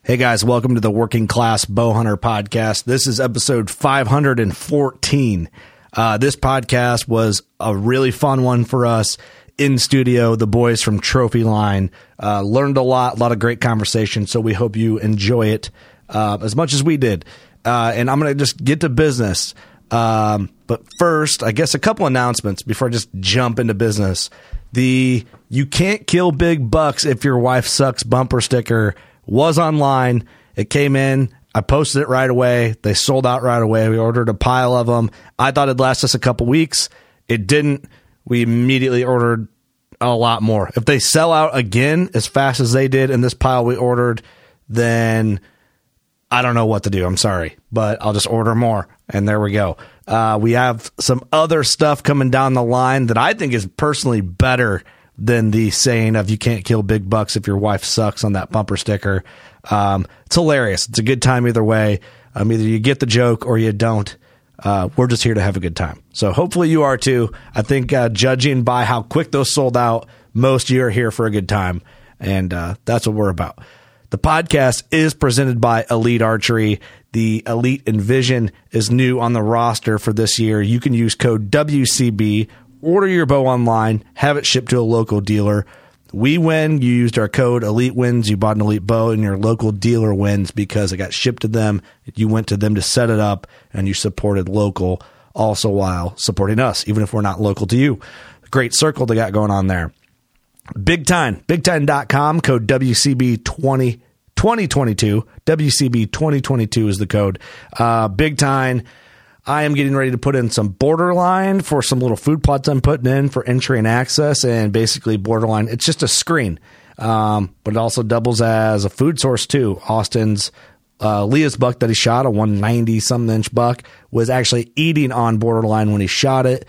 Hey guys, welcome to the Working Class Bowhunter Podcast. This is episode 514. This podcast was a really fun one for us in studio. The boys from Trophy Line learned a lot of great conversation, so we hope you enjoy it as much as we did. And I'm going to just get to business. But first, I guess a couple announcements before I just jump into business. The "You Can't Kill Big Bucks If Your Wife Sucks" bumper sticker was online. It came in. I posted it right away. They sold out right away. We ordered a pile of them. I thought it'd last us a couple weeks. It didn't. We immediately ordered a lot more. If they sell out again as fast as they did in this pile we ordered, then I don't know what to do. I'm sorry, but I'll just order more. And there we go. We have some other stuff coming down the line that I think is personally better than the saying of "you can't kill big bucks if your wife sucks" on that bumper sticker. It's hilarious. It's a good time either way. Either you get the joke or you don't. We're just here to have a good time. So hopefully you are too. I think judging by how quick those sold out, most of you are here for a good time. And that's what we're about. The podcast is presented by Elite Archery. The Elite Envision is new on the roster for this year. You can use code WCB. Order your bow online, have it shipped to a local dealer. We win. You used our code. Elite wins. You bought an Elite bow, and your local dealer wins because it got shipped to them. You went to them to set it up, and you supported local, also while supporting us, even if we're not local to you. Great circle they got going on there. Big Time, BigTime.com, code WCB 2022. WCB 2022 is the code. Big Time. I am getting ready to put in some Borderline for some little food plots I'm putting in for entry and access, and basically Borderline, it's just a screen, but it also doubles as a food source too. Austin's Leah's buck that he shot, a 190-something inch buck, was actually eating on Borderline when he shot it,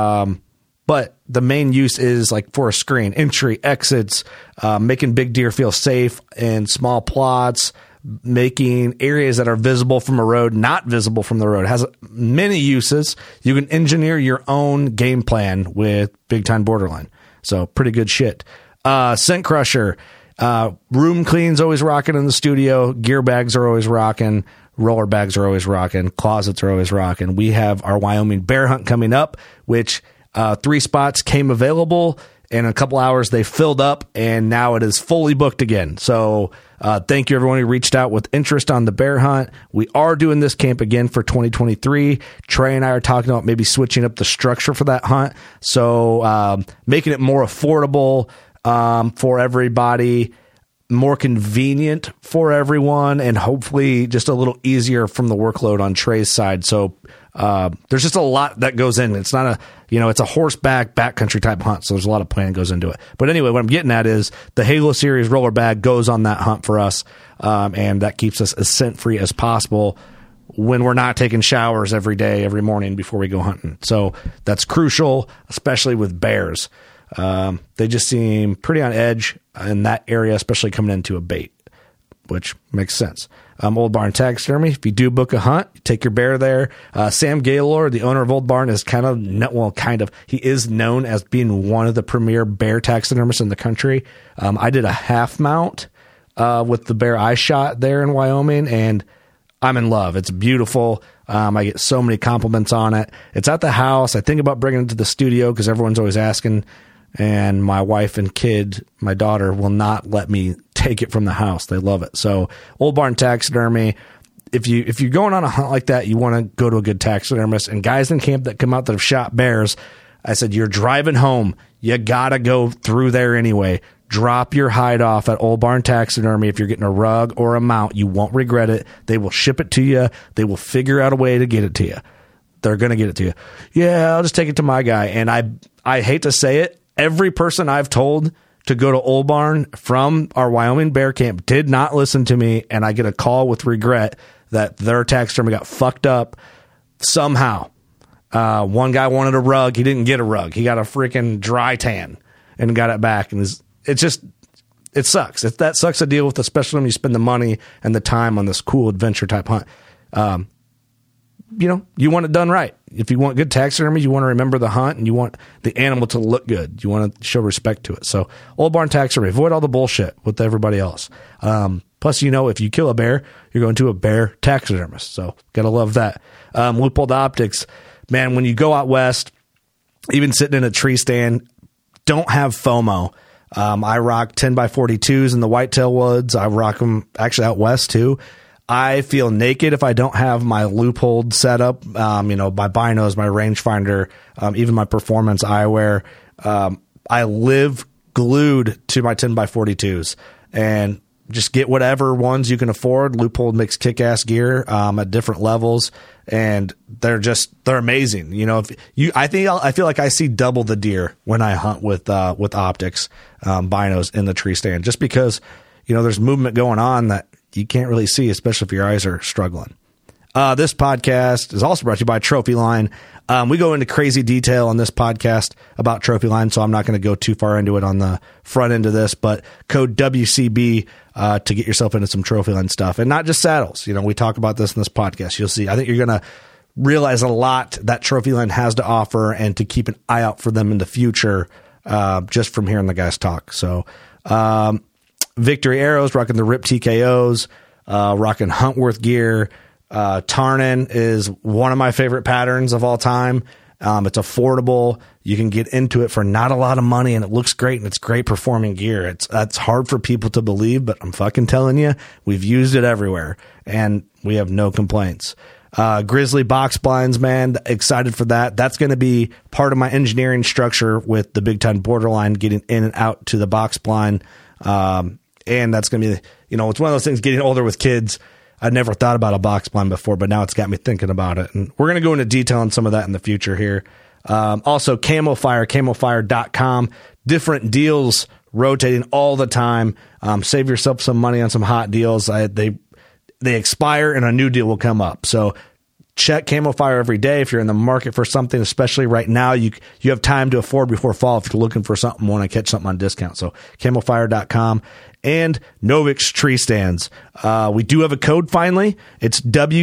but the main use is like for a screen, entry, exits, making big deer feel safe in small plots, making areas that are visible from a road not visible from the road. It has many uses. You can engineer your own game plan with Big Time Borderline. So pretty good shit. Scent Crusher. Room clean's always rocking in the studio. Gear bags are always rocking. Roller bags are always rocking. Closets are always rocking. We have our Wyoming bear hunt coming up, which 3 spots came available. In a couple hours, they filled up, and now it is fully booked again. So thank you, everyone who reached out with interest on the bear hunt. We are doing this camp again for 2023. Trey and I are talking about maybe switching up the structure for that hunt. So making it more affordable for everybody, more convenient for everyone, and hopefully just a little easier from the workload on Trey's side. So there's just a lot that goes in. It's not it's a horseback backcountry type hunt. So there's a lot of planning goes into it. But anyway, what I'm getting at is the Halo Series roller bag goes on that hunt for us. And that keeps us as scent free as possible when we're not taking showers every day, every morning before we go hunting. So that's crucial, especially with bears. They just seem pretty on edge in that area, especially coming into a bait, which makes sense. Old Barn Taxidermy. If you do book a hunt, take your bear there. Sam Gaylord, the owner of Old Barn, is he is known as being one of the premier bear taxidermists in the country. I did a half mount with the bear I shot there in Wyoming, and I'm in love. It's beautiful. I get so many compliments on it. It's at the house. I think about bringing it to the studio because everyone's always asking, and my wife and kid, my daughter, will not let me take it from the house. They love it. So Old Barn Taxidermy. If you're going on a hunt like that, you want to go to a good taxidermist. And guys in camp that come out that have shot bears, I said, you're driving home. You got to go through there anyway. Drop your hide off at Old Barn Taxidermy. If you're getting a rug or a mount, you won't regret it. They will ship it to you. They will figure out a way to get it to you. They're going to get it to you. Yeah, I'll just take it to my guy. And I hate to say it, every person I've told to go to Old Barn from our Wyoming bear camp did not listen to me, and I get a call with regret that their taxidermy got fucked up somehow. One guy wanted a rug. He didn't get a rug. He got a freaking dry tan and got it back. And it sucks. That sucks to deal with, especially when you spend the money and the time on this cool adventure type hunt. you want it done right. If you want good taxidermy, you want to remember the hunt, and you want the animal to look good. You want to show respect to it. So Old Barn Taxidermy, avoid all the bullshit with everybody else. Plus, if you kill a bear, you're going to a bear taxidermist. So gotta love that. Leupold Optics, man, when you go out west, even sitting in a tree stand, don't have FOMO. I rock 10x42s in the whitetail woods. I rock them actually out west too. I feel naked if I don't have my Leupold setup, my binos, my rangefinder, even my performance eyewear. I live glued to my 10x42s, and just get whatever ones you can afford. Leupold makes kick-ass gear at different levels, and they're amazing. I feel like I see double the deer when I hunt with optics binos in the tree stand, just because there's movement going on that you can't really see, especially if your eyes are struggling. This podcast is also brought to you by Trophy Line. We go into crazy detail on this podcast about Trophy Line, so I'm not going to go too far into it on the front end of this, but code WCB to get yourself into some Trophy Line stuff, and not just saddles. We talk about this in this podcast. You'll see. I think you're going to realize a lot that Trophy Line has to offer, and to keep an eye out for them in the future, just from hearing the guys talk. So, Victory Arrows, rocking the Rip TKOs, rocking Huntworth gear. Tarnin is one of my favorite patterns of all time. It's affordable. You can get into it for not a lot of money, and it looks great, and it's great performing gear. That's hard for people to believe, but I'm fucking telling you, we've used it everywhere, and we have no complaints. Grizzly box blinds, man, excited for that. That's going to be part of my engineering structure with the Big Time Borderline, getting in and out to the box blind. And that's going to be, it's one of those things, getting older with kids. I never thought about a box blind before, but now it's got me thinking about it. And we're going to go into detail on some of that in the future here. Also, CamoFire, camofire.com. Different deals rotating all the time. Save yourself some money on some hot deals. They expire and a new deal will come up. So check CamoFire every day if you're in the market for something, especially right now. You have time to afford before fall if you're looking for something, want to catch something on discount. So camofire.com. And Novix tree stands. We do have a code finally. It's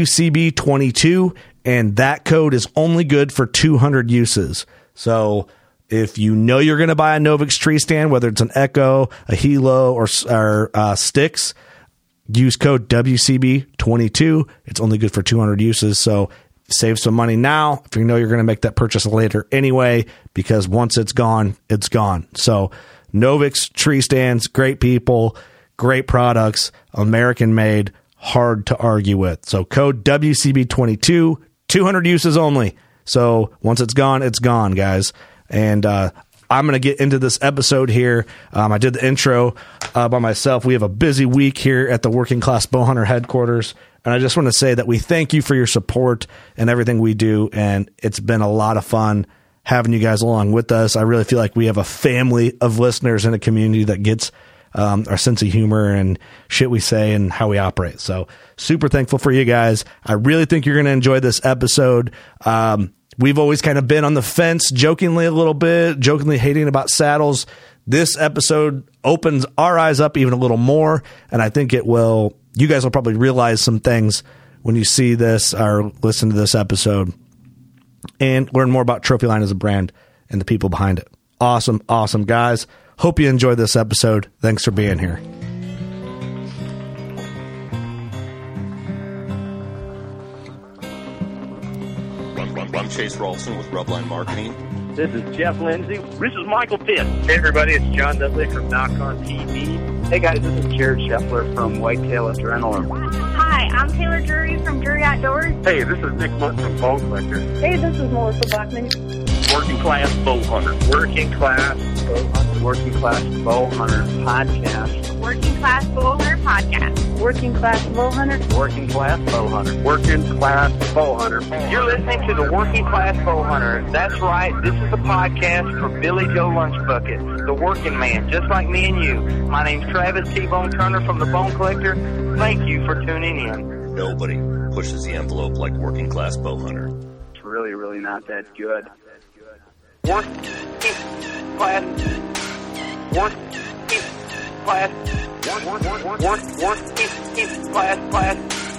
WCB22, and that code is only good for 200 uses. So if you're going to buy a Novix tree stand, whether it's an Echo, a Hilo, or Sticks, use code WCB22. It's only good for 200 uses. So save some money now if you're going to make that purchase later anyway, because once it's gone, it's gone. So Novix tree stands, great people, great products, American made, hard to argue with. So code WCB22, 200 uses only. So once it's gone, guys. And I'm going to get into this episode here. I did the intro by myself. We have a busy week here at the Working Class Bowhunter headquarters. And I just want to say that we thank you for your support and everything we do. And it's been a lot of fun having you guys along with us. I really feel like we have a family of listeners in a community that gets our sense of humor and shit we say and how we operate. So super thankful for you guys. I really think you're going to enjoy this episode. We've always kind of been on the fence, jokingly hating about saddles. This episode opens our eyes up even a little more, and I think you guys will probably realize some things when you see this or listen to this episode and learn more about Trophy Line as a brand and the people behind it. Awesome, guys. Hope you enjoyed this episode. Thanks for being here. I'm Chase Rolfson with Rubline Marketing. This is Jeff Lindsay. This is Michael Pitt. Hey, everybody, it's John Dudley from Knock on TV. Hey, guys, this is Jared Scheffler from Whitetail Adrenaline. Hi, I'm Taylor Drury from Drury Outdoors. Hey, this is Nick Munt from Bone Collector. Hey, this is Melissa Bachman. Working Class Bowhunter. Working Class Bowhunter. Working Class Bowhunter Podcast. Working Class Bowhunter Podcast. Working Class Bowhunter. Working Class Bowhunter. Working Class Bowhunter. You're listening to the Working Class Bowhunter. That's right. This is a podcast for Billy Joe Lunchbucket, the working man, just like me and you. My name's Travis T-Bone Turner from the Bone Collector. Thank you for tuning in. Nobody pushes the envelope like Working Class Bowhunter. It's really, really not that good. Working Class. Working Class. Working Class.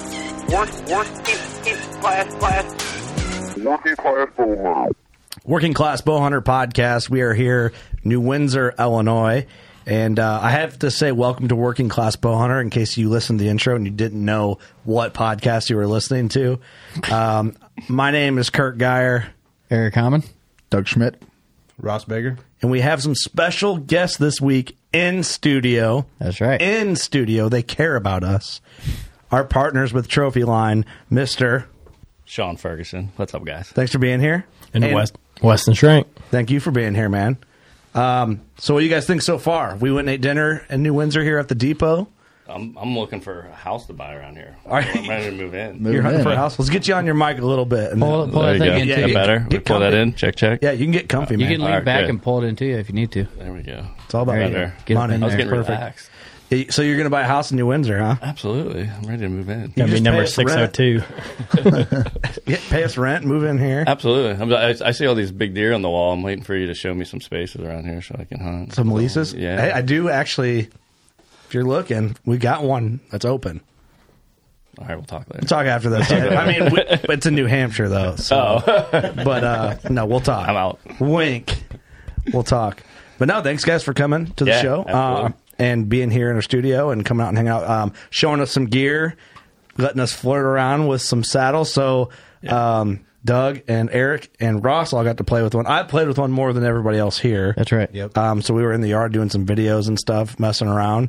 Working Class Bowhunter Podcast. We are here, New Windsor, Illinois. And I have to say welcome to Working Class Bowhunter in case you listened to the intro and you didn't know what podcast you were listening to. My name is Kurt Geyer. Eric Hammond. Doug Schmidt. Ross Baker. And we have some special guests this week in studio. That's right. In studio. They care about us. Our partners with Trophy Line, Mr. Sean Ferguson. What's up, guys? Thanks for being here. And Weston Schrank. Thank you for being here, man. So what do you guys think so far? We went and ate dinner in New Windsor here at the depot. I'm looking for a house to buy around here. All right. I'm ready to move in. You're hunting for a house. Let's get you on your mic a little bit. And Pull There you that go. thing in, too. Get better. Get Pull that comfy. in. Check. Yeah, you can get comfy, You man. can lean All right, back good. and pull it in, too, if you need to. There we go. It's all about There Right you there. go. Get Money. in I was there. getting Perfect. relaxed. So you're going to buy a house in New Windsor, huh? Absolutely. I'm ready to move in. You Gonna be just number pay us rent. 602. Pay us rent, move in here. Absolutely. I see all these big deer on the wall. I'm waiting for you to show me some spaces around here so I can hunt. Some leases? Yeah. Hey, I do actually, if you're looking, we got one that's open. All right, we'll talk later. We'll talk after this. I mean, it's in New Hampshire, though. So. But, no, we'll talk. I'm out. Wink. We'll talk. But no, thanks, guys, for coming to the Yeah, show. absolutely. And being here in our studio and coming out and hanging out, showing us some gear, letting us flirt around with some saddles. So Doug and Eric and Ross all got to play with one. I played with one more than everybody else here. That's right. Yep. So we were in the yard doing some videos and stuff, messing around.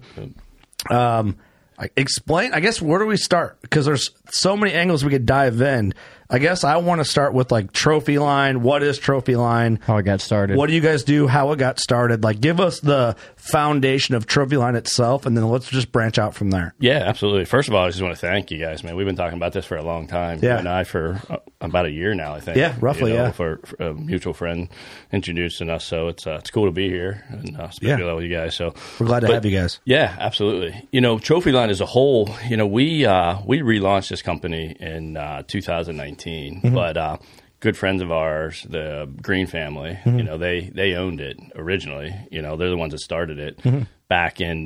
Explain, I guess, where do we start? Because there's so many angles we could dive in. I guess I want to start with, like, Trophy Line. What is Trophy Line? How it got started. What do you guys do? How it got started? Like, give us the foundation of Trophy Line itself, and then let's just branch out from there. Yeah, absolutely. First of all, I just want to thank you guys, man. We've been talking about this for a long time. Yeah. You and I for about a year now, I think. Yeah, roughly, yeah. For a mutual friend introducing us. So it's cool to be here and especially with you guys. So We're glad to have you guys. Yeah, absolutely. You know, Trophy Line as a whole, you know, we relaunched this company in 2019, but good friends of ours, the Green family, you know, they owned it originally. You know, they're the ones that started it back in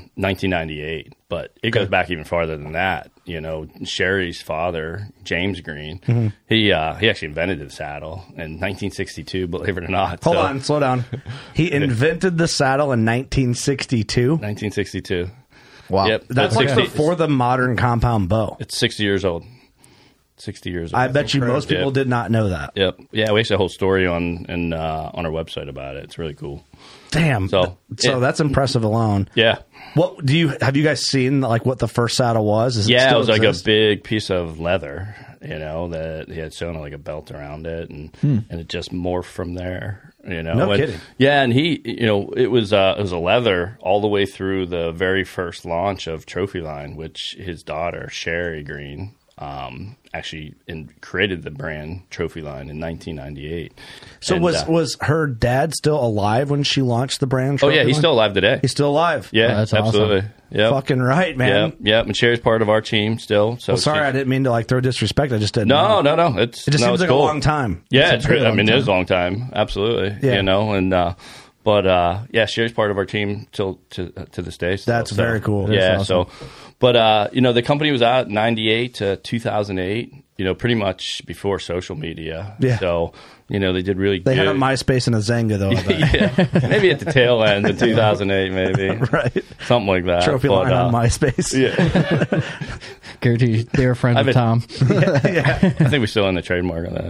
1998. But it goes back even farther than that. You know, Sherry's father, James Green, he actually invented the saddle in 1962, believe it or not. Hold on, slow down. He invented the saddle in 1962. 1962. Wow. Yep. That's like before the modern compound bow. It's 60 years old. 60 years old. I bet you most people did not know that. Yep. Yeah, we actually have a whole story on our website about it. It's really cool. Damn. So that's impressive alone. Yeah. What have you guys seen, like, what the first saddle was? Does Yeah, still it was like exist? a big piece of leather, you know, that he had sewn like a belt around it, and it just morphed from there, you know. No And- kidding. Yeah, and he, you know, it was a leather all the way through the very first launch of Trophy Line, which his daughter Sherry Green actually created the brand Trophy Line in 1998. So And, was her dad still alive when she launched the brand? oh yeah, Trophy he's Line? still alive today. He's still alive. Yeah, Oh, that's awesome. absolutely. Yep. Fucking right, man. Yeah, and Sherry's part of our team still. So Well, sorry, I didn't mean to, like, throw disrespect. I just didn't. No. It It's just no, seems it's like cool. a long time. Yeah, It's a very I mean, long it is a long time. Absolutely. Yeah. You know, and but yeah, Sherry's part of our team till to this day. Still, That's very cool. Yeah. That's So, but you know, the company was out 98 to 2008. You know, pretty much before social media. Yeah. So, you know, they did really They good. had a MySpace and a Zynga, though. I bet. yeah, maybe at the tail end in 2008, maybe Right. something like that. Trophy But, Line on MySpace. Yeah, Guarantee they were friends I with bet- Tom. I think we still own the trademark on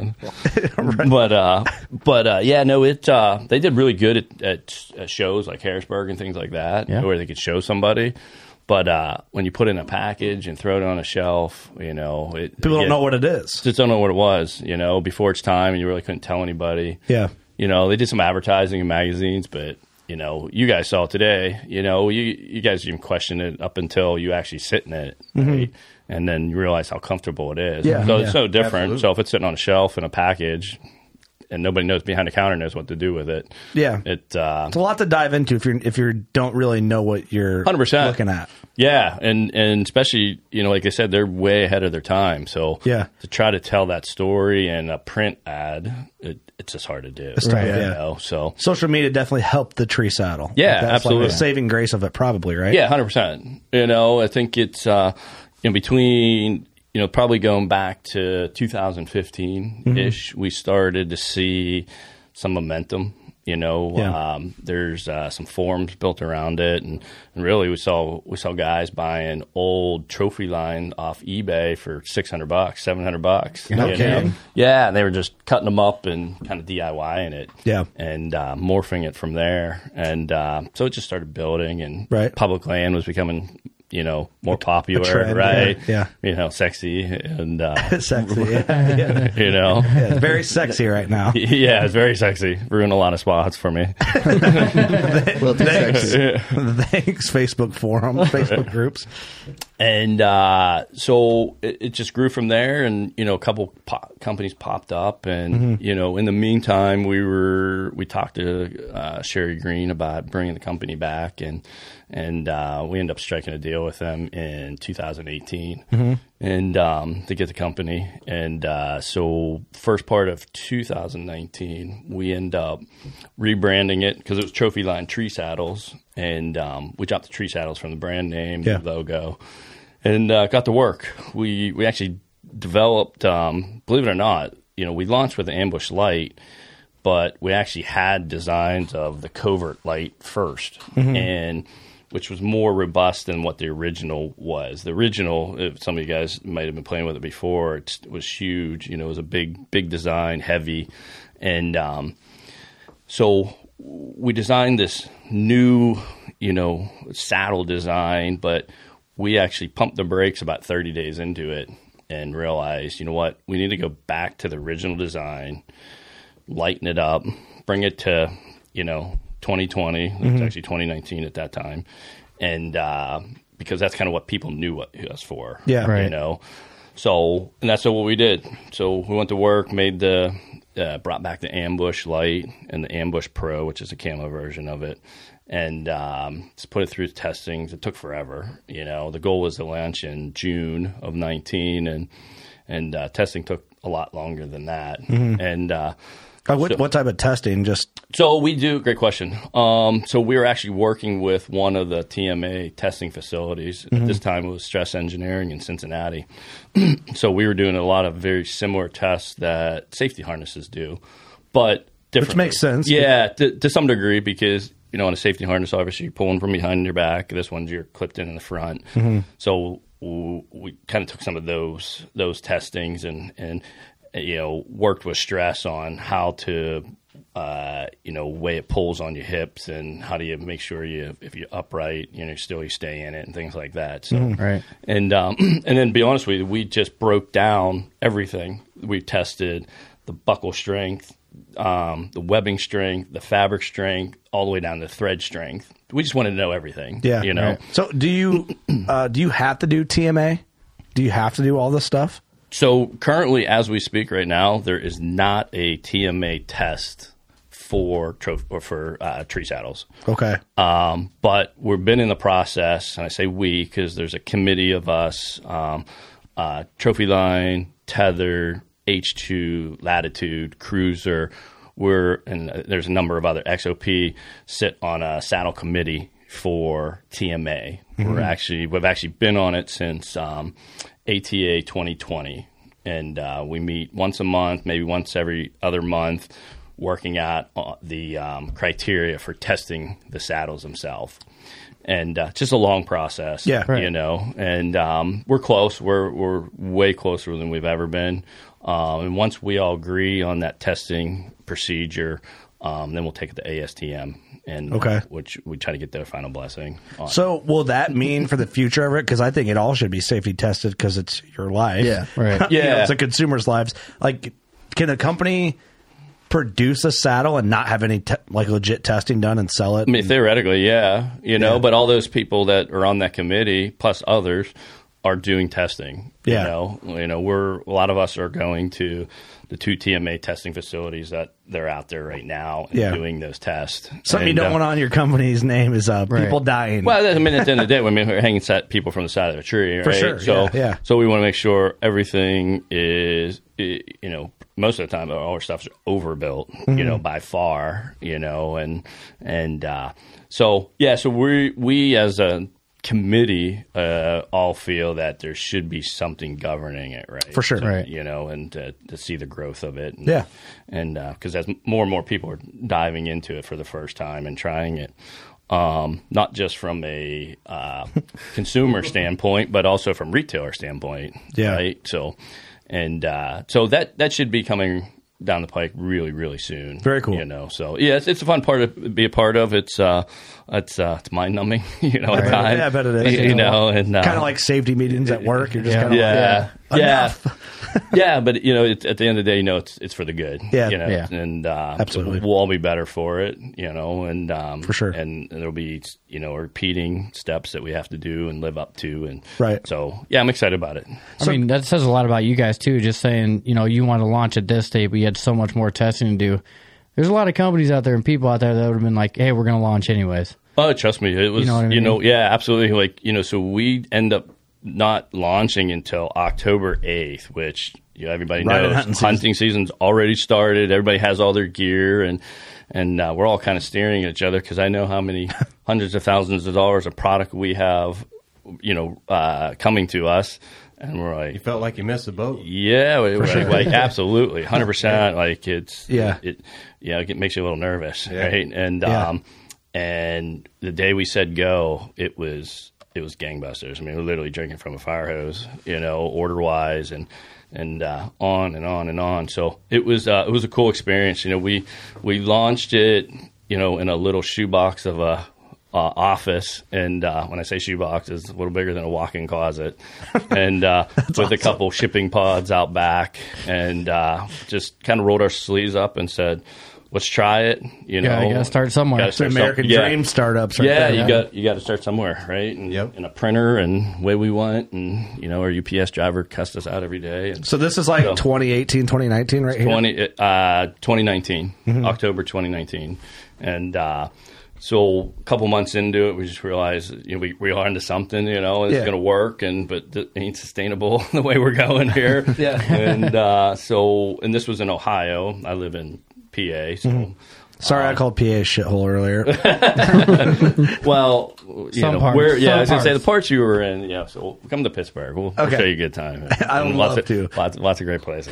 that. But yeah, no, they did really good at shows like Harrisburg and things like that, Yeah. where they could show somebody. But when you put it in a package and throw it on a shelf, you know, People don't know what it is. just don't know what it was, you know, before its time, and you really couldn't tell anybody. Yeah. You know, they did some advertising in magazines, but you know, you guys saw it today. You know, you guys even question it up until you actually sit in it, right? And then you realize how comfortable it is. Yeah. So Yeah. it's so different. Absolutely. So if it's sitting on a shelf in a package, and nobody knows behind the counter knows what to do with it. Yeah. It's a lot to dive into if you don't really know what you're 100% looking at. Yeah, and especially, you know, like I said, they're way ahead of their time. So Yeah. to try to tell that story in a print ad, it's just hard to do. It's tough, you yeah. know? So Social media definitely helped the tree saddle. Yeah, That's absolutely. Like the saving grace of it, probably, right? yeah, 100%. You know, I think it's between probably going back to 2015-ish, we started to see some momentum. There's some forums built around it, and really we saw guys buying old trophy line off eBay for $600, $700. No kidding. Yeah, and they were just cutting them up and kind of DIYing it. Yeah, and morphing it from there, and so it just started building, and public land was becoming more popular, trend, right? Yeah. Sexy and sexy. Yeah. It's very sexy right now. Yeah, it's very sexy. Ruined a lot of spots for me. Thanks, Facebook forums, Facebook groups. And so it just grew from there, and a couple companies popped up, and in the meantime, we talked to Sherry Green about bringing the company back, and we ended up striking a deal with them in 2018, and to get the company. And so first part of 2019, we end up rebranding it because it was Trophy Line Tree Saddles, and we dropped the tree saddles from the brand name, the logo, and got to work. We actually developed, believe it or not, we launched with the Ambush Light, but we actually had designs of the Covert Light first, and which was more robust than what the original was. The original, if some of you guys might have been playing with it before, it was huge. It was a big design, heavy. And so we designed this new, saddle design, but we actually pumped the brakes about 30 days into it and realized, what, we need to go back to the original design, lighten it up, bring it to, 2020, it was actually 2019 at that time, and because that's kind of what people knew us for. Yeah, right. So, and that's what we did. So we went to work, brought back the Ambush Light and the Ambush Pro, which is a camo version of it, and just put it through testing. It took forever. The goal was to launch in June of 19, and testing took a lot longer than that. And what type of testing? So we do. Great question. So we were actually working with one of the TMA testing facilities. At this time, it was Stress Engineering in Cincinnati. So we were doing a lot of very similar tests that safety harnesses do, but different. Which makes sense. Yeah, to some degree, because on a safety harness, obviously you're pulling from behind your back. This one's you're clipped in the front. So we kind of took some of those testings and worked with Stress on how to, way it pulls on your hips, and how do you make sure if you're upright, you stay in it, and things like that. So, right. And then be honest with you, we just broke down everything. We tested the buckle strength, the webbing strength, the fabric strength, all the way down to thread strength. We just wanted to know everything. Yeah. Right. So do you have to do TMA? Do you have to do all this stuff? So currently, as we speak right now, there is not a TMA test for tree saddles. Okay. But we've been in the process, and I say we because there's a committee of us, Trophy Line, Tether, H2, Latitude, Cruiser. There's a number of other XOP sit on a saddle committee for TMA. We've actually been on it since ATA 2020, and we meet once a month, maybe once every other month, working out the criteria for testing the saddles themselves. And just a long process, and we're close. We're way closer than we've ever been. And once we all agree on that testing procedure, then we'll take it to ASTM. And which we try to get their final blessing on. So will that mean for the future of it? Because I think it all should be safety tested because it's your life. Yeah, right. Yeah, it's a consumer's lives. Like, can a company produce a saddle and not have any legit testing done and sell it? I mean, theoretically, yeah, but all those people that are on that committee plus others are doing testing. Yeah. A lot of us are going to the 2 TMA testing facilities that they're out there right now and doing those tests. Something you don't want on your company's name is people dying. Well, at the end of the day, we're hanging people from the side of a tree, right? For sure. So we want to make sure everything is, most of the time all our stuff's overbuilt, by far, so we as a committee all feel that there should be something governing it, right? For sure. Right. You know, and to see the growth of it. And, Yeah. And because as more and more people are diving into it for the first time and trying it, not just from a consumer standpoint, but also from retailer standpoint. Yeah. Right. So, so that should be coming down the pike really, really soon. Very cool. You know, so yeah, it's a fun part to be a part of. It's mind numbing, you know, at times. Yeah, I bet it is. You know, and kind of like safety meetings at work. You're just kind of yeah, but you know, at the end of the day, you know, it's for the good. Yeah, you know, yeah. and Absolutely. we'll all be better for it. You know, and for sure, and there'll be repeating steps that we have to do and live up to, and right. So yeah, I'm excited about it. I mean, that says a lot about you guys too. Just saying, you want to launch at this date, but you had so much more testing to do. There's a lot of companies out there and people out there that would have been like, "Hey, we're going to launch anyways." Oh, trust me, it was. You know what I mean? Yeah, absolutely. Like so we end up not launching until October 8th, which everybody knows hunting season's already started. Everybody has all their gear, and we're all kind of staring at each other because I know how many hundreds of thousands of dollars of product we have, coming to us. And we're like, you felt like you missed the boat. Yeah, like absolutely, 100%. Like it makes you a little nervous, right? And and the day we said go, it was gangbusters. I mean, we're literally drinking from a fire hose, order wise, and on and on and on. So it was a cool experience. We launched it, in a little shoebox of a office, and when I say shoebox, it's a little bigger than a walk-in closet, and with a couple shipping pods out back, and just kind of rolled our sleeves up and said, let's try it. You got to start somewhere. It's American Dream startups. Right there. You got to start somewhere, right? And in a printer and way we want, and our UPS driver cussed us out every day. And so this is like 2018, 2019, right here. 2019, October 2019, and. So a couple months into it, we just realized we are into something, and it's going to work, but it ain't sustainable the way we're going here. And and this was in Ohio. I live in PA. So sorry, I called PA a shithole earlier. Well, parts. I was going to say the parts you were in. Yeah, so come to Pittsburgh. We'll show you a good time. I would love to. Lots of great places.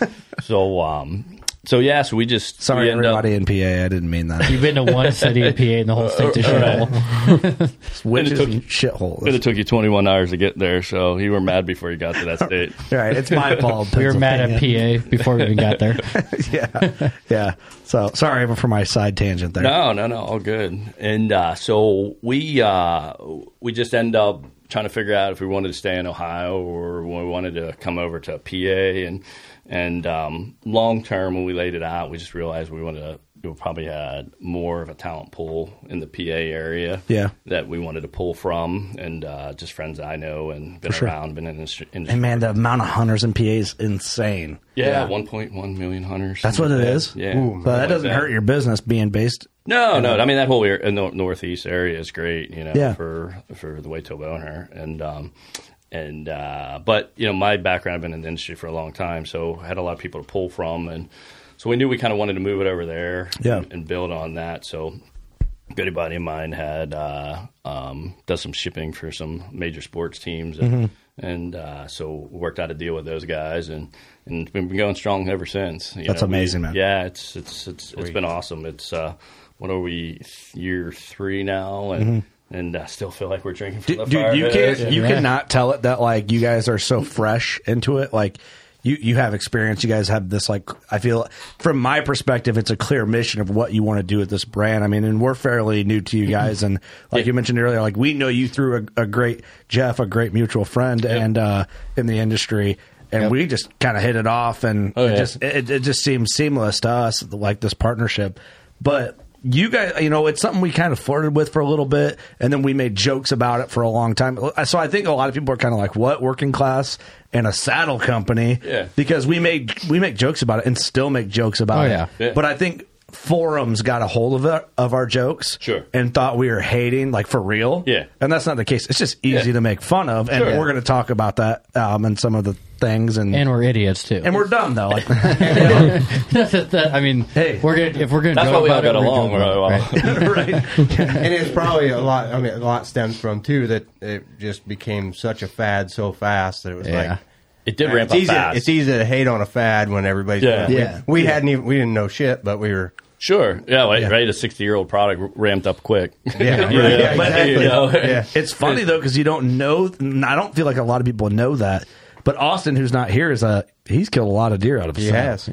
So we just... Sorry, everybody in PA. I didn't mean that. You've been to one city in PA and the whole state to shithole. Witches and shitholes. It took you 21 hours to get there, so you were mad before you got to that state. Right, it's my fault. We were mad at PA before we even got there. Yeah. So, sorry for my side tangent there. No, all good. And so we just end up trying to figure out if we wanted to stay in Ohio or we wanted to come over to PA, and long term, when we laid it out, we just realized we probably had more of a talent pool in the PA area that we wanted to pull from, and just friends I know and been around, been in this industry. And man, the amount of hunters in PA is insane. Yeah, 1.1 million hunters. That's what it is? Yeah. Ooh, but that doesn't hurt your business being based... No. I mean, that whole northeast area is great, for the whitetail bow hunter. But my background, I've been in the industry for a long time, so I had a lot of people to pull from, and so we knew we kind of wanted to move it over there and build on that. So a good buddy of mine had does some shipping for some major sports teams, and so we worked out a deal with those guys, and we've been going strong ever since. That's amazing, man. Yeah, it's been awesome. It's what are we, year 3 now, and I still feel like we're drinking from the fire. Dude, you cannot tell it that like you guys are so fresh into it. Like you have experience. You guys have this, like, I feel from my perspective, it's a clear mission of what you want to do with this brand. I mean, and we're fairly new to you guys. And like you mentioned earlier, like we know you through a great Jeff, a great mutual friend and in the industry. And we just kind of hit it off, and it just seems seamless to us, like this partnership. But you guys, it's something we kind of flirted with for a little bit, and then we made jokes about it for a long time. So I think a lot of people are kind of like, what, Working Class and a saddle company? Yeah. Because we make jokes about it and still make jokes about it. Yeah. But I think forums got a hold of our jokes, and thought we were hating, like, for real. Yeah. And that's not the case. It's just easy to make fun of, and we're going to talk about that and some of the things, and we're idiots too, and we're dumb though. Like, I mean, hey, if we're going to, that's why we all got along really well, right? And it's probably a lot. I mean, a lot stems from too that it just became such a fad so fast that it was like. It did ramp up fast. It's easy to hate on a fad when everybody's we didn't know shit, but we were right. A 60-year-old product ramped up quick. It's funny though because you don't know. I don't feel like a lot of people know that. But Austin, who's not here, he's killed a lot of deer out of his has.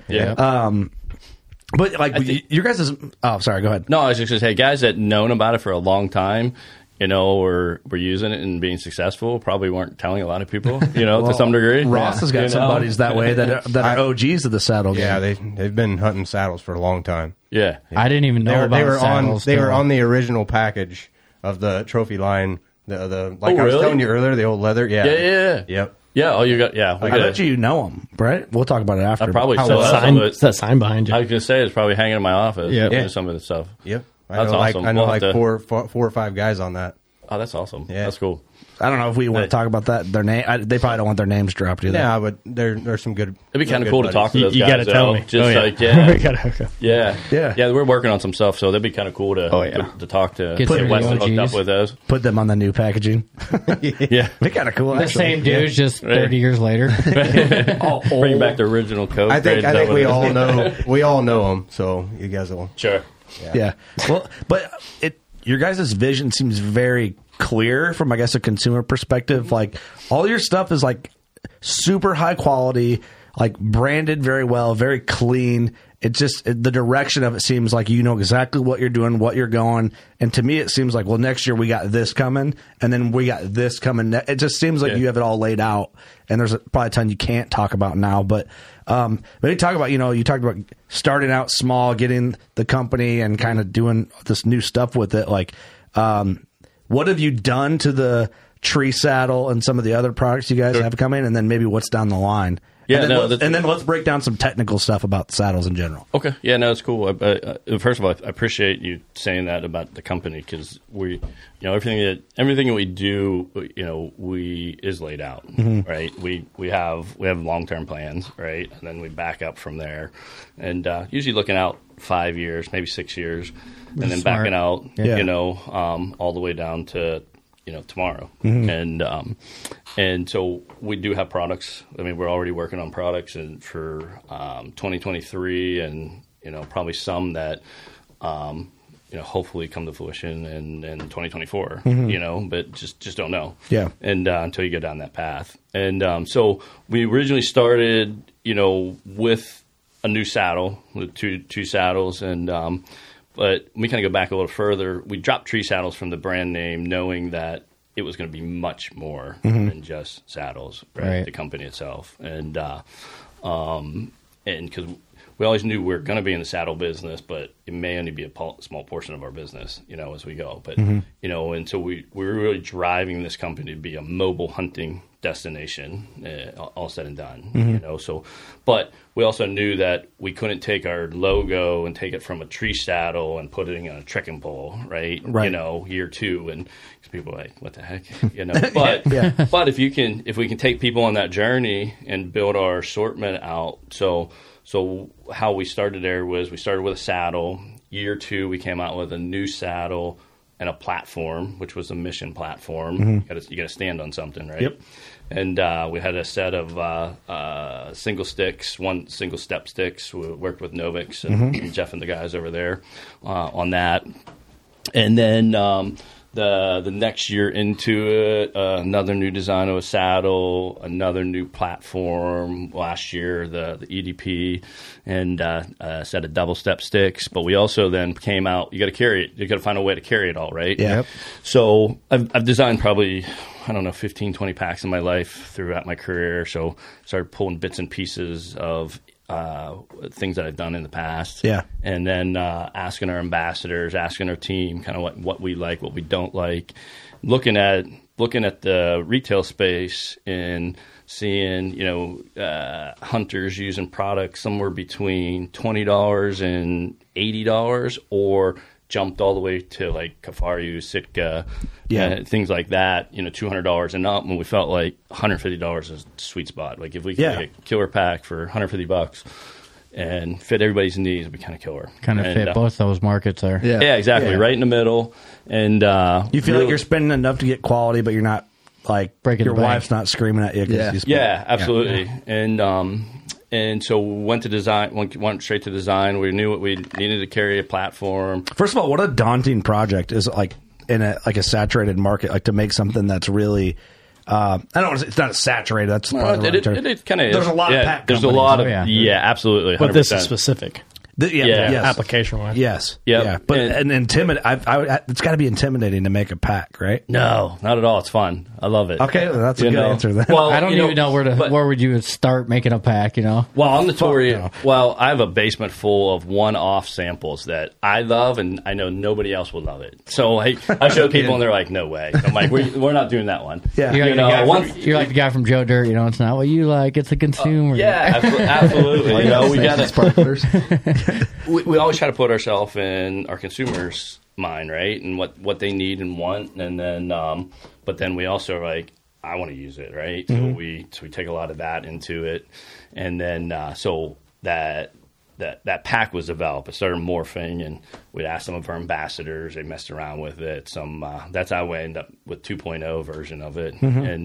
But like you guys sorry, go ahead. No, I was just going to say, guys that known about it for a long time, or were using it and being successful, probably weren't telling a lot of people, to some degree. Ross has got some buddies that way that are OGs of the saddle game. Yeah, they've been hunting saddles for a long time. Yeah. I didn't even know about saddles. They were on the original package of the trophy line. I was telling you earlier, the old leather. Yeah. Yep. Yeah, you got. Yeah, I bet you know them, right? We'll talk about it after. I probably it's that sign behind you. I was going to say it's probably hanging in my office. Yeah, some of the stuff. Yep, that's awesome. I know four or five guys on that. Oh, that's awesome. Yeah, that's cool. I don't know if we want to talk about that. Their name, they probably don't want their names dropped either. Yeah, but there's some good. It'd be kind of cool to talk to those guys. You got to tell me. Just yeah. We're working on some stuff, so that'd be kind of cool to talk to. Get Weston hooked up with those. Put them on the new packaging. Yeah, be kind of cool. The same dudes, just 30 years later. Bring back the original code. I think we all know them, so you guys will. Sure. Yeah. Well, but your guys' vision seems very clear from, I guess, a consumer perspective. Like, all your stuff is like super high quality, like branded very well, very clean. It just, the direction of it seems like you know exactly what you're doing, what you're going. And to me, it seems like, well, next year we got this coming, and then we got this coming. It just seems like you have it all laid out, and there's probably a ton you can't talk about now. But maybe talk about, you talked about starting out small, getting the company and kind of doing this new stuff with it. Like, what have you done to the tree saddle and some of the other products you guys have coming, and then maybe what's down the line? Yeah, and then let's break down some technical stuff about the saddles in general. Okay. Yeah, no, it's cool. First of all, I appreciate you saying that about the company, because we, everything that we do, is laid out, right? We have long-term plans, right? And then we back up from there, and usually looking out 5 years, maybe 6 years, and then backing out, all the way down to tomorrow. And so we do have products. I mean, we're already working on products and for 2023, and probably some that hopefully come to fruition in 2024. But just don't know. Yeah. And until you go down that path. And so we originally started with a new saddle, with two saddles, and but we kind of go back a little further. We dropped Tree Saddles from the brand name, knowing that it was going to be much more than just saddles, right? The company itself, and because we always knew we were going to be in the saddle business, but it may only be a small portion of our business, as we go. But and so we were really driving this company to be a mobile hunting destination, all said and done. So, but we also knew that we couldn't take our logo and take it from a tree saddle and put it in a trekking pole, right? Year two, and people are like, what the heck, But but if we can take people on that journey and build our assortment out, so how we started there was we started with a saddle. Year two, we came out with a new saddle and a platform, which was a mission platform. You got to stand on something, right? Yep. And we had a set of single step sticks. We worked with Novix and Jeff and the guys over there on that. And then the next year into it, another new design of a saddle, another new platform. Last year, the EDP, and a set of double step sticks. But we also then came out. You got to carry it. You got to find a way to carry it all, right? Yeah. Yep. So I've designed probably 15, 20 packs in my life throughout my career. So started pulling bits and pieces of things that I've done in the past. Yeah. And then asking our ambassadors, asking our team kind of what we like, what we don't like, looking at looking at the retail space and seeing, hunters using products somewhere between $20 and $80, or jumped all the way to like Kifaru, Sitka, things like that, $200 and up. And we felt like $150 is a sweet spot. Like if we could make a killer pack for $150 and fit everybody's needs, it'd be kind of killer. Kind of fit both those markets there. Yeah, exactly. Right in the middle. And you feel like you're spending enough to get quality, but you're not like breaking your wife's not screaming at you. Absolutely. And so we went to design, went straight to design. We knew what we needed to carry a platform. First of all, what a daunting project is, like in a saturated market, like to make something that's really. I don't want to say it's not saturated. That's probably it kind of is. There's a lot of pack. There's a lot of absolutely. 100%. But this is specific. Yes. Application wise. Yes. Yep. Yeah. But and it's got to be intimidating to make a pack, right? No, not at all. It's fun. I love it. Okay, well, that's a good answer then. Well, I don't even know where would you start making a pack, Well, I'm notorious. Well, I have a basement full of one-off samples that I love, and I know nobody else will love it. So I show people, and they're like, "No way!" I'm like, "We're not doing that one." Yeah, you're like the guy from Joe Dirt. It's not what you like; it's the consumer. Absolutely. We got sparklers. We always try to put ourselves in our consumers' mind, right, and what they need and want, and then but then we also are like, I want to use it, right? So we take a lot of that into it, and then so that pack was developed. It started morphing, and we'd ask some of our ambassadors. They messed around with it. That's how we ended up with 2.0 version of it, and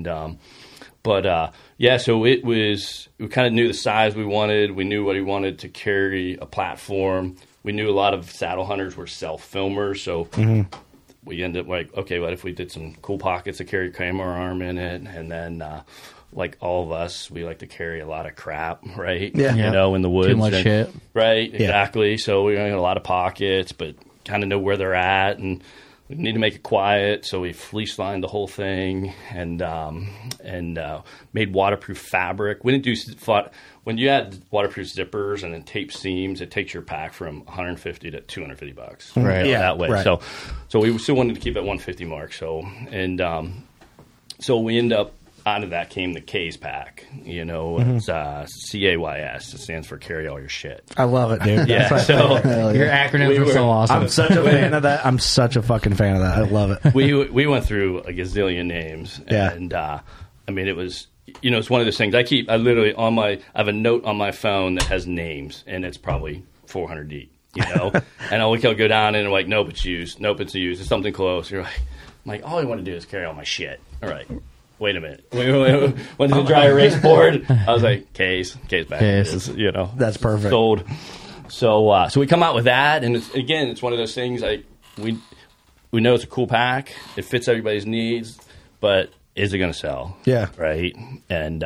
so it was. We kind of knew the size we wanted. We knew what we wanted to carry a platform. We knew a lot of saddle hunters were self-filmers, so we ended up like, okay, what if we did some cool pockets that carry camera arm in it, and then like all of us, we like to carry a lot of crap, right? Yeah. In the woods. Too much shit. Right, exactly. So we got a lot of pockets, but kind of know where they're at, and we need to make it quiet, so we fleece lined the whole thing and made waterproof fabric. We didn't do when you add waterproof zippers and then tape seams, it takes your pack from $150 to $250. Right, that way. Right. So we still wanted to keep that 150 mark. So we end up. Out of that came the K's pack. It's CAYS. It stands for carry all your shit. I love it, dude. So your acronyms are so awesome. I'm such a fan of that. I'm such a fucking fan of that. I love it. We went through a gazillion names, and it was. It's one of those things. I literally I have a note on my phone that has names, and it's probably 400 deep. And I'll go down and I'm like, nope, it's used. Nope, it's used. It's something close. I'm like, all I want to do is carry all my shit. All right. Wait a minute. Went to the dry erase board. I was like, K's back. Case. That's perfect. Sold. So we come out with that, and it's one of those things. We know it's a cool pack. It fits everybody's needs, but is it going to sell? Yeah. Right. And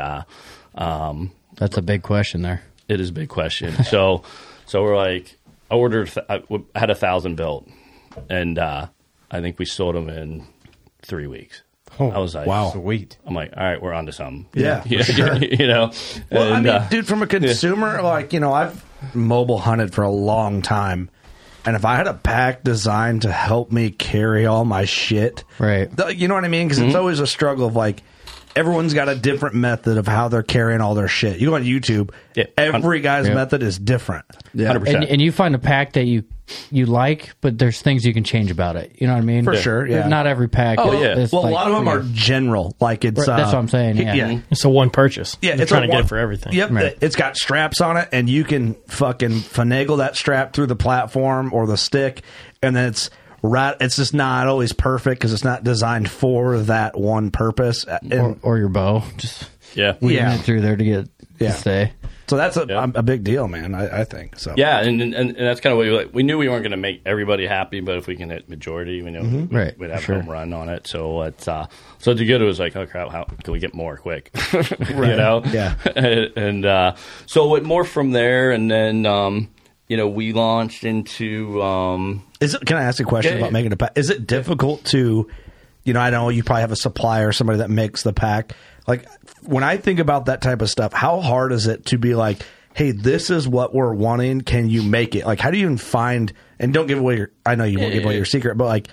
that's a big question there. It is a big question. So we're like, I had 1,000 built, and I think we sold them in 3 weeks. I was like, wow, sweet. I'm like, all right, we're on to something. Yeah, sure. Well, dude, from a consumer, I've mobile hunted for a long time, and if I had a pack designed to help me carry all my shit, right? You know what I mean? Because it's always a struggle of like, everyone's got a different method of how they're carrying all their shit. You go on YouTube, every guy's method is different. Yeah, 100%. And you find a pack that you like, but there's things you can change about it. You know what I mean? For sure, yeah. Not every pack. Oh, yeah. Well, a lot of them are general. Like it's that's what I'm saying. Yeah. It's a one purchase. Yeah, it's trying to get it for everything. Yep, right. It's got straps on it, and you can fucking finagle that strap through the platform or the stick, and then it's just not always perfect because it's not designed for that one purpose. Or your bow, just weaving it through there to get to stay. So that's a big deal, man. I think so. Yeah, and that's kind of what we like. We knew we weren't going to make everybody happy, but if we can hit majority, we know we'd have a home run on it. So it's to get it was like, oh crap, how can we get more quick? Right. Yeah. And so it morphed from there, and then we launched into. Can I ask a question about making a pack? Is it difficult to, I know you probably have a supplier or somebody that makes the pack. Like, when I think about that type of stuff, how hard is it to be like, hey, this is what we're wanting. Can you make it? Like, how do you even find, and don't give away I know you won't give away your secret, but like,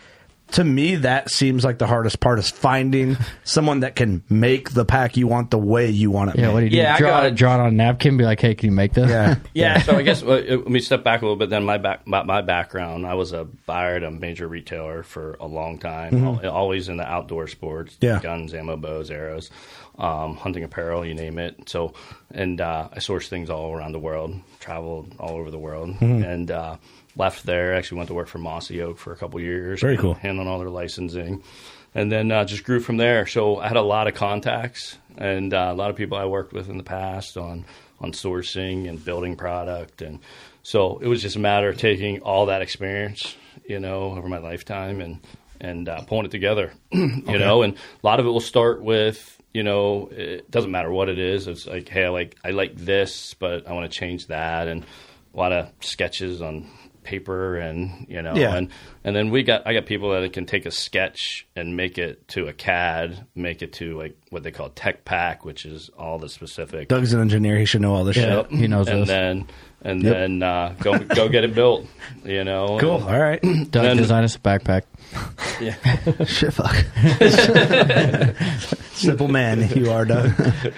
to me, that seems like the hardest part is finding someone that can make the pack you want the way you want it. Yeah, made. what do you do? Yeah, Draw it on a napkin, be like, hey, can you make this? Yeah. So I guess let me step back a little bit. Then my background, I was a buyer at a major retailer for a long time, always in the outdoor sports, guns, ammo, bows, arrows, hunting apparel, you name it. So, and I sourced things all around the world, traveled all over the world, and left there. Actually went to work for Mossy Oak for a couple years. Very cool. Handling all their licensing. And then just grew from there. So I had a lot of contacts and a lot of people I worked with in the past on sourcing and building product. And so it was just a matter of taking all that experience, over my lifetime and pulling it together, you know. And a lot of it will start with, it doesn't matter what it is. It's like, hey, I like this, but I want to change that. And a lot of sketches on paper and and then I got people that can take a sketch and make it to a CAD, make it to like what they call tech pack, which is all the specific. Doug's an engineer, he should know all this shit. He knows and this. Then go get it built, Cool. All right. Doug designed us a backpack. Yeah. Shit, fuck. Simple man you are, Doug.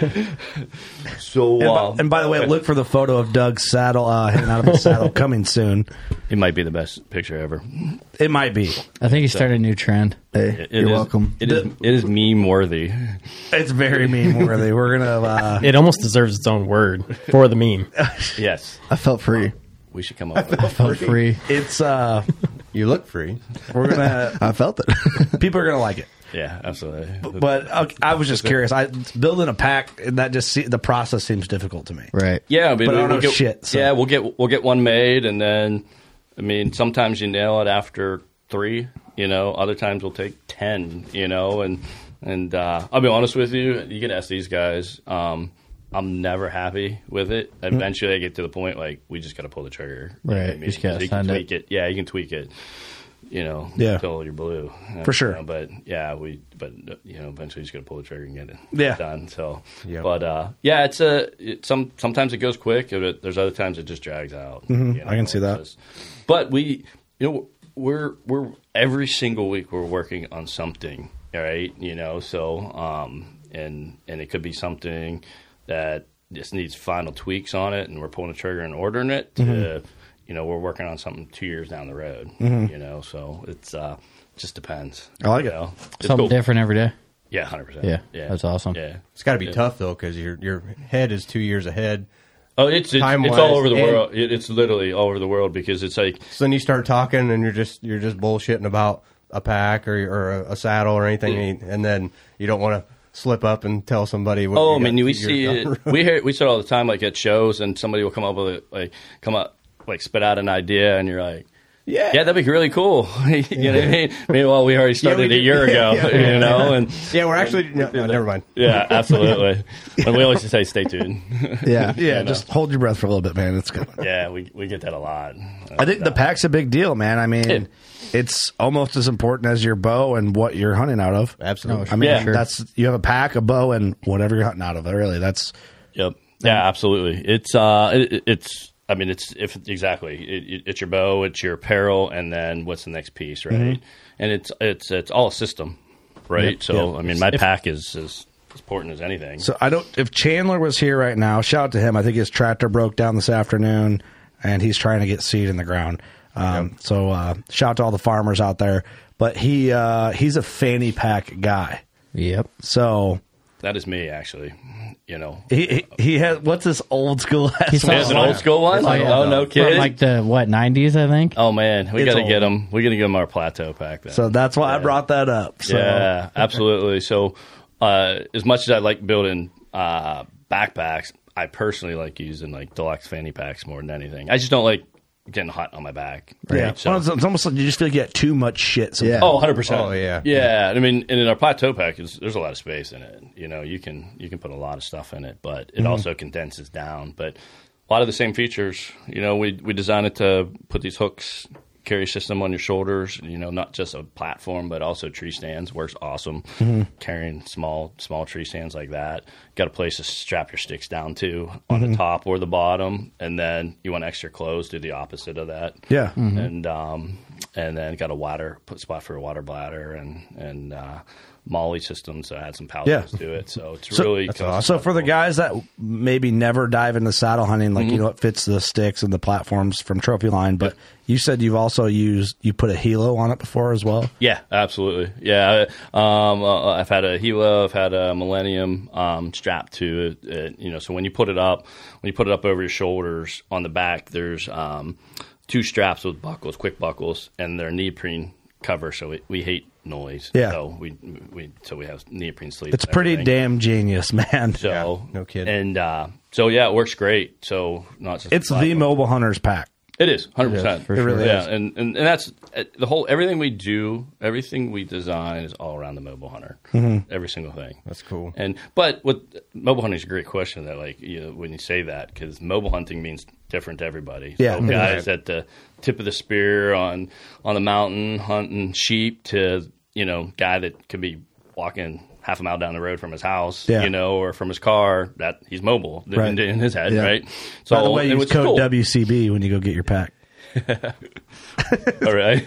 So, and by the way, look for the photo of Doug's saddle, hanging out of his saddle, coming soon. It might be the best picture ever. It might be. I think he started a new trend. Hey, you're welcome. It is meme worthy. It's very meme worthy. We're gonna. It almost deserves its own word for the meme. Yes, I felt free. We should come up with I felt free. It's you look free. We're gonna. I felt it. People are gonna like it. Yeah, absolutely. But I was just curious. Building a pack, that the process seems difficult to me. Right. Yeah, I mean, but I don't know get, shit. So. Yeah, we'll get one made, and then sometimes you nail it after 3. Other times we'll take 10. And I'll be honest with you. You can ask these guys. I'm never happy with it. Eventually, I get to the point like we just got to pull the trigger. Right. You just got to send tweak it. Yeah, you can tweak it. Until you're blue. For sure. But eventually you just got to pull the trigger and get it done. So, but sometimes it goes quick. There's other times it just drags out. I can see that. But we're every single week we're working on something. All right, so and it could be something that just needs final tweaks on it, and we're pulling the trigger and ordering it to. We're working on something 2 years down the road, so it's just depends. I like it. Something cool. Different every day. Yeah, 100%. Yeah, that's awesome. Yeah, it's got to be tough though because your head is 2 years ahead. Oh, it's all over the world. It's literally all over the world because it's like. So then you start talking and you're just bullshitting about a pack or a saddle or anything, and then you don't want to slip up and tell somebody. What we see it. We see it all the time, like at shows, and somebody will come up with spit out an idea, and you're like, yeah, that'd be really cool. You know what I mean? Meanwhile, we already started a year ago, and we're actually never mind. Yeah, absolutely. And we always just say, stay tuned. Yeah, just hold your breath for a little bit, man. It's good. Yeah, we get that a lot. I think the pack's a big deal, man. I mean, it's almost as important as your bow and what you're hunting out of. Absolutely. I mean, you have a pack, a bow, and whatever you're hunting out of. Really, that's. Yep. Yeah, absolutely. It's it's your bow, it's your apparel, and then what's the next piece, right? And it's all a system, right? Yep. So my pack is as important as anything. So if Chandler was here right now, shout out to him. I think his tractor broke down this afternoon, and he's trying to get seed in the ground. So shout out to all the farmers out there. But he's a fanny pack guy. Yep. So that is me, actually. He has what's this old school? He has an old school one. Oh, no kidding! From like the 90s, I think. Oh man, we got to get him. We got to give him our plateau pack. Then. So that's why I brought that up. So. Yeah, absolutely. So as much as I like building backpacks, I personally like using like deluxe fanny packs more than anything. I just don't like getting hot on my back. Right? Yeah, so, it's almost like you just feel like you get too much shit. Sometimes. Oh, 100%. Oh, yeah. Yeah, I mean, and in our plateau pack, there's a lot of space in it. You can put a lot of stuff in it, but it also condenses down. But a lot of the same features. We designed it to put these hooks, carry system on your shoulders. Not just a platform, but also tree stands. Works awesome. Carrying small tree stands like that. Got a place to strap your sticks down to on the top or the bottom, and then you want extra clothes, do the opposite of that. Yeah, and and then got a spot for a water bladder and Molly system, so I had some pouches to it. So it's really awesome. So for the guys that maybe never dive into saddle hunting, like it fits the sticks and the platforms from Trophy Line, but you said you've also you put a Hilo on it before as well. Yeah, absolutely. Yeah, I've had a Hilo, I've had a Millennium strapped to it. So when you put it up over your shoulders on the back, there's 2 straps with buckles, quick buckles, and they're neoprene cover. So we hate noise. Yeah. So we have neoprene sleeves. It's pretty damn genius, man. So no kidding. And it works great. So not just it's the Mobile Hunter's pack. It is 100%. It really is. And that's the whole. Everything we do, everything we design is all around the Mobile Hunter. Every single thing. That's cool. But with mobile hunting is a great question. That when you say that, because mobile hunting means different to everybody. Yeah. So guys at the tip of the spear on the mountain hunting sheep to guy that could be walking half a mile down the road from his house, or from his car, that he's mobile in his head, right? So by the way, use code WCB when you go get your pack. All right.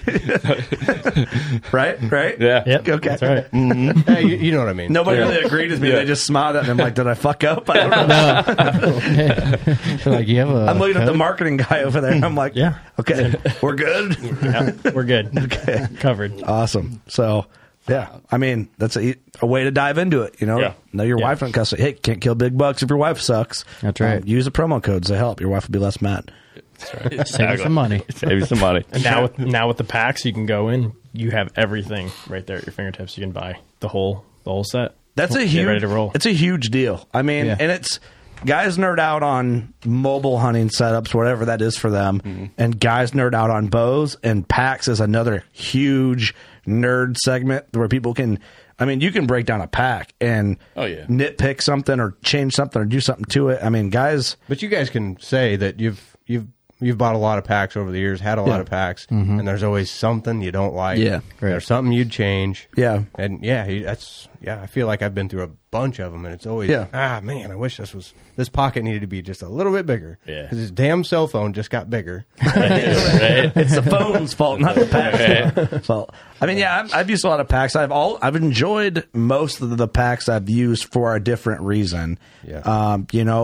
right? Yeah. Yep, okay. That's right. Hey, you know what I mean. Nobody really agreed with me. They just smiled at me. I'm like, did I fuck up? I don't know. Like, you have I'm looking at the marketing guy over there, and I'm like, okay, we're good? We're good. Okay. Covered. Awesome. So, yeah, I mean, that's a way to dive into it, Know your wife don't cuss. Hey, can't kill big bucks if your wife sucks. That's right. Use the promo codes to help. Your wife will be less mad. That's right. Save you some money. Save you some money. And now with the packs, you can go in. You have everything right there at your fingertips. You can buy the whole set. That's Get ready to roll. It's a huge deal. I mean, and it's guys nerd out on mobile hunting setups, whatever that is for them, and guys nerd out on bows, and packs is another huge nerd segment where people can. I mean, you can break down a pack and nitpick something or change something or do something to it. I mean, guys. But you guys can say that you've bought a lot of packs over the years, had a lot of packs, and there's always something you don't like. Yeah. There's something you'd change. Yeah. And I feel like I've been through a bunch of them, and it's always, man, I wish this pocket needed to be just a little bit bigger. Yeah. Because his damn cell phone just got bigger. It's the phone's fault, not the pack's fault. I mean, I've used a lot of packs. I've enjoyed most of the packs I've used for a different reason. Yeah.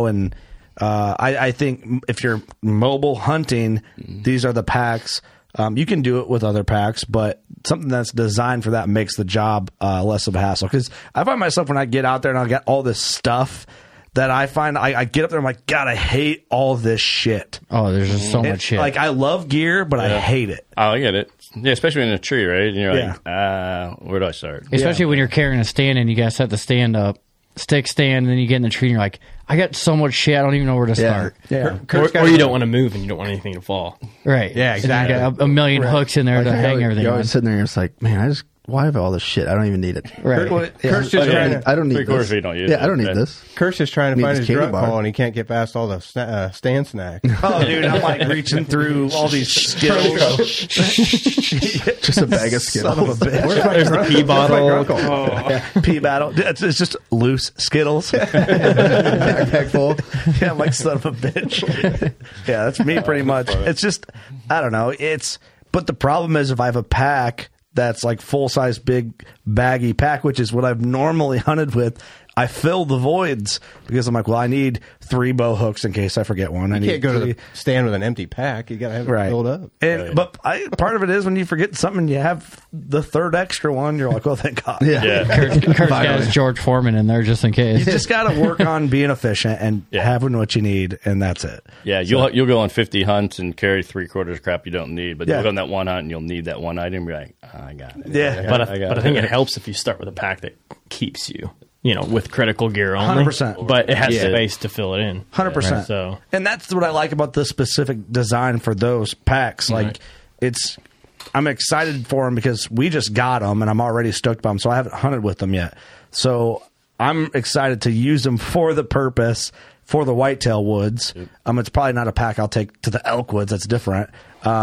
I think if you're mobile hunting, these are the packs. You can do it with other packs, but something that's designed for that makes the job less of a hassle. Because I find myself when I get out there and I get all this stuff that I find I get up there, I'm like, God, I hate all this shit. Oh, there's just so much shit. Like, I love gear, but I hate it. Oh, I get it. Yeah, especially in a tree, right? And you're like, where do I start? Especially when you're carrying a stand and you got to set the stand up, stick stand, and then you get in the tree and you're like, I got so much shit, I don't even know where to start. Yeah. Or you don't want to move and you don't want anything to fall. Right. Yeah, exactly. And you got a million hooks in there to hang everything You're on. always sitting there and it's like, man, why have I all this shit? I don't even need it. Right. Kurt's just trying to, I don't need Three-quarters this. you don't use I don't need this. Kurt's just trying to Need find this his candy drug bar. ball, and he can't get past all the stand snacks. Oh, dude, I'm like reaching through all these Skittles. Just a bag of Skittles. Son of a bitch. There's the pee bottle. Pea battle. It's just loose Skittles. Backpack full. Yeah, I'm like, son of a bitch. Yeah, that's me pretty much. It's just, I don't know. But the problem is if I have a pack that's like full-size, big, baggy pack, which is what I've normally hunted with, I fill the voids because I'm like, well, I need 3 bow hooks in case I forget one. You can't go to the stand with an empty pack. You got to have it filled up. And, But part of it is when you forget something, you have the 3rd extra one. You're like, oh, thank God. Kurt's got his George Foreman in there just in case. You just got to work on being efficient and having what you need, and that's it. Yeah, you'll go on 50 hunts and carry 3/4 of crap you don't need, but you'll go on that one hunt and you'll need that one item. You're like, I got it. Yeah. But I think it helps if you start with a pack that keeps you. With critical gear only. 100%. But it has space to fill it in. 100%. So, and that's what I like about the specific design for those packs. Like, I'm excited for them because we just got them and I'm already stoked by them. So I haven't hunted with them yet. So I'm excited to use them for the purpose for the whitetail woods. It's probably not a pack I'll take to the elk woods. That's different.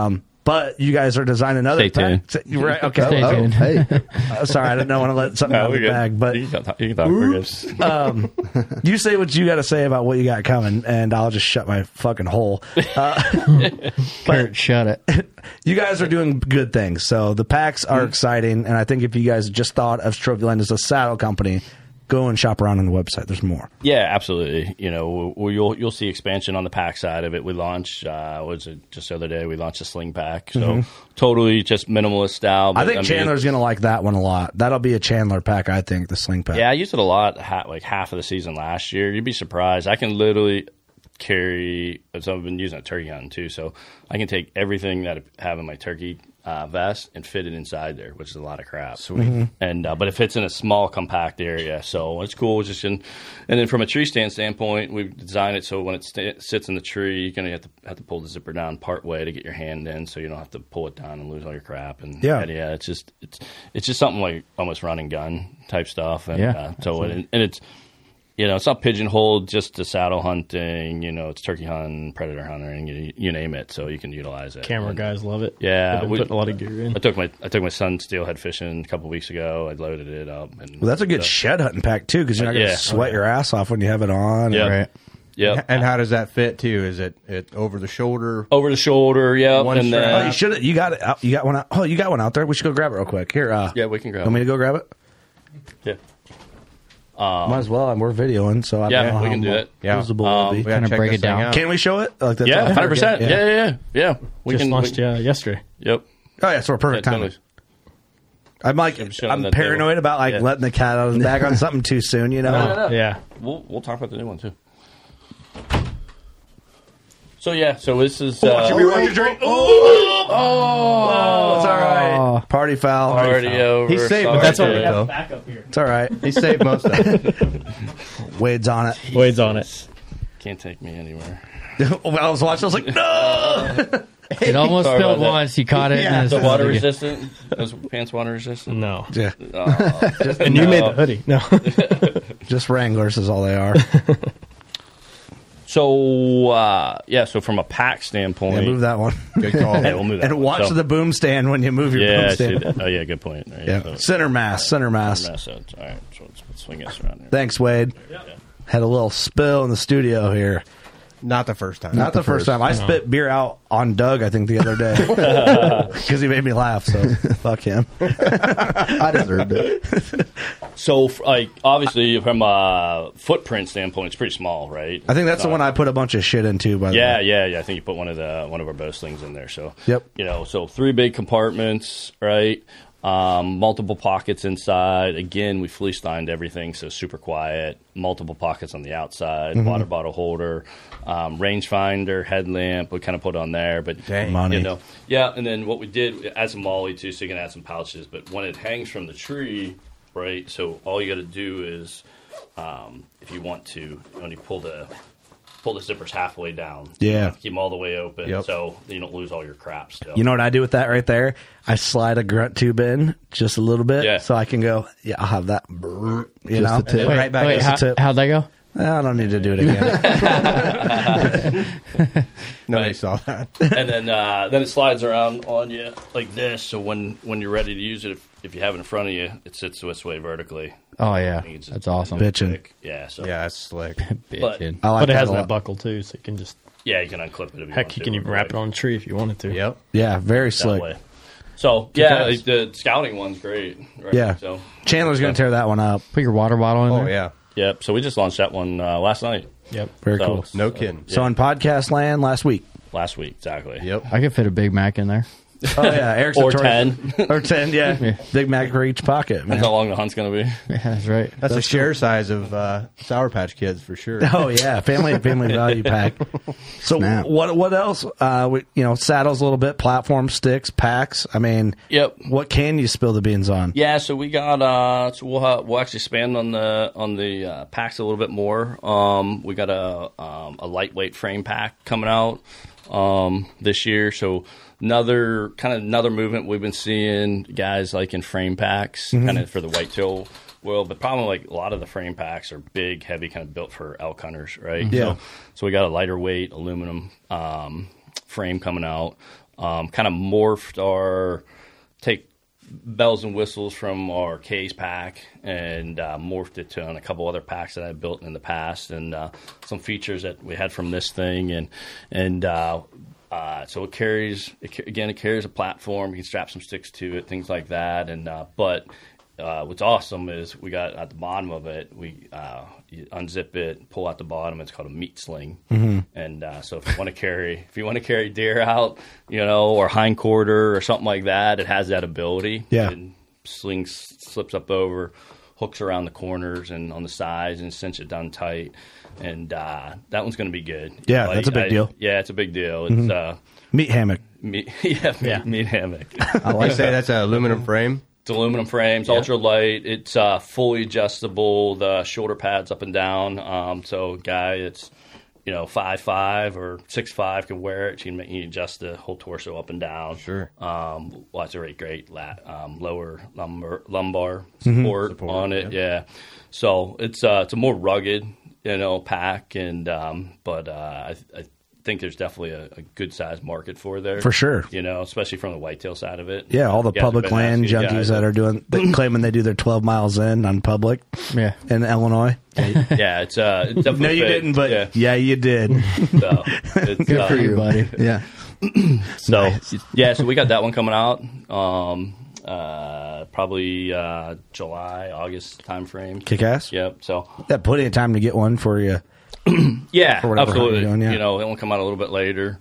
But you guys are designing other Stay tuned. packs. Right? Okay. Stay tuned. Hey, Sorry, I didn't want to let something out of the bag. But You can talk, we're good. you say what you got to say about what you got coming, and I'll just shut my fucking hole. Kurt, shut it. You guys are doing good things. So the packs are exciting, and I think if you guys just thought of Trophyland as a saddle company, go and shop around on the website. There's more. Yeah, absolutely. You know, you'll see expansion on the pack side of it. We launched, was it just the other day? We launched a sling pack, so totally just minimalist style. I think Chandler's going to like that one a lot. That'll be a Chandler pack, I think, the sling pack. Yeah, I used it a lot, like half of the season last year. You'd be surprised. I can literally carry. So I've been using a turkey hunting too, so I can take everything that I have in my turkey vest and fit it inside there, which is a lot of crap. Sweet. And but it fits in a small, compact area, so it's cool. And then from a tree stand standpoint, we've designed it so when it sits in the tree, you're gonna have to pull the zipper down part way to get your hand in, so you don't have to pull it down and lose all your crap. And it's just something like almost run and gun type stuff. And it's. You know, it's not pigeonholed just to saddle hunting. You know, it's turkey hunting, predator hunting, you name it. So you can utilize it. Camera guys love it. Yeah, we put a lot of gear in. I took my son steelhead fishing a couple weeks ago. I loaded it up. And Well, that's a good shed hunting pack too, because you're not going to sweat your ass off when you have it on. Yeah. Right. Yep. And how does that fit too? Is it over the shoulder? Over the shoulder, yeah. One strap. You should. You got it. You got one. Oh, you got one out there. We should go grab it real quick. Here. Yeah, we can grab Want me it. to go grab it? Yeah. Might as well. We're videoing, so I don't know we how can do it. Yeah. visible it'll be. We gotta Kinda check break this it down. thing out. Can we show it? Like that's Yeah, all? 100%. Yeah. Just launched yesterday. Yep. Oh yeah, so we're perfect Yeah, timing. totally. I'm like, showing I'm that paranoid table. about Yeah. letting the cat out of the bag on something too soon. You know. No. Yeah. We'll talk about the new one too. So this is Should we run your drink? Oh, it's all right. Party foul. already over. He's safe, Sorry, but that's all dude. right though. Backup here. It's all right. He saved most of it. Wade's on it. Wade's on it. Can't take me anywhere. When I was watching, I was like, no. It almost Sorry spilled about that. once. You caught it. Yeah. And The it's water resistant? Those pants water resistant? No. Yeah, And you made the hoodie. No. just Wranglers is all they are. So so from a pack standpoint, Yeah, move that one. Good call. Yeah, we'll move that And one. watch So- the boom stand when you move your Yeah, boom I see stand. that. Oh yeah, good point. Right, Yeah, so- center mass. All right, so let's swing this around here. Thanks, Wade. Had a little spill in the studio here. Not the first time. Not the first time. I spit beer out on Doug, I think, the other day. Because he made me laugh, so fuck him. I deserved it. So, like, obviously, from a footprint standpoint, it's pretty small, right? I think that's the one I put a bunch of shit into, by the way. Yeah. I think you put one of our bow slings in there. So, Yep. So 3 big compartments, right? Multiple pockets inside. Again, we fleece lined everything, so super quiet. Multiple pockets on the outside. Water bottle holder, rangefinder, headlamp. We kind of put on there, but Money. And then what we did, add some molly too, so you can add some pouches. But when it hangs from the tree, right? So all you got to do is, if you want to, when you pull the zippers halfway down. Yeah. Keep them all the way open, Yep. so you don't lose all your crap still. You know what I do with that right there? I slide a grunt tube in just a little bit, Yeah. so I can go. Yeah, I'll have that. You know, a tip. right back. Wait, Just a tip. how'd that go? I don't need to do it again. Nobody saw that. And then it slides around on you like this. So when you're ready to use it, if you have it in front of you, it sits this way vertically. Oh, yeah. I think it's That's awesome. Bitchin'. Yeah. So Yeah, that's slick. But Bitchin'. I like But it that has a that lot. buckle too, so you can just yeah, you can unclip it. If you heck, want you to, can even wrap it on a tree if you wanted to. Yep. Yeah, very that slick. way. So yeah, Kick-ass. the scouting one's great. Right? Yeah. So Chandler's going to tear that one up. Put your water bottle in Oh there. yeah. yep. So we just launched that one last night. Yep. Very So- cool. No kidding. So in podcast land last week. Last week, exactly. Yep. I could fit a Big Mac in there. Oh yeah, Eric's Or a toy- 10. or 10. Yeah, Big Mac for each pocket. Man. That's how long the hunt's going to be. Yeah, that's right. That's a share size of Sour Patch Kids for sure. Oh yeah, family value pack. So Snap. what else? Saddles a little bit, platform sticks, packs. I mean, Yep. what can you spill the beans on? Yeah, so we got we'll actually expand on the packs a little bit more. We got a lightweight frame pack coming out this year. So another movement we've been seeing guys like in frame packs, kind of for the whitetail world. But probably like a lot of the frame packs are big, heavy, kind of built for elk hunters, right? Yeah. So we got a lighter weight aluminum frame coming out. kind of morphed our take bells and whistles from our case pack and morphed it to on a couple other packs that I built in the past, and some features that we had from this thing, and so it carries a platform. You can strap some sticks to it, things like that, and but what's awesome is we got at the bottom of it, you unzip it, pull out the bottom. It's called a meat sling, and so if you want to carry deer out, or hind quarter or something like that, it has that ability. Yeah, and slips up over, hooks around the corners and on the sides, and cinch it down tight. And that one's going to be good. Yeah, that's a big deal. Yeah, it's a big deal. It's meat hammock. Meat hammock. I like to say that's an aluminum frame. It's aluminum frames, ultra light. It's fully adjustable. The shoulder pads up and down. So a guy that's 5'5" or 6'5" can wear it. You can adjust the whole torso up and down. Sure. Lots of great lower lumbar support on it. Yeah. So it's a more rugged pack, and but I think there's definitely a good sized market for there. For sure. Especially from the whitetail side of it. Yeah, all the public land junkies that are claiming they do their 12 miles in on public. Yeah. In Illinois. Yeah, it's definitely no, you didn't, but yeah, you did. So it's, good for you, buddy. Yeah. So so we got that one coming out. Probably July, August time frame. Kick ass. Yep. So that plenty of time to get one for you. Yeah, for absolutely. Doing, yeah. It will come out a little bit later.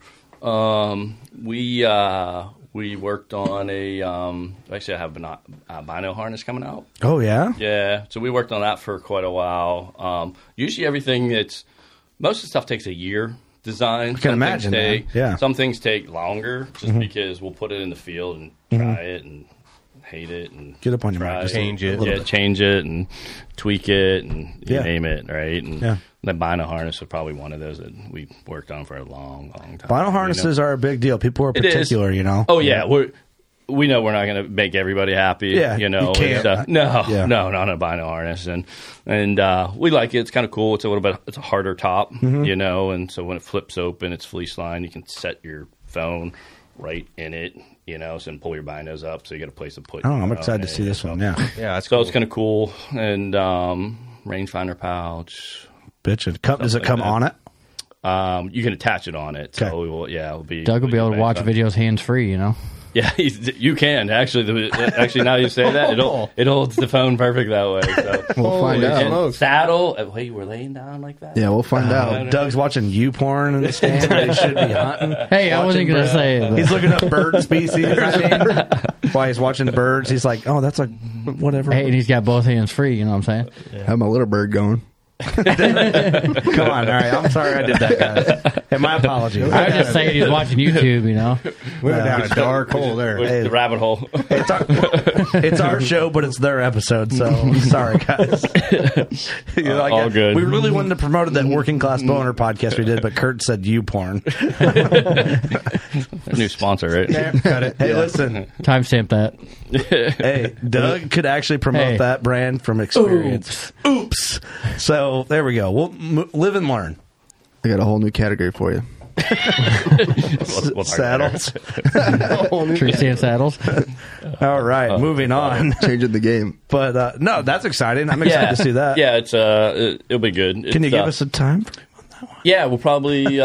We worked on actually I have a bino harness coming out. Oh yeah. Yeah. So we worked on that for quite a while. Usually most of the stuff takes a year. Design. I can imagine. Some things take longer just because we'll put it in the field and try it and hate it and get up on your mind, change it, change it and tweak it and you name it, right? And the bino harness was probably one of those that we worked on for a long time. Bino harnesses are a big deal. People are particular, Oh yeah, we know we're not going to make everybody happy. Yeah, you can't. No, not a bino harness, and we like it. It's kind of cool. It's a harder top, and so when it flips open, it's fleece lined. You can set your phone right in it, and pull your binos up, so you got a place to put. Oh, I'm excited to see this one. Yeah, that's cool. It's kind of cool, and rangefinder pouch. Bitch, does it come on it? You can attach it on it. So it'll be. Doug will be able to watch videos hands free. Yeah, you can actually. Actually, now you say that, it holds the phone perfect that way. So. We'll find out. Saddle. Wait, we're laying down like that. Yeah, we'll find out. Doug's watching porn in the stand. He should be hunting. Hey, I wasn't going to say it. He's looking up bird species. While he's watching birds, he's like, "Oh, that's whatever." Hey, and he's got both hands free. You know what I'm saying? Yeah. Have my little bird going. Come on, all right. I'm sorry I did that, guys. Hey, my apologies. I was just saying he's watching YouTube. We went down a dark hole there. The rabbit hole. It's our show, but it's their episode. So sorry, guys. All good. We really wanted to promote that Working Class Bowhunter podcast we did, but Kurt said you porn. New sponsor, right? Got it. Hey, listen. Timestamp that. Hey, Doug could actually promote that brand from experience. Oops. So there we go. We'll live and learn. I got a whole new category for you. Saddles. Tree stand saddles. All right, moving on. Changing the game. But no, that's exciting. I'm excited to see that. Yeah, it'll be good. Can you give us a time frame on that one? Yeah, we'll probably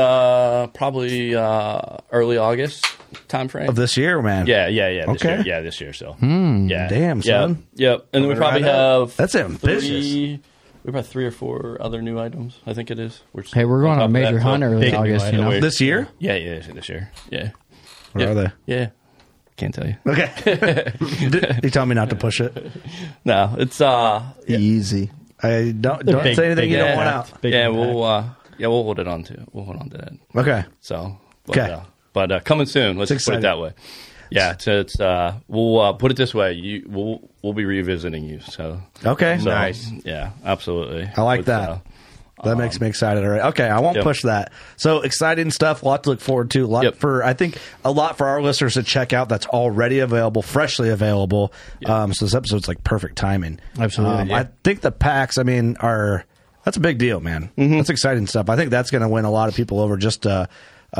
early August time frame of this year, man. Yeah. This Okay. year. Yeah, this year. So yeah, damn son. Yep. And we probably have that's ambitious. We have 3 or 4 other new items. I think it is. We're going on a major hunt early August. This year? Yeah, this year. Yeah. Where are they? Yeah. Can't tell you. Okay. You tell me not to push it. No, it's easy. I don't say anything you don't want out. We'll hold it on to. We'll hold on to that. Okay. So, but coming soon. Let's put it that way. Yeah, it's we'll put it this way. We'll be revisiting you. So nice. Yeah, absolutely. I like that. That makes me excited already. Okay, I won't push that. So exciting stuff. A lot to look forward to. I think a lot for our listeners to check out. That's already available, freshly available. So this episode's like perfect timing. Absolutely. I think the packs. That's a big deal, man. That's exciting stuff. I think that's going to win a lot of people over. Just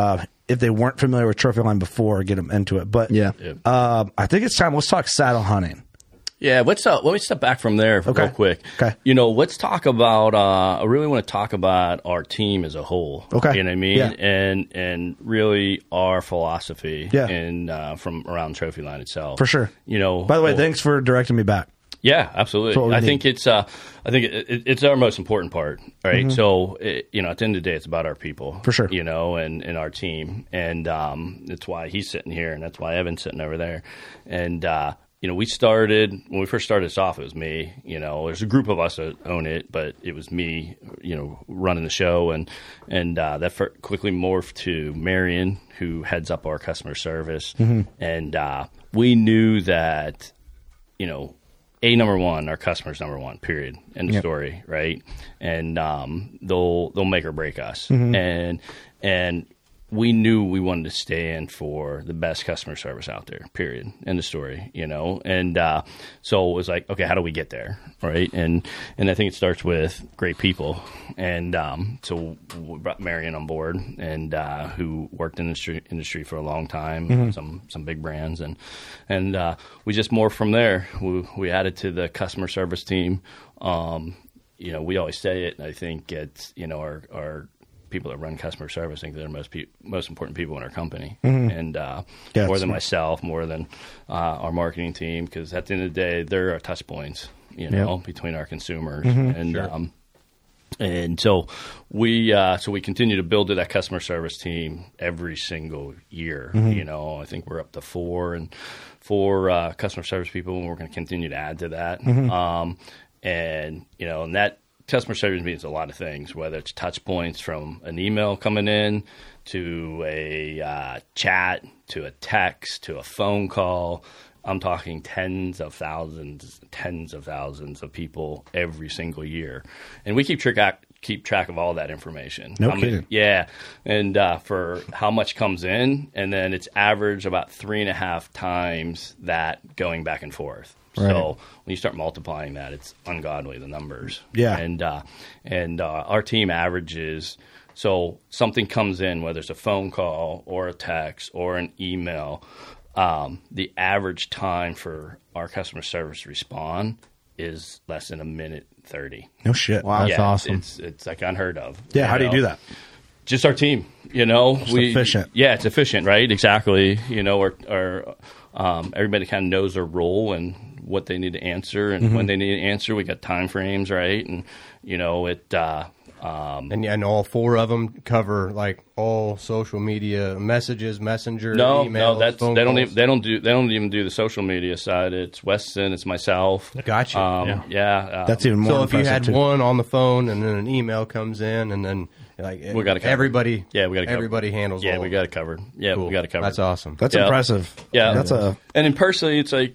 if they weren't familiar with Trophyline before, get them into it. But I think it's time. Let's talk saddle hunting. Yeah, let me step back from there real quick. Okay. Let's talk about, I really want to talk about our team as a whole. Okay. You know what I mean? Yeah. And really our philosophy from around Trophyline itself. For sure. By the way, thanks for directing me back. Yeah, absolutely. I think it's our most important part, right? Mm-hmm. So, at the end of the day, it's about our people. For sure. And our team. And that's why he's sitting here, and that's why Evan's sitting over there. And, when we first started this off, it was me. There's a group of us that own it, but it was me, running the show. And that quickly morphed to Marion, who heads up our customer service. Mm-hmm. And we knew that, number one, our customer's number one, period. End of story, right? And they'll make or break us. Mm-hmm. And we knew we wanted to stand for the best customer service out there, period. End of story, And so it was like, okay, how do we get there, right? And I think it starts with great people. And so we brought Marion on board, and who worked in the industry for a long time, some big brands. And we just morphed from there. We added to the customer service team. We always say it, and I think it's, our people that run customer service think they're the most important people in our company, and more than myself, more than our marketing team, because at the end of the day, they're our touch points, between our consumers, and so we continue to build to that customer service team every single year. I think we're up to four customer service people, and we're going to continue to add to that. And that customer service means a lot of things, whether it's touch points from an email coming in to a chat, to a text, to a phone call. I'm talking tens of thousands of people every single year. And we keep track of all that information. No kidding. Yeah. And for how much comes in, and then it's average about 3.5 times that going back and forth. Right. So when you start multiplying that, it's ungodly, the numbers. Yeah. And our team averages, so something comes in, whether it's a phone call or a text or an email, the average time for our customer service to respond is less than 1:30. No shit. Wow, that's awesome. It's like unheard of. Yeah, how do you do that? Just our team, efficient. Yeah, it's efficient, right? Exactly. Everybody kind of knows their role and what they need to answer, and when they need to answer. We got time frames, right? And and all four of them cover like all social media messages, messenger, emails. No, they don't even do the social media side. It's Weston, it's myself. Gotcha. That's even more. So if you had one on the phone and then an email comes in, and then we got it covered. Everybody. Yeah, we got it covered. Everybody handles. Yeah, all we got it covered. Yeah, cool. we got it covered. That's awesome. That's impressive. Yeah, and then personally, it's like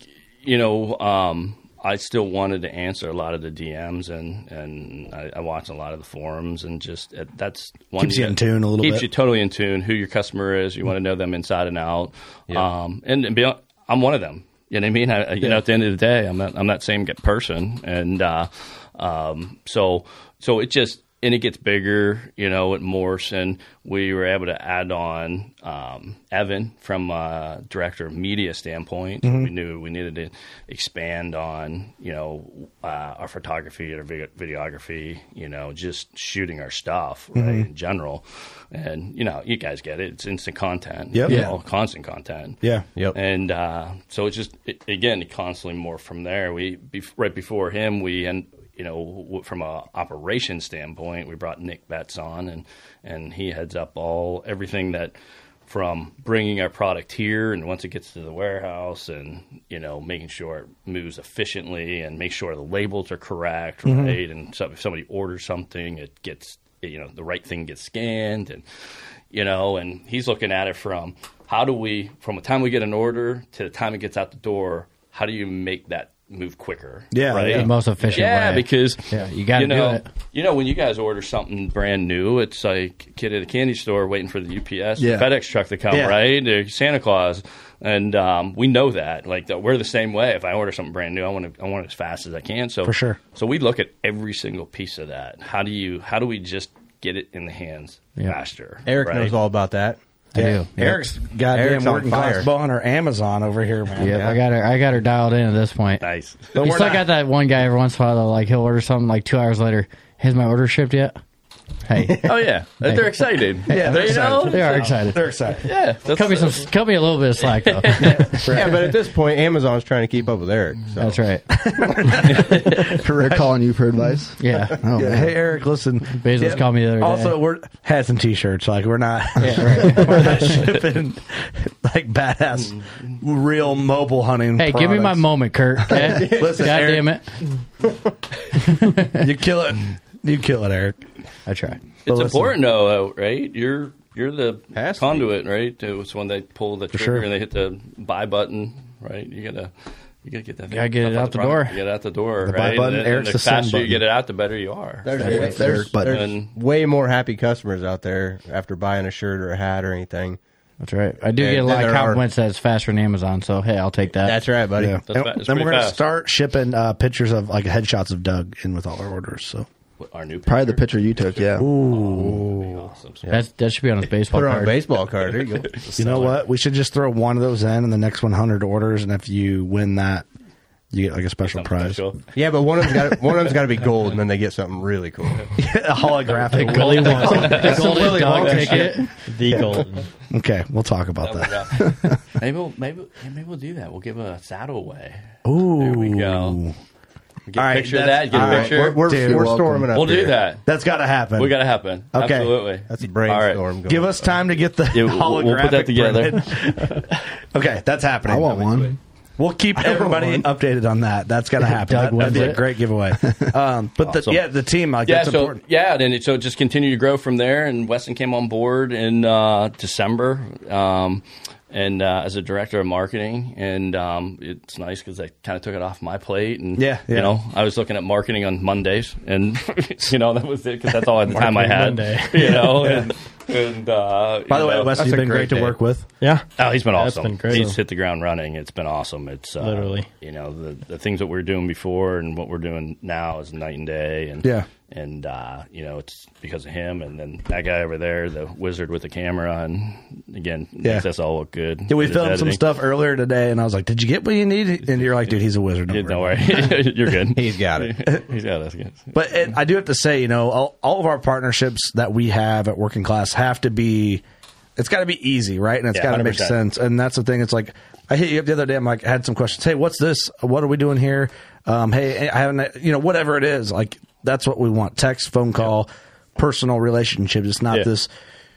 I still wanted to answer a lot of the DMs, and I watch a lot of the forums, and just that's one keeps you in tune a little bit. Keeps you totally in tune. Who your customer is, you want to know them inside and out. Yeah. And beyond, I'm one of them. You know what I mean? At the end of the day, I'm that same person, and so it just. And it gets bigger, it morphs, and we were able to add on Evan from a director of media standpoint. We knew we needed to expand on, our photography or videography, just shooting our stuff, right, in general. And, you guys get it. It's instant content, constant content. Yeah. Yep. And so it's just, it constantly morphed from there. Right before him, from a operations standpoint, we brought Nick Betts on, and he heads up everything that from bringing our product here, and once it gets to the warehouse, and making sure it moves efficiently, and make sure the labels are correct, right? And so if somebody orders something, it gets the right thing gets scanned, and and he's looking at it from the time we get an order to the time it gets out the door, how do you make that move quicker? Right? The most efficient way. Yeah, because you got to do it. When you guys order something brand new, it's like a kid at a candy store waiting for the UPS, the FedEx truck to come, right? Or Santa Claus, and we know that. Like we're the same way. If I order something brand new, I want it as fast as I can. So for sure. So we look at every single piece of that. How do we just get it in the hands faster? Eric knows all about that. I do. Eric's goddamn Eric's on working fire. class bow hunter Amazon over here, man. Yeah, I got her dialed in at this point. Nice. But You we're still not- got that one guy every once in a while, though, like he'll order something like 2 hours later. Has my order shipped yet? Hey. Oh yeah, they're excited. Yeah, they're You excited. know? They are excited. They're excited. Yeah, Cut me a little bit of slack, though. Yeah, but at this point, Amazon's trying to keep up with Eric. So. That's right. They're calling you for advice. Yeah. Oh, Yeah, man. hey Eric, listen. Bezos called me the other day. Also, we're hats and t-shirts. Like we're not, Yeah, right. we're not shipping like badass, real mobile hunting. Hey, give me my products. moment, Kurt. Okay? Listen, God Eric, damn it. You kill it. You kill it, Eric. I try. It's listen. important, though, right? You're the Has to conduit, right? It's when they pull the trigger sure. and they hit the buy button, right? You gotta get that. Gotta get it stuff out the front. door. Get it out the door, The buy right? button, and Eric's the the send faster you button. get it out, the better you are. There's And- way more happy customers out there after buying a shirt or a hat or anything. That's right. I do Yeah, get a lot there of are- compliments that it's faster than Amazon, so hey, I'll take that. That's right, buddy. Yeah. That's And fa- it's then we're pretty gonna fast. start shipping pictures of like headshots of Doug in with all our orders. So Our new Probably the picture you took, yeah. Awesome. That should be on his baseball Put it on a card. baseball card. There you go. you know what? We should just throw one of those in the next 100 orders, and if you win that, you get like a special Something prize. special. Yeah, but one of them's got to be gold, and then they get something really cool. A holographic. Willy Wonka. The golden Willy dog Wonka ticket. The golden. Okay, we'll talk about that. Maybe we'll do that. We'll give a saddle away. Ooh, There we go. Get All a right, picture of that's- that. Get all a right, picture. We're Dude, welcome. storming up. We'll here. do that. That's got to happen. We got to happen. Okay. Absolutely. That's a All brainstorm. right. Going Give us time to get the Yeah, holographic. we'll put that together. printed. Okay, that's happening. I want one. We'll keep everybody updated on that. That's got to happen. Doug That'd be wins a it. great giveaway. But Awesome. the team, like Yeah, that's so important. so just continue to grow from there. And Weston came on board in December, and as a director of marketing, and it's nice because I kind of took it off my plate. And Yeah. you know, I was looking at marketing on Mondays, and you know that was it because that's all at the time I had. Monday. You know, and By the way, Wes, That's you've a been great great to day. work with. Yeah. Oh, he's been That's awesome. been great. He's hit the ground running. It's been awesome. It's Literally. you know, the things that we were doing before and what we're doing now is night and day. And Yeah. and you know, it's because of him. And then that guy over there, the wizard with the camera, and again, makes us all look good. Yeah, we His filmed some editing. stuff earlier today, and I was like, "Did you get what you need?" And you're like, "Dude, he's a wizard." Yeah, don't worry, you're good. He's got it. He's got us. Yes. But I do have to say, you know, all of our partnerships that we have at Working Class have to be. It's got to be easy, right? And it's Yeah, got to make 100%. sense. And that's the thing. It's like I hit you up the other day. I'm like, I had some questions. Hey, what's this? What are we doing here? Hey, I haven't. You know, whatever it is. Like that's what we want. Text, phone call, personal relationships. It's not this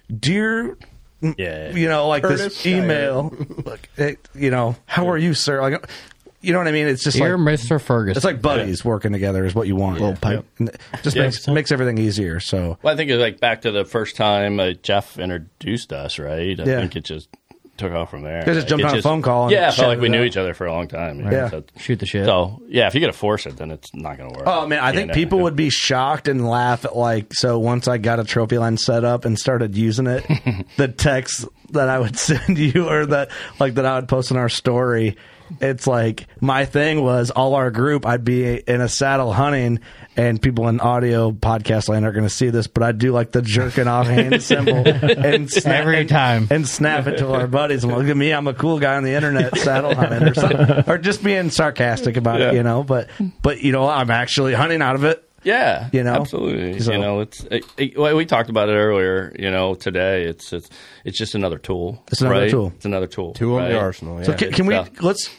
dear. Yeah. You know, like Curtis this email. Like, hey, you know, how are you, sir? Like, you know what I mean? It's just Dear like Mr. Ferguson. it's like buddies working together is what you want. Little pipe. And it just Yeah. makes everything easier. So Well, I think it's like back to the first time Jeff introduced us, right? I Yeah. think it just took off from there. They just jumped It on a phone call and Yeah, I felt like chatted we it knew out. each other for a long time. Yeah. So, Shoot the shit. so, yeah, if you're going to force it, then it's not going to work. oh man, I think people would be shocked and laugh at like. So once I got a trophy line set up and started using it, the text that I would send you or that I would post in our story. It's like my thing was all our group. I'd be in a saddle hunting, and people in audio podcast land are going to see this, but I'd do like the jerking off hand symbol and snap, Every time. and snap it to our buddies. And look at me, I'm a cool guy on the internet saddle hunting or something, or just being sarcastic about it, you know. But you know, I'm actually hunting out of it. Yeah, You know? absolutely. So- You know, well, we talked about it earlier. You know, today it's just another tool. It's another right? tool. It's another tool. Tool in right? the arsenal. Yeah. So can we It's, let's?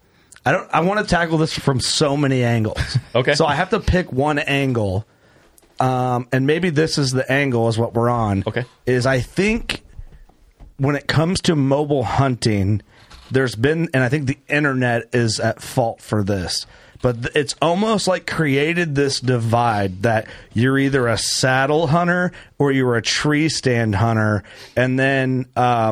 I want to tackle this from so many angles. Okay. So I have to pick one angle, and maybe this is the angle is what we're on. Okay. Is I think when it comes to mobile hunting, there's been, and I think the internet is at fault for this. But it's almost like created this divide that you're either a saddle hunter or you're a tree stand hunter, and then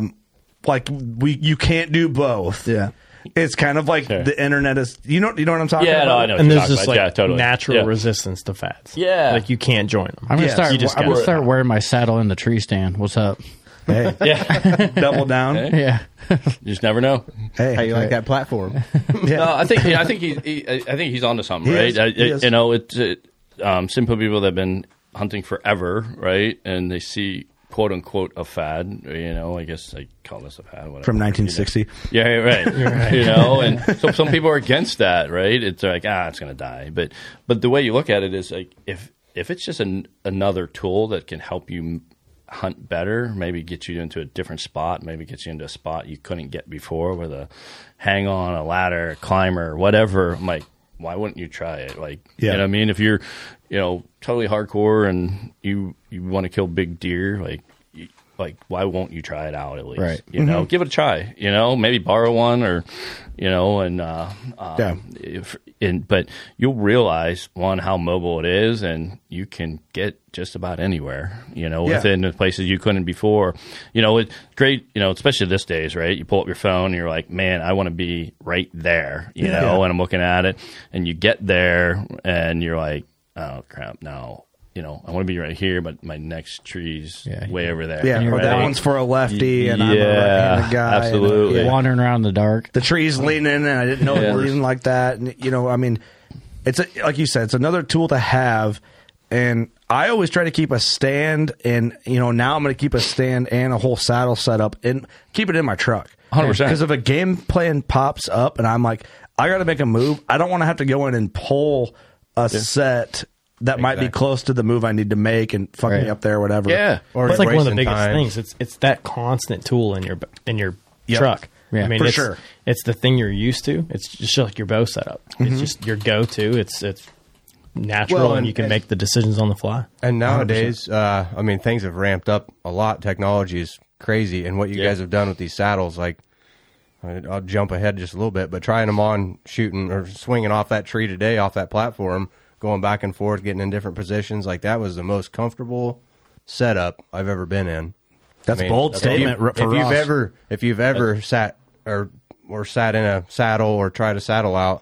you can't do both. Yeah. It's kind of like Sure. the internet is. You know what I'm talking Yeah, about? no, I know. And what you're there's talking this about. like Yeah, totally. natural Yeah. resistance to fads. Yeah. Like you can't join them. I'm gonna start. You just I'm gonna gotta- start wearing my saddle in the tree stand. What's up? Hey, Yeah, double down. Hey. Yeah. you just never know. Hey, How you like that platform? Yeah. No, I think he's onto something, He right? is. He is. You know, it's simple people that have been hunting forever, right? And they see quote unquote a fad. I guess I call this a fad. Whatever. From 1960. Yeah, right. Right. And so some people are against that, right? It's like it's going to die. But the way you look at it is like if it's just another tool that can help you hunt better, maybe get you into a different spot, maybe get you into a spot you couldn't get before with a hang on, a ladder, a climber, whatever. I'm like, why wouldn't you try it? Like, you know what I mean? If you're, totally hardcore and you want to kill big deer, like why won't you try it out at least? Right. Give it a try. Maybe borrow one or, but you'll realize how mobile it is, and you can get just about anywhere. Within the places you couldn't before. It's great. Especially these days, right? You pull up your phone and you're like, man, I want to be right there. And I'm looking at it, and you get there, and you're like, oh crap, no. I want to be right here, but my next tree's way over there. Yeah, or that one's for a lefty, and I'm a right-handed guy. Absolutely. And, wandering around in the dark. The tree's leaning, and I didn't know it was leaning like that. And, it's like you said, it's another tool to have. And I always try to keep a stand, and, now I'm going to keep a stand and a whole saddle set up and keep it in my truck. 100%. Because if a game plan pops up and I'm like, I got to make a move, I don't want to have to go in and pull a set that might be close to the move I need to make and fuck me up there or whatever. Yeah. Or it's like one of the biggest things. It's that constant tool in your truck. Yeah, I mean, for it's, sure. It's the thing you're used to. It's just like your bow setup. It's just your go-to. It's natural, and you can make the decisions on the fly. And nowadays, things have ramped up a lot. Technology is crazy, and what you guys have done with these saddles, like, I'll jump ahead just a little bit, but trying them on, shooting or swinging off that tree today, off that platform, going back and forth, getting in different positions, like that was the most comfortable setup I've ever been in. That's a bold statement for Ross. If you've ever sat or sat in a saddle or tried a saddle out,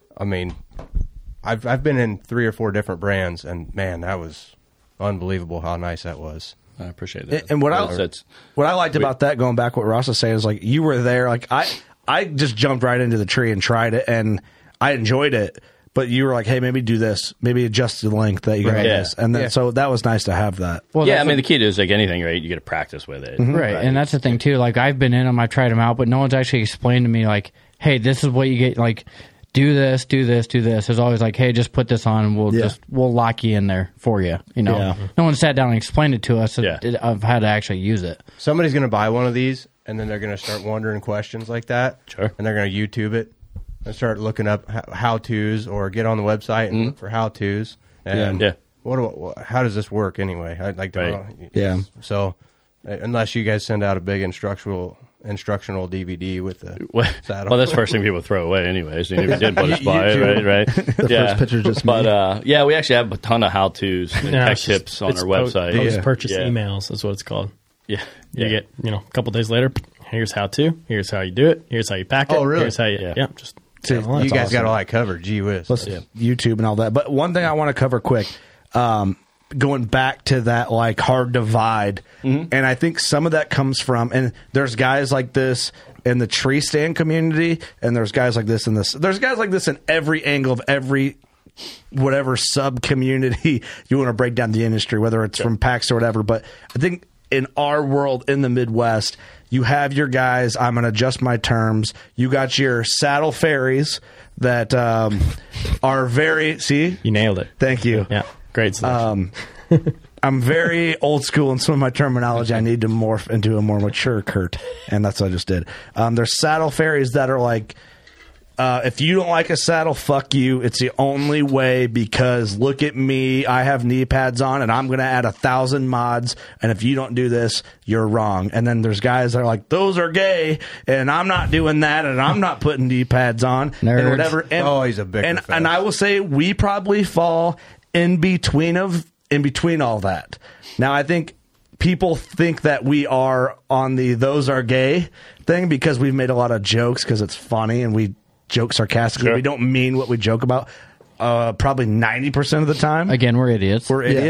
I've been in 3 or 4 different brands, and man, that was unbelievable how nice that was. I appreciate that. And what I liked about that, going back what Ross was saying, is like you were there. Like I just jumped right into the tree and tried it, and I enjoyed it. But you were like, hey, maybe do this. Maybe adjust the length that you got this. And then, so that was nice to have that. Well, the key to it is like anything, right? You get to practice with it. Mm-hmm. Right. And that's the thing, too. Like, I've been in them, I've tried them out, but no one's actually explained to me, like, hey, this is what you get. Like, do this, do this, do this. There's always like, hey, just put this on, and we'll lock you in there for you. No one sat down and explained it to us. I've had to actually use it. Somebody's going to buy one of these, and then they're going to start wondering questions like that. Sure. And they're going to YouTube it and start looking up how-tos, or get on the website and look for how-tos. And how does this work anyway? I'd like to know. So unless you guys send out a big instructional DVD with the saddle. Well, that's the first thing people throw away anyways. If you did put us by it, right? The first picture just me. But, we actually have a ton of how-tos and tech tips on our website. Post-purchase emails is what it's called. Yeah. You get, a couple days later, here's how to, here's how you do it, here's how you pack it. Oh, really? Here's how you, just... So you guys got all that covered. Gee whiz. YouTube and all that. But one thing I want to cover quick, going back to that like hard divide, and I think some of that comes from, and there's guys like this in the tree stand community, and there's guys like this in this. There's guys like this in every angle of every whatever sub community you want to break down the industry, whether it's from PAX or whatever. But I think in our world in the Midwest, you have your guys, I'm going to adjust my terms. You got your saddle fairies that are very... See? You nailed it. Thank you. Yeah, great selection. I'm very old school in some of my terminology. I need to morph into a more mature Kurt, and that's what I just did. There's saddle fairies that are like, if you don't like a saddle, fuck you. It's the only way, because look at me. I have knee pads on, and I'm going to add 1,000 mods, and if you don't do this, you're wrong. And then there's guys that are like, those are gay, and I'm not doing that, and I'm not putting knee pads on. Nerds. And whatever. And, he's a big and I will say we probably fall in between all that. Now, I think people think that we are on the those are gay thing because we've made a lot of jokes because it's funny, and we joke sarcastically. Sure. We don't mean what we joke about probably 90% of the time. Again, we're idiots.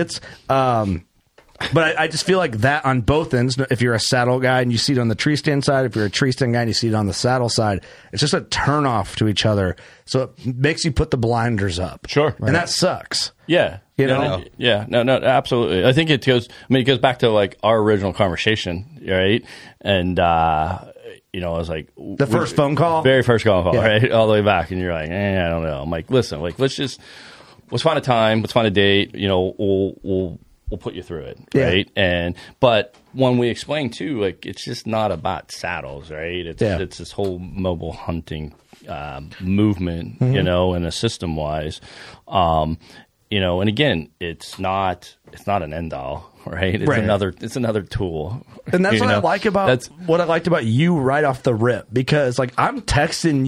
But I just feel like that on both ends. If you're a saddle guy and you see it on the tree stand side, if you're a tree stand guy and you see it on the saddle side, it's just a turn off to each other. So it makes you put the blinders up. Sure. And that sucks. Yeah. You know? Yeah, no, absolutely. I think it goes back to like our original conversation, right? And, you know, I was like, the first phone call, very first phone call, right? All the way back. And you're like, I don't know. I'm like, listen, like, let's find a time, let's find a date, you know, we'll put you through it, right? But when we explain too, like, it's just not about saddles, right? It's this whole mobile hunting movement, you know, and a system wise, you know, and again, it's not an end all. Right, it's another tool, and that's what I like about what I liked about you right off the rip, because like I'm texting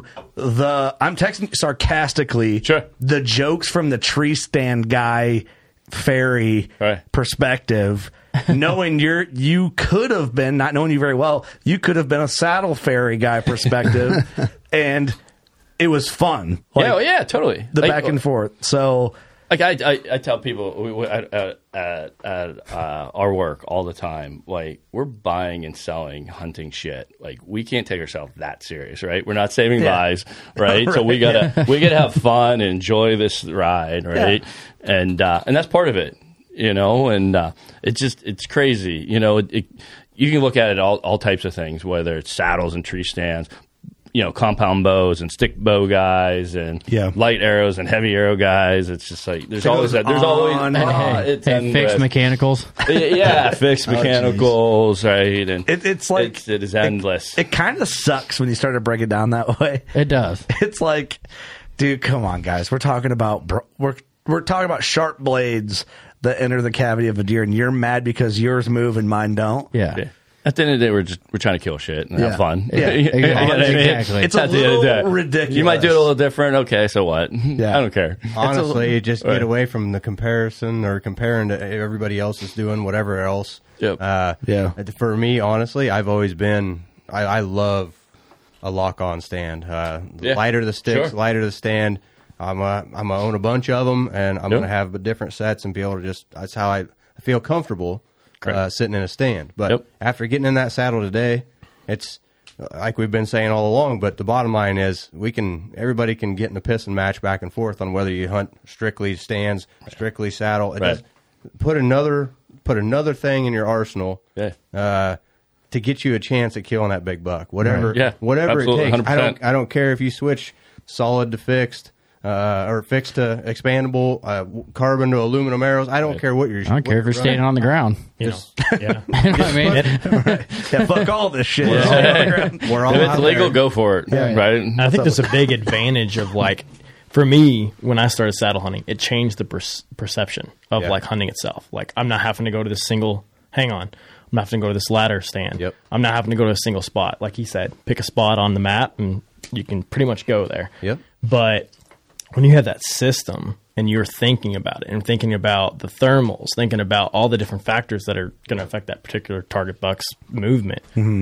sarcastically the jokes from the tree stand guy fairy perspective, knowing you could have been, not knowing you very well, you could have been a saddle fairy guy perspective, and it was fun. Like, totally, the back and forth. So. Like I tell people at our work all the time, like, we're buying and selling hunting shit. Like, we can't take ourselves that serious, right? We're not saving lives, right? So we gotta have fun and enjoy this ride, right? Yeah. And that's part of it, you know. And it's crazy, you know. You can look at it all types of things, whether it's saddles and tree stands, you know, compound bows and stick bow guys and light arrows and heavy arrow guys. It's just like there's always fixed mechanicals. Fixed mechanicals, right? And it's like it is endless. It kind of sucks when you start to break it down that way. It does. It's like, dude, come on, guys. We're talking about sharp blades that enter the cavity of a deer, and you're mad because yours move and mine don't. Yeah. At the end of the day, we're trying to kill shit and have fun. Yeah, exactly. It's a little ridiculous. You might do it a little different. Okay, so what? Yeah. I don't care. Honestly, just get away from the comparison or comparing to everybody else is doing whatever else. Yep. For me, honestly, I've always been. I love a lock-on stand. Lighter the sticks, lighter the stand. I'm gonna own a bunch of them, and I'm gonna have different sets and be able to just. That's how I feel comfortable. Sitting in a stand. But after getting in that saddle today, it's like we've been saying all along, but the bottom line is everybody can get in a piss and match back and forth on whether you hunt strictly stands, strictly saddle. It does, put another thing in your arsenal to get you a chance at killing that big buck. Whatever it takes. 100%. I don't care if you switch solid to fixed. Or fixed to expandable, carbon to aluminum arrows. I don't care what you're. I don't care if you're standing on the ground. You know what I mean? Fuck all this shit. We're all if it's legal, go for it. Yeah. Right. I think there's a big advantage of like, for me, when I started saddle hunting, it changed the perception of like hunting itself. Like, I'm not having to go to this single. Hang on. I'm not having to go to this ladder stand. Yep. I'm not having to go to a single spot. Like he said, pick a spot on the map and you can pretty much go there. Yep. But when you have that system and you're thinking about it and thinking about the thermals, thinking about all the different factors that are going to affect that particular target buck's movement,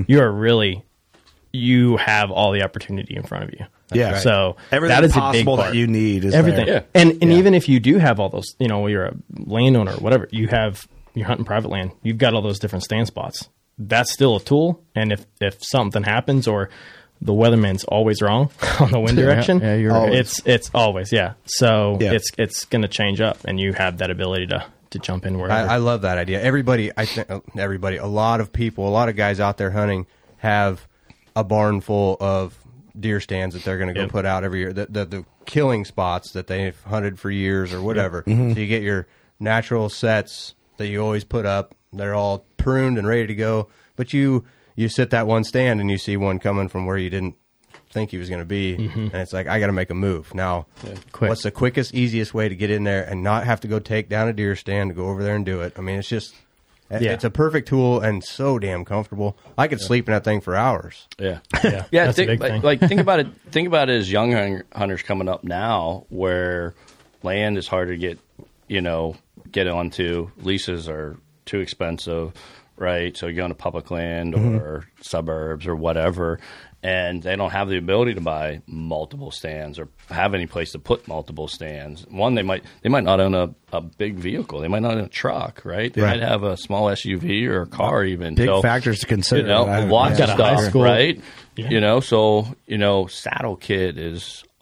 you have all the opportunity in front of you. Yeah. So everything that is possible a big part. That you need is everything. There. And even if you do have all those, you know, you're a landowner or whatever, you're hunting private land, you've got all those different stand spots. That's still a tool. And if something happens or the weatherman's always wrong on the wind direction. You're right. It's always, So it's going to change up, and you have that ability to jump in wherever. I love that idea. A lot of people, a lot of guys out there hunting have a barn full of deer stands that they're going to go put out every year. The killing spots that they've hunted for years or whatever. So you get your natural sets that you always put up. They're all pruned and ready to go, but you sit that one stand and you see one coming from where you didn't think he was going to be, and it's like, I got to make a move now. What's the quickest, easiest way to get in there and not have to go take down a deer stand to go over there and do it? I mean, it's just it's a perfect tool and so damn comfortable. I could sleep in that thing for hours. That's a big thing. Like think about it. Think about it as young hunters coming up now, where land is hard to get onto. Leases are too expensive. Right, so you go into public land or suburbs or whatever, and they don't have the ability to buy multiple stands or have any place to put multiple stands. One, they might not own a big vehicle. They might not own a truck, right? They might have a small SUV or a car even. Big factors to consider. Lots of stuff, right? Yeah. Saddle kit is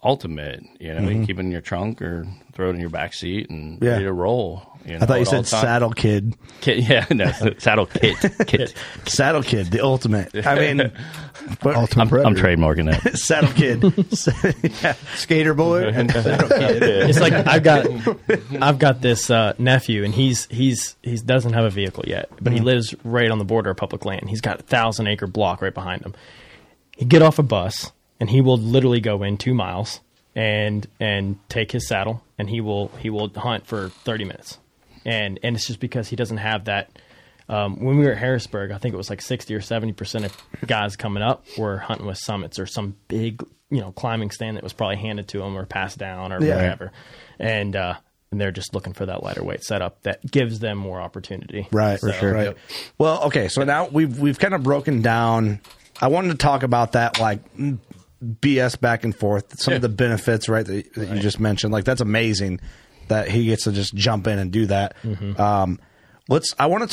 ultimate. You know, you can keep it in your trunk or throw it in your back seat and ready to roll. You know, I thought you said Saddle Kid. Yeah, no, Saddle Kit. Saddle Kid, the ultimate. I mean, I'm trademarking that. Saddle Kid. Yeah. Skater boy. It's like I've got this nephew, and he doesn't have a vehicle yet, but he lives right on the border of public land. He's got a 1,000-acre block right behind him. He'd get off a bus, and he will literally go in 2 miles and take his saddle, and he will hunt for 30 minutes. And it's just because he doesn't have that. When we were at Harrisburg, I think it was like 60 or 70% of guys coming up were hunting with Summits or some big, climbing stand that was probably handed to them or passed down or whatever. And they're just looking for that lighter weight setup that gives them more opportunity. Right, for sure. Right. Well, okay, so now we've kind of broken down. I wanted to talk about that, like BS back and forth, some of the benefits, right, that you just mentioned. Like, that's amazing that he gets to just jump in and do that. I want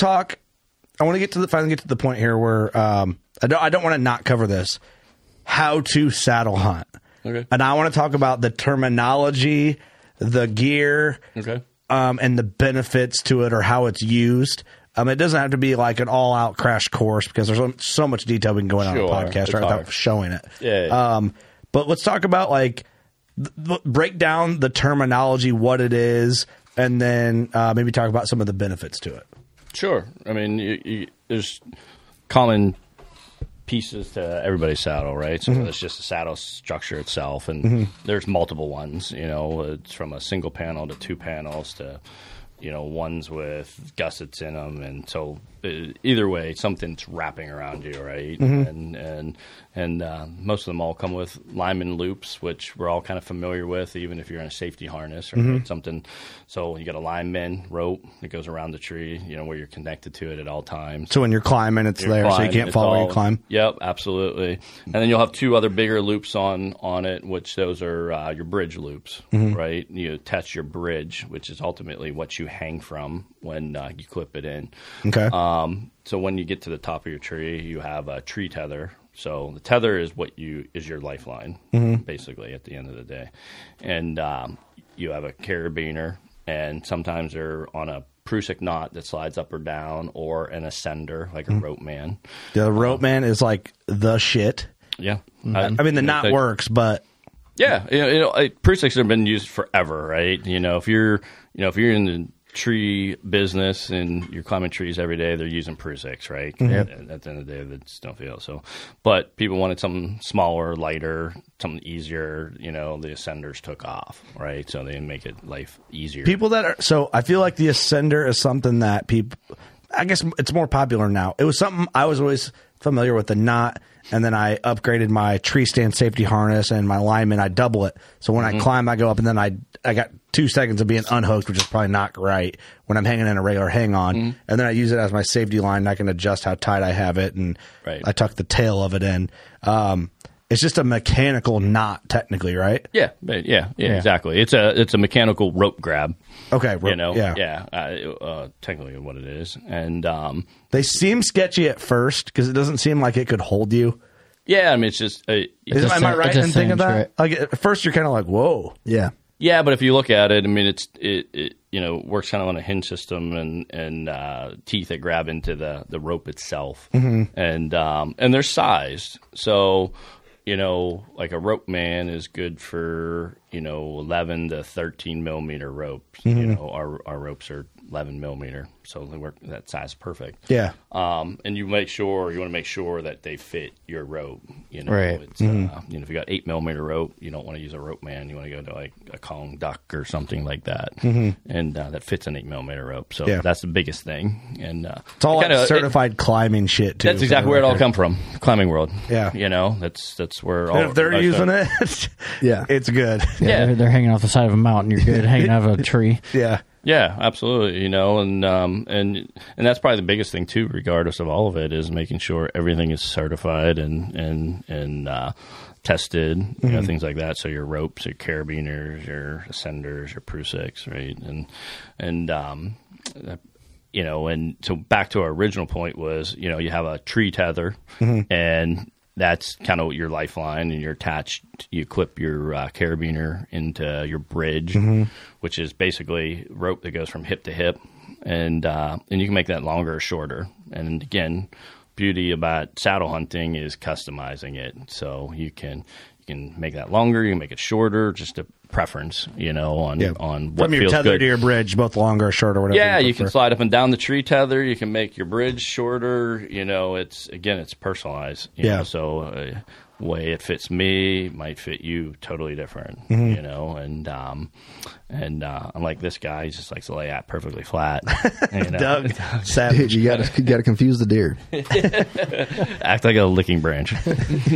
to finally get to the point here where I don't want to not cover this. How to saddle hunt. Okay. And I want to talk about the terminology, the gear, and the benefits to it or how it's used. It doesn't have to be like an all-out crash course because there's so much detail we can go in on a podcast without showing it. Yeah. But let's talk about break down the terminology, what it is, and then maybe talk about some of the benefits to it. Sure. I mean, there's common pieces to everybody's saddle, right? So it's just the saddle structure itself, and there's multiple ones. It's from a single panel to 2 panels to ones with gussets in them, and so either way, something's wrapping around you, right? And most of them all come with lineman loops, which we're all kind of familiar with, even if you're in a safety harness or something. So you got a lineman rope that goes around the tree, where you're connected to it at all times. So when you're climbing, it's there, so you can't fall while you climb. Yep, absolutely. And then you'll have 2 other bigger loops on it, which those are your bridge loops, right? You attach your bridge, which is ultimately what you hang from when you clip it in. Okay. So when you get to the top of your tree, you have a tree tether. So the tether is is your lifeline, basically, at the end of the day. And you have a carabiner, and sometimes they're on a Prusik knot that slides up or down, or an ascender, like a rope man. The rope man is like the shit. Yeah. I mean, the knot works, but... Yeah. Prusiks have been used forever, right? If you're in the tree business and you're climbing trees every day, they're using Prusiks, right? And at the end of the day, that's no feel. So, but people wanted something smaller, lighter, something easier. The ascenders took off, right? So they make it life easier. So I feel like the ascender is something that people, I guess it's more popular now. It was something I was always familiar with, the knot, and then I upgraded my tree stand safety harness and my lineman. I double it, so when I climb, I go up, and then I got 2 seconds of being unhooked, which is probably not right when I'm hanging in a regular hang on, and then I use it as my safety line. And I can adjust how tight I have it, and I tuck the tail of it in. It's just a mechanical knot, technically, right? Yeah, exactly. It's a mechanical rope grab. Okay, technically what it is, and they seem sketchy at first because it doesn't seem like it could hold you. Yeah, I mean, it's just. Am I right in thinking that? Right? Like at first, you're kind of like, "Whoa." Yeah. Yeah, but if you look at it, I mean, it works kind of on a hinge system and teeth that grab into the rope itself, and they're sized. So, like a rope man is good for 11 to 13 millimeter ropes. Our ropes are 11 millimeter, so they work that size perfect. Yeah. And you want to make sure that they fit your rope. Right. It's, if you got 8 millimeter rope, you don't want to use a rope man. You want to go to like a Kong duck or something like that, and that fits an 8 millimeter rope. So that's the biggest thing. And it's all certified climbing shit too. That's exactly where it all come from. Climbing World. Yeah. That's where all. And if they're using it, it's good. Yeah, they're hanging off the side of a mountain. You're good. Hanging out of a tree. Yeah. Yeah, absolutely. And that's probably the biggest thing too, regardless of all of it, is making sure everything is certified and tested, things like that. So your ropes, your carabiners, your ascenders, your Prusiks, right? And so back to our original point was, you have a tree tether, and that's kind of your lifeline, and you clip your carabiner into your bridge, which is basically rope that goes from hip to hip, and you can make that longer or shorter. And again, beauty about saddle hunting is customizing it. So you can make that longer, you can make it shorter, just a preference, on what from your feels tether good to your bridge, both longer or shorter, whatever. Yeah, you can slide up and down the tree tether. You can make your bridge shorter. It's personalized. You know, so way it fits me might fit you totally different. And unlike this guy, he just likes to lay out perfectly flat. Doug, savage. Dude, you got to confuse the deer. Act like a licking branch. I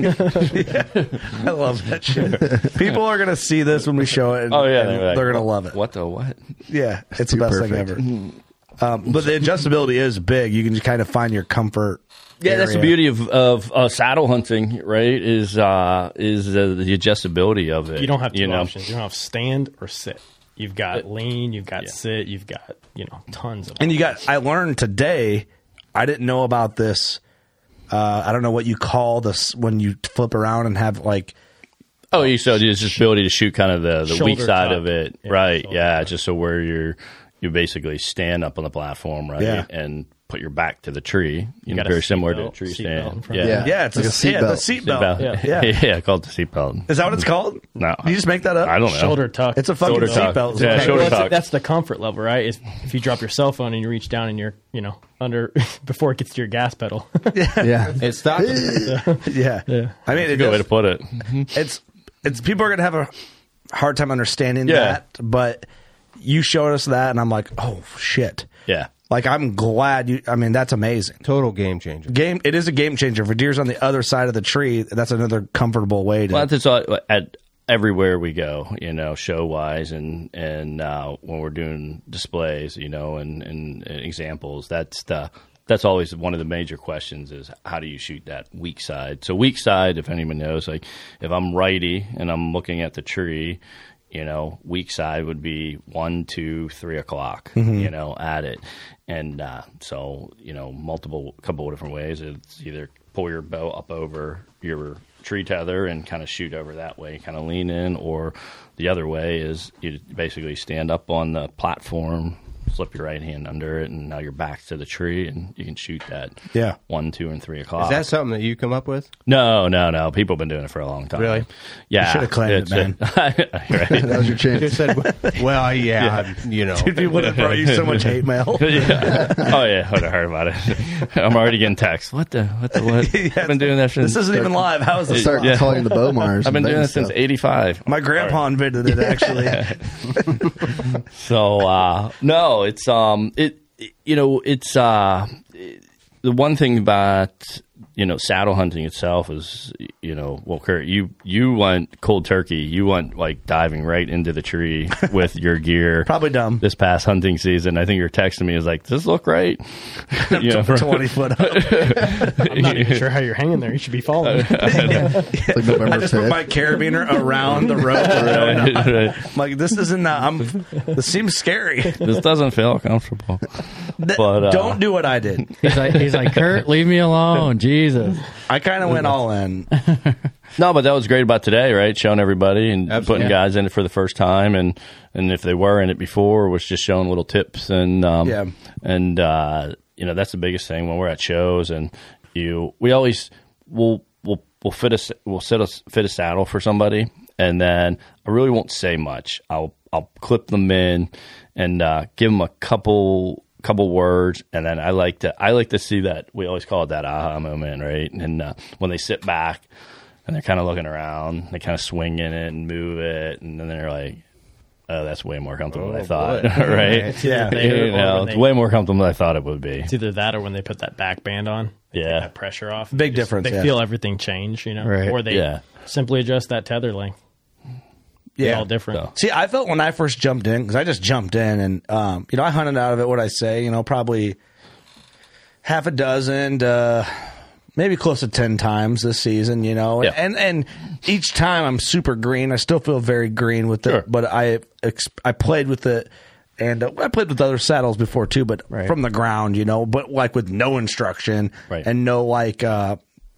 love that shit. People are gonna see this when we show it. And, they're gonna love it. What the what? Yeah, it's the best thing ever. But the adjustability is big. You can just kind of find your comfort. Yeah, that's the beauty of saddle hunting, right? Is the adjustability of it. You don't have two options. You don't have stand or sit. You've got lean, you've got sit, you've got tons of. And I learned today. I didn't know about this. I don't know what you call this when you flip around and have like. Oh, so it's just ability to shoot kind of the weak side tuck. of it, right? Yeah, just so where you basically stand up on the platform, right? Yeah. And put your back to the tree. a Very similar to a seat tree belt stand. Yeah, it's like a seat belt. Yeah, called the seat belt. Is that what it's called? No, you just make that up. I don't know. Shoulder tuck. It's a fucking seat belt. Yeah, shoulder tuck. That's the comfort level, right? If you drop your cell phone and you reach down and you're under before it gets to your gas pedal. Yeah, It's stopped. Yeah. I mean, That's a good way to put it. It's people are gonna have a hard time understanding that, but you showed us that, and I'm like, oh shit. Yeah. Like, I'm glad that's amazing. Total game changer. It is a game changer. For deer's on the other side of the tree, that's another comfortable way to. Well, that's at everywhere we go, show wise, and when we're doing displays, and examples. That's always one of the major questions is how do you shoot that weak side? So weak side, if anyone knows, like if I'm righty and I'm looking at the tree, weak side would be 1, 2, 3 o'clock, at it. And couple of different ways. It's either pull your bow up over your tree tether and kind of shoot over that way, kind of lean in, or the other way is you basically stand up on the platform, slip your right hand under it, and now you're back to the tree, and you can shoot that 1, 2, and 3 o'clock. Is that something that you come up with? No. People have been doing it for a long time. Really? Yeah. You should have claimed it, man. Right. That was your chance. You said, well, yeah. Dude, we would have brought you so much hate mail. Yeah. Oh, yeah. I would have heard about it. I'm already getting texts. What? I've been doing that since. This isn't even live. How is this? Start calling the Bowmars. I've been doing this since 85. My grandpa invented it, actually. So, no, it's the one thing about saddle hunting itself is Kurt, you went cold turkey. You went like diving right into the tree with your gear. Probably dumb. This past hunting season, I think you were texting me. Is like, does this look right? From 20 foot up. I'm not even sure how you're hanging there. You should be following. I just put my carabiner around the rope. I'm like, this isn't. This seems scary. This doesn't feel comfortable. But don't do what I did. He's like, Kurt, leave me alone. Jesus. I kind of went all in. No, but that was great about today, right? Showing everybody and putting guys in it for the first time, and if they were in it before, was just showing little tips and that's the biggest thing when we're at shows, and we always will fit a saddle for somebody, and then I really won't say much. I'll clip them in and give them a couple words, and then I like to see that. We always call it that aha moment, right? And when they sit back and they're kind of looking around, they kind of swing in it and move it, and then they're like, "Oh, that's way more comfortable than I thought." Right? Yeah, it's way more comfortable than I thought it would be. It's either that or when they put that back band on, take that pressure off. Big difference. They feel everything change, right. or they simply adjust that tether length. Yeah, it's all different. So. See, I felt when I first jumped in, because I just jumped in, and I hunted out of it. What I say, probably half a dozen, maybe close to 10 times this season. And each time I'm super green. I still feel very green with it, but I played with it, and I played with other saddles before too, but from the ground, but like with no instruction and no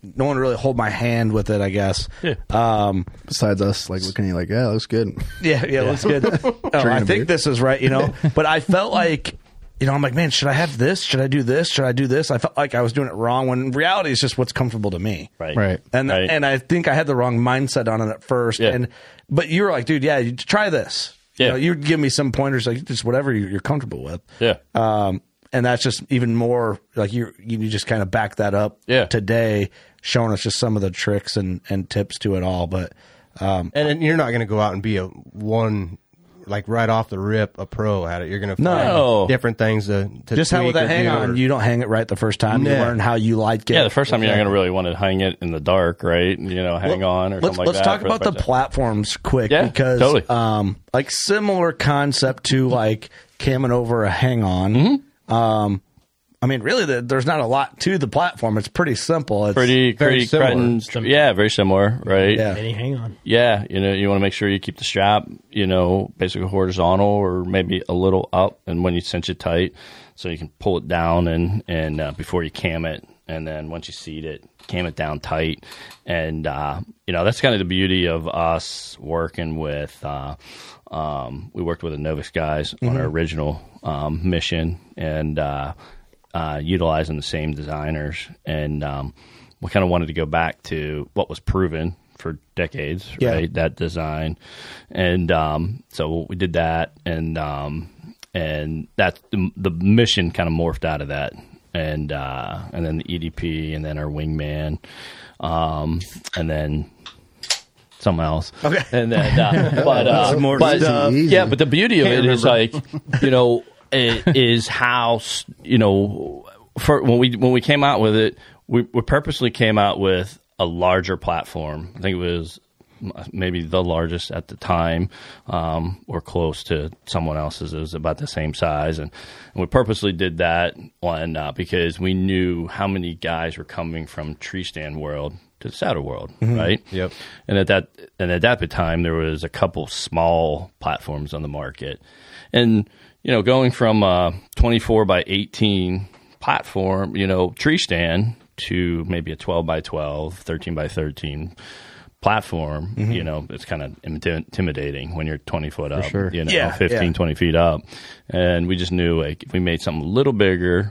no one really hold my hand with it, I guess. Besides us, like looking at you like, yeah, looks good. Yeah, looks good. I think this is right, But I felt like, I'm like, man, should I have this? Should I do this? Should I do this? I felt like I was doing it wrong when in reality it's just what's comfortable to me. Right. And I think I had the wrong mindset on it at first. Yeah. But you were like, dude, you try this. Yeah. You give me some pointers, like just whatever you're comfortable with. Yeah. And that's just even more like you just kind of back that up today, showing us just some of the tricks and tips to it all. But and you're not going to go out and be like right off the rip a pro at it. You're going to find different things to just how with that hang on. You don't hang it right the first time. You learn how you like it. Yeah, the first time you're not going to really want to hang it in the dark, right? Hang on or something like that. Let's talk about the platforms quick because totally. Like similar concept to like camming over a hang on. I mean, really, there's not a lot to the platform. It's pretty simple. It's very similar. Yeah, very similar, right? Yeah. Mini hang on. Yeah, you want to make sure you keep the strap, basically horizontal or maybe a little up, and when you cinch it tight, so you can pull it down and before you cam it, and then once you seat it, cam it down tight, and that's kind of the beauty of us working with. We worked with the Novix guys on our original mission, and utilizing the same designers, and we kind of wanted to go back to what was proven for decades, right? That design, and so we did that, and that the mission kind of morphed out of that, and then the EDP, and then our wingman, and then something else. Okay, and then but more but stuff. but the beauty of it is like is how for when we came out with it, we purposely came out with a larger platform. I think it was maybe the largest at the time, or close to someone else's. It was about the same size, and we purposely did that one because we knew how many guys were coming from tree stand world to the saddle world, right? Yep. And at that time, there was a couple small platforms on the market, and going from a 24 by 18 platform, tree stand to maybe a 12 by 12, 13 by 13 platform, it's kind of intimidating when you're 20 foot up, 15, 20 feet up. And we just knew like if we made something a little bigger,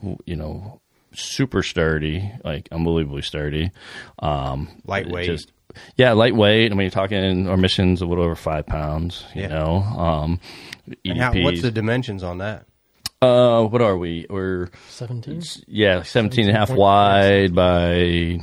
super sturdy, like unbelievably sturdy, lightweight. Lightweight. I mean, you're talking our mission's a little over 5 pounds, EDPs. What's the dimensions on that? What are we? We're 17. Yeah, 17 and a half wide by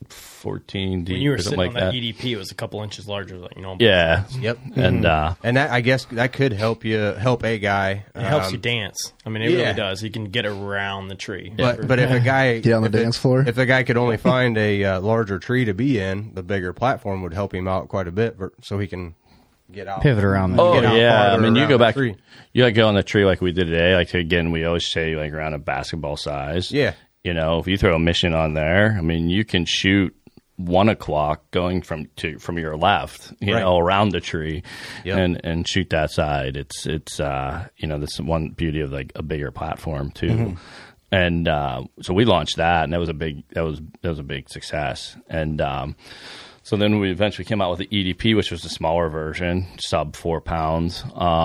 14 deep. When you were or sitting something on like that EDP, it was a couple inches larger. Yeah. Yep. And that, I guess that could help a guy. It helps you dance. I mean, it really does. You can get around the tree. But if a guy get on the dance floor, if the guy could only find a larger tree to be in, the bigger platform would help him out quite a bit, so he can get out, pivot around. I mean, you go back. You go on the tree like we did today. Like again, we always say like around a basketball size. Yeah. If you throw a mission on there, I mean, you can shoot 1 o'clock going from your left, around the tree, and shoot that side. It's this is one beauty of like a bigger platform too. And so we launched that, and that was a big success. And so then we eventually came out with the EDP, which was the smaller version, sub 4 pounds.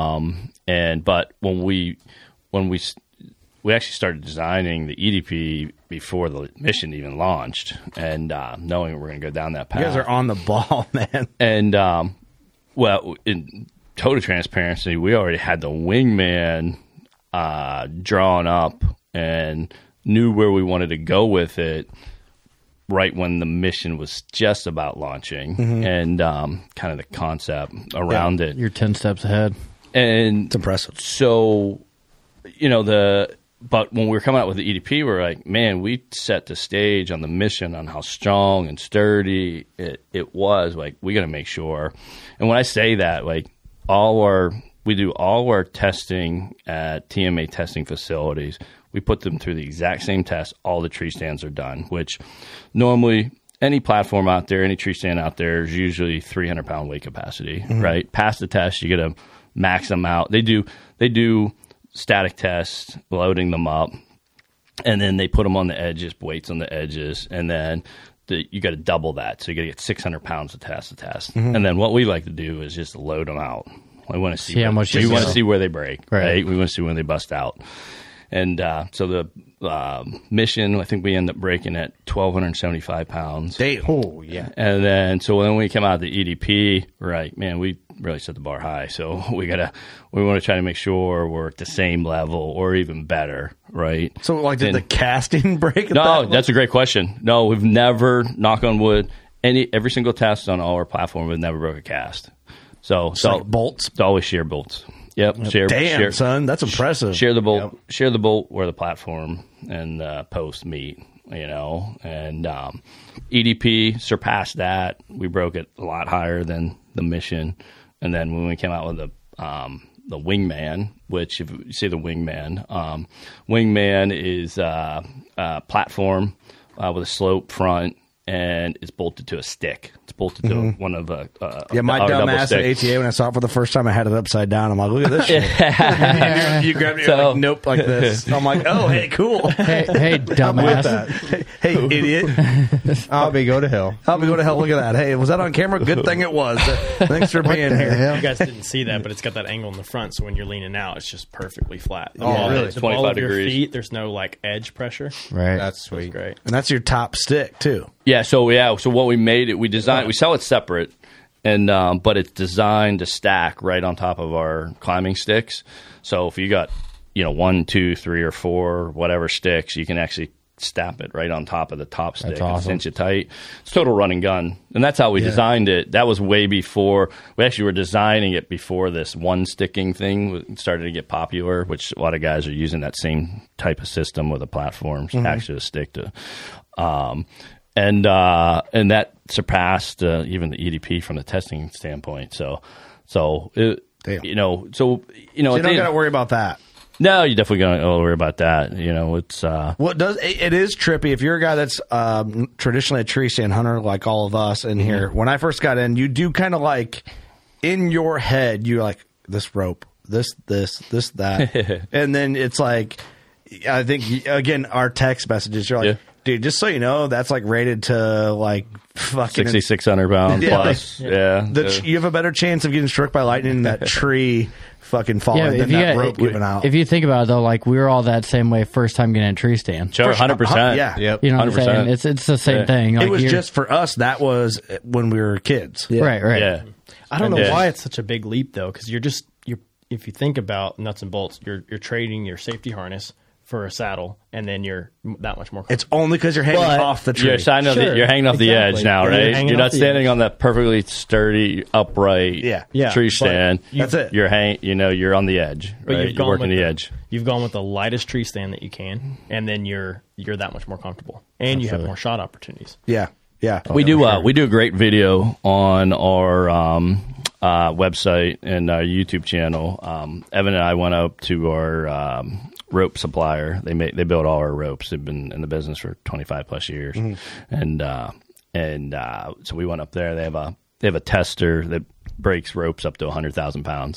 But when we actually started designing the EDP before the mission even launched, and knowing we're going to go down that path. You guys are on the ball, man. And in total transparency, we already had the wingman drawn up and knew where we wanted to go with it right when the mission was just about launching, and kind of the concept around it. You're 10 steps ahead. And it's impressive. So, but when we were coming out with the EDP, we were like, man, we set the stage on the mission on how strong and sturdy it was. Like, we got to make sure. And when I say that, like, we do all our testing at TMA testing facilities. We put them through the exact same test. All the tree stands are done, which normally any platform out there, any tree stand out there is usually 300-pound weight capacity, right? Pass the test, you got to max them out. They do static tests, loading them up, and then they put them on the edges, weights on the edges, and then you got to double that. So you got to get 600 pounds to test. Mm-hmm. And then what we like to do is just load them out. We want to see how much. We want to see where they break, right? We want to see when they bust out. And so the Mission, I think we end up breaking at 1,275 pounds. Oh, yeah. And then when we come out of the EDP, we're like, man, we really set the bar high. So we want to try to make sure we're at the same level or even better, right? So, like, did the casting break? No, that's a great question. No, we've never, knock on wood, every single test on all our platform, we've never broke a cast. So like bolts? It's always shear bolts. Yep. Damn, son, that's impressive. Share the bolt where the platform and post meet, and EDP surpassed that. We broke it a lot higher than the Mission. And then when we came out with the Wingman, which if you see the Wingman, Wingman is a platform with a slope front, and it's bolted to a stick. It's bolted to one of my dumb ass at ATA, when I saw it for the first time, I had it upside down. I'm like, look at this shit. You grabbed it, you're like, nope, like this. I'm like, oh, hey, cool. Hey, dumbass. Hey, idiot. I'll be go to hell. Look at that. Hey, was that on camera? Good thing it was. Thanks for being here. You guys didn't see that, but it's got that angle in the front, so when you're leaning out, it's just perfectly flat. Oh, really? The ball of your feet, there's no like edge pressure. Right. That's sweet. That's great. And that's your top stick, too. Yeah, so what we made it, we sell it separate, and but it's designed to stack right on top of our climbing sticks. So if you got 1, 2, 3, or 4 whatever sticks, you can actually snap it right on top of the top stick. That's awesome. And cinch it tight. It's total run and gun, and that's how we designed it. That was way before we actually were designing it before this one sticking thing started to get popular, which a lot of guys are using that same type of system with the platforms actually to stick to. And that surpassed even the EDP from the testing standpoint. So you don't got to worry about that. No, you definitely got to worry about that. It's it is trippy if you're a guy that's traditionally a tree stand hunter like all of us in here. When I first got in, you do kind of like in your head, you're like this rope, this, that, and then it's like I think again our text messages. You're like. Yeah. Dude, just so you know, that's like rated to like fucking 6,600 pounds plus. You have a better chance of getting struck by lightning in that tree fucking falling than that rope giving out. If you think about it, though, like we were all that same way first time getting a tree stand. Sure, 100%. Yeah, yep, you know what 100%. I'm saying? It's the same thing. Like it was just for us. That was when we were kids. Yeah. Right. Yeah. I don't know why it's such a big leap though, because you're if you think about nuts and bolts, you're trading your safety harness for a saddle, and then you're that much more comfortable. It's only because you're hanging off the tree. You're hanging off the edge now, right? You're not standing on that perfectly sturdy, upright tree stand. That's it. You're on the edge, right? You're working the edge. You've gone with the lightest tree stand that you can, and then you're that much more comfortable, and you have more shot opportunities. Yeah. We do a great video on our website and our YouTube channel. Evan and I went up to our rope supplier. They build all our ropes. They've been in the business for 25 plus years, and so we went up there. They have a tester that breaks ropes up to 100,000 pounds.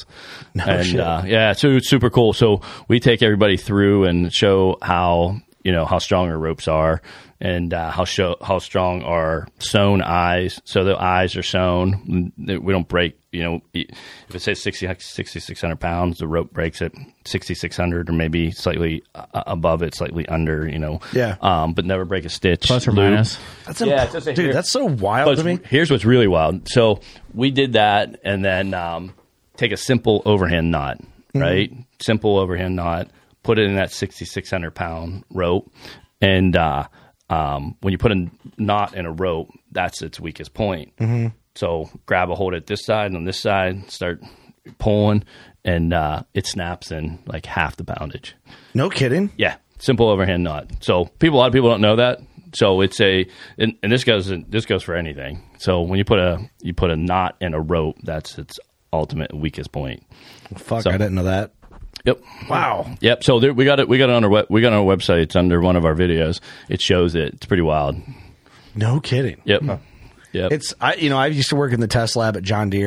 So it's super cool. So we take everybody through and show how strong our ropes are. And how strong our sewn eyes. So the eyes are sewn. We don't break. If it says 6,600 pounds, the rope breaks at 6,600 or maybe slightly above it, slightly under. But never break a stitch. Plus or minus. That's so wild to me. Here's what's really wild. So we did that, and then take a simple overhand knot, right? Simple overhand knot. Put it in that 6,600 pound rope, and when you put a knot in a rope, that's its weakest point. So grab a hold at this side and on this side, start pulling, and it snaps in like half the poundage. No kidding. Yeah, simple overhand knot. So a lot of people don't know that. So it's and this goes for anything. So when you put a knot in a rope, that's its ultimate weakest point. Fuck, I didn't know that. Yep. Wow. Yep. So we got it on our website. It's under one of our videos. It shows it. It's pretty wild. No kidding. Yep. Yep. I used to work in the test lab at John Deere,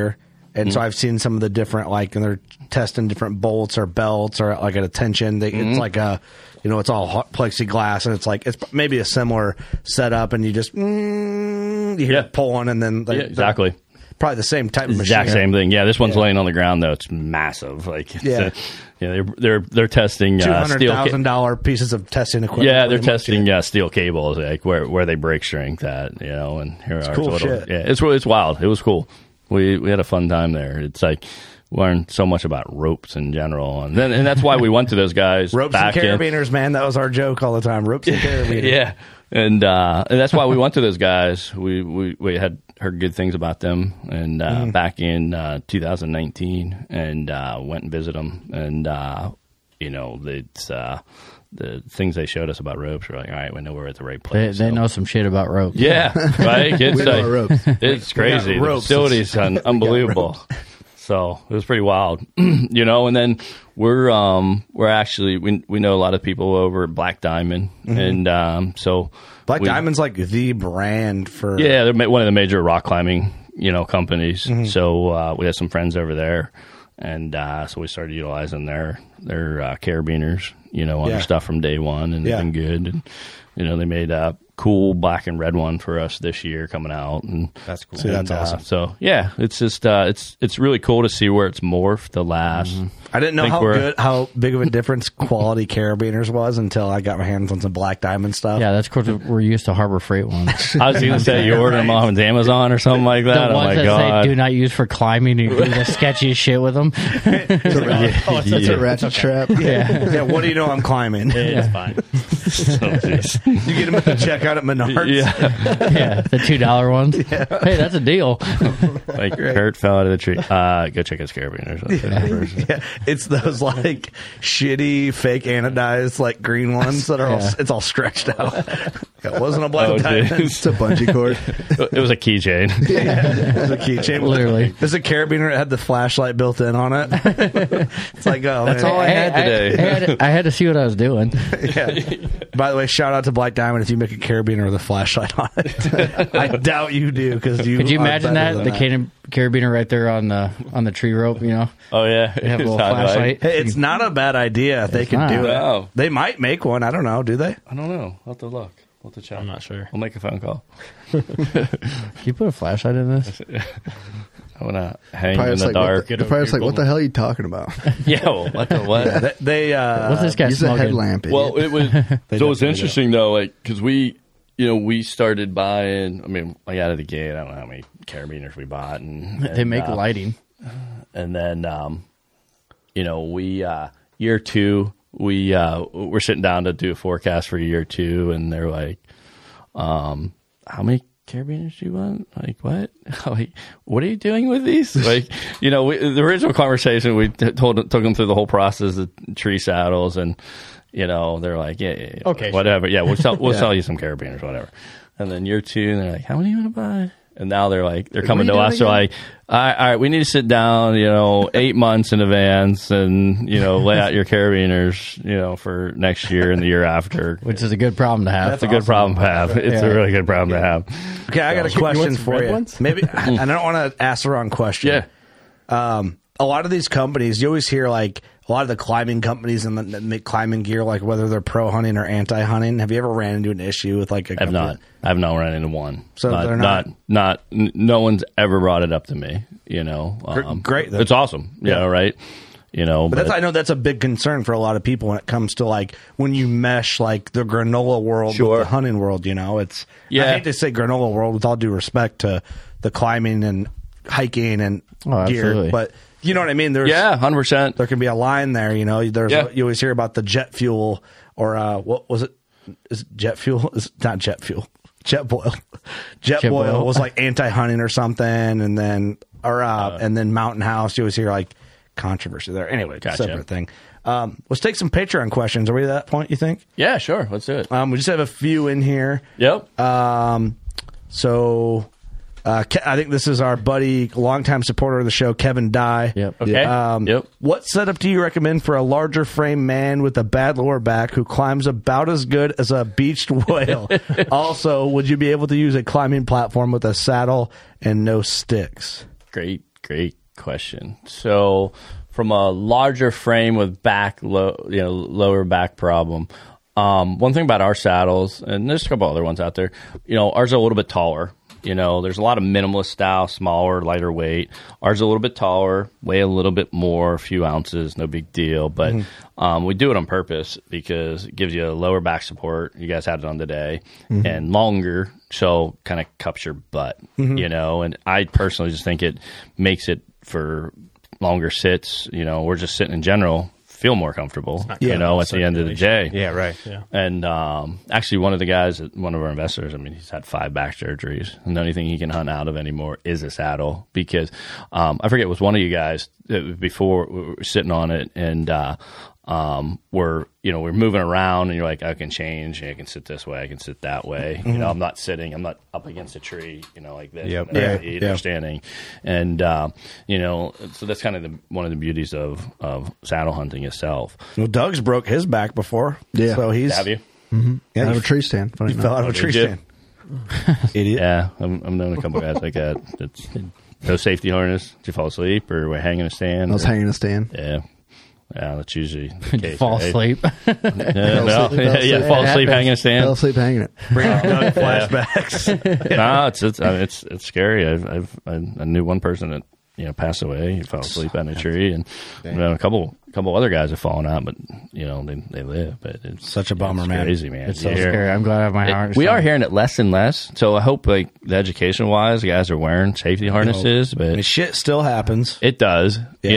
And so I've seen some of the different, like, and they're testing different bolts or belts or like at a tension. It's like a, it's all plexiglass, and it's like, it's maybe a similar setup, and you just, you hear it pulling, and then exactly. Probably the same type of machine. Exact same thing. Yeah, this one's laying on the ground though. It's massive. Like, they're testing $200,000 pieces of testing equipment. Yeah, they're testing steel cables, like where they break strength at. And here it's are cool shit. Yeah, it's wild. It was cool. We had a fun time there. It's like learned so much about ropes in general, and that's why we went to those guys. Ropes back and carabiners, man. That was our joke all the time. Ropes and carabiners. Yeah, and that's why we went to those guys. We had heard good things about them, and back in 2019, and went and visited them, and the things they showed us about ropes were like, all right, we know we're at the right place. They know some shit about ropes. Yeah, right. It's we know ropes. It's crazy. The facility's unbelievable. So it was pretty wild, And then we're actually we know a lot of people over at Black Diamond, and so Black Diamond's like the brand for they're one of the major rock climbing companies. So we had some friends over there, and so we started utilizing their carabiners, on their stuff from day one, and they've been good. And they made a cool black and red one for us this year coming out, and that's cool. That's awesome. So it's just it's really cool to see where it's morphed the last. I didn't know how big of a difference quality carabiners was until I got my hands on some Black Diamond stuff. Yeah, that's because we're used to Harbor Freight ones. I was going to say you order them off Amazon or something like that. The ones my that God. say do not use for climbing. You do the sketchiest shit with them. It's a ratchet trap. Yeah. What do you know? I'm climbing. It's fine. You get them at the checkout at Menards. Yeah, the $2 ones. Yeah. Hey, that's a deal. Like Kurt fell out of the tree. Go check his carabiners. Yeah. It's those like shitty fake anodized like green ones that are it's all stretched out. It wasn't a Black Diamond. It's a bungee cord. It was a keychain. It was a keychain. Literally. There's a carabiner that had the flashlight built in on it. It's like, oh, that's all I had today. I had to see what I was doing. By the way, shout out to Black Diamond if you make a carabiner with a flashlight on it. I doubt you do because you. Could you imagine that the carabiner right there on the tree rope? Oh yeah, they have a little flashlight. Hey, it's not a bad idea if they could do it. No. They might make one. I don't know. Do they? I don't know. I'll have to look. We'll have to check. I'm not sure. We'll make a phone call. Can you put a flashlight in this? I want to hang in the dark. The pilot's like, what the hell are you talking about? Yeah, well, what the what? What's this guy use smoking? a headlamp. Well, it was. So it's interesting though, like because we started buying. I mean, like out of the gate, I don't know how many carabiners we bought, and they make lighting. And then, we year two, we're sitting down to do a forecast for year two, and they're like, "How many carabiners do you want? Like what? Like what are you doing with these?" Like the original conversation we took them through the whole process of tree saddles, and they're like, yeah, okay, whatever, yeah, we'll sell you some carabiners, whatever. And then year two, and they're like, "How many do you want to buy?" And now they're like, they're coming to us. They're like, all right, we need to sit down, 8 months in advance and, lay out your carabiners, for next year and the year after. Which is a good problem to have. That's a good problem to have. It's a really good problem to have. Okay, I got a question for you. Maybe, and I don't want to ask the wrong question. Yeah. A lot of these companies, you always hear like a lot of the climbing companies and that make climbing gear, like whether they're pro hunting or anti hunting. Have you ever ran into an issue with like a? I've not run into one. So they're not. No one's ever brought it up to me. Great. It's awesome. Right. But that's, I know that's a big concern for a lot of people when it comes to like when you mesh like the granola world with the hunting world. It's I hate to say granola world with all due respect to the climbing and hiking and gear, but. You know what I mean? There's 100%. There can be a line there. You always hear about the jet fuel or what was it? Is it jet fuel? It's not jet fuel. Jet boil. Jet boil was like anti-hunting or something, and then and then Mountain House. You always hear like controversy there. Anyway, separate thing. Let's take some Patreon questions. Are we at that point? You think? Yeah, sure. Let's do it. We just have a few in here. Yep. I think this is our buddy, longtime supporter of the show, Kevin Dye. Yep. Okay. What setup do you recommend for a larger frame man with a bad lower back who climbs about as good as a beached whale? Also, would you be able to use a climbing platform with a saddle and no sticks? Great question. So, from a larger frame with lower back problem, one thing about our saddles, and there's a couple other ones out there, ours are a little bit taller. There's a lot of minimalist style, smaller, lighter weight. Ours is a little bit taller, weigh a little bit more, a few ounces, no big deal. But we do it on purpose because it gives you a lower back support. You guys had it on today, and longer, so kind of cups your butt, And I personally just think it makes it for longer sits, or just sitting in general. Feel more comfortable, at the end of the day. Yeah, right. Yeah. And actually, one of the guys, one of our investors, he's had 5 back surgeries, and the only thing he can hunt out of anymore is a saddle because I forget it was one of you guys before we were sitting on it, and we're moving around, and you're like, I can change, I can sit this way, I can sit that way. I'm not sitting, I'm not up against a tree, like this. Yep. Or standing, and so that's kind of one of the beauties of saddle hunting itself. Well, Doug's broke his back before, so he's have you? Yeah, out of a tree stand. He fell out of a tree stand. Idiot. Yeah, I'm knowing a couple guys like that. It's no safety harness. Did you fall asleep or we're hanging a stand? I was hanging a stand. Yeah. Yeah, that's usually the case. Fall asleep. Fall asleep hanging a stand. Fell asleep hanging it. Bring up Doug flashbacks. No, it's scary. I knew one person that passed away. He fell asleep on a tree, and a couple other guys have fallen out, but they live. But it's such a bummer, man. Crazy, man. It's so scary. I'm glad I have my heart. We are hearing it less and less. So I hope, the education wise, guys are wearing safety harnesses. But shit still happens. It does,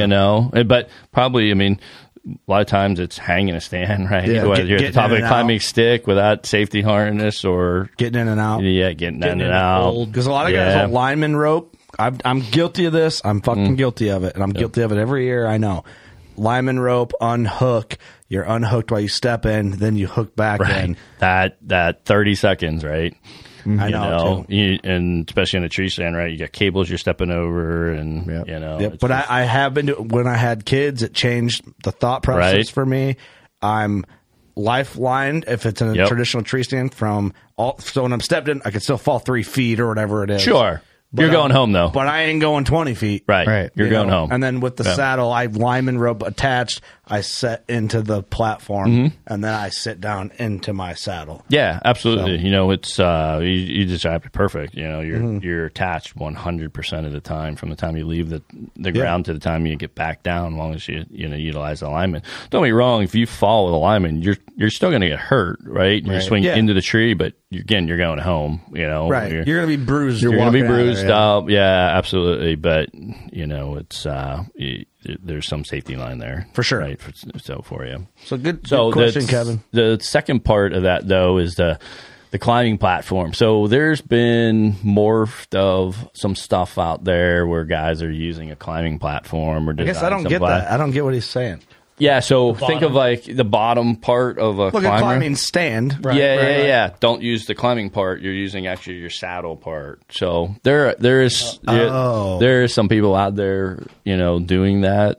But probably, a lot of times it's hanging a stand, right? Yeah, whether you're at the top of a climbing stick without safety harness or getting in and out. Yeah, getting in and out. Because a lot of guys have lineman rope. I'm guilty of this. I'm fucking guilty of it. And I'm guilty of it every year, I know. Lineman rope, unhook. You're unhooked while you step in, then you hook back in. That 30 seconds, right? I know. And especially in a tree stand, right? You got cables you're stepping over, and But I have been when I had kids, it changed the thought process for me. I'm lifelined if it's in a traditional tree stand so when I'm stepped in, I can still fall 3 feet or whatever it is. Sure. You're going home, though. But I ain't going 20 feet. Right. You're going home. And then with the saddle, I have lineman rope attached. I set into the platform, and then I sit down into my saddle. Yeah, absolutely. So, it's you described it perfect. You're attached 100% of the time from the time you leave the ground to the time you get back down. As long as you utilize the alignment. Don't get me wrong. If you fall with alignment, you're still going to get hurt, right? You're swinging into the tree, but you're going home. Right. You're going to be bruised. You're going to be bruised up. Yeah, absolutely. But it's there's some safety line there for sure. Right. For you. So good question, Kevin. The second part of that though is the climbing platform. So there's been morphed of some stuff out there where guys are using a climbing platform or I guess I don't get that. I don't get what he's saying. Yeah, so think of the bottom part of a climber. A climbing stand. Right, yeah. Don't use the climbing part. You're using actually your saddle part. So there is some people out there, doing that.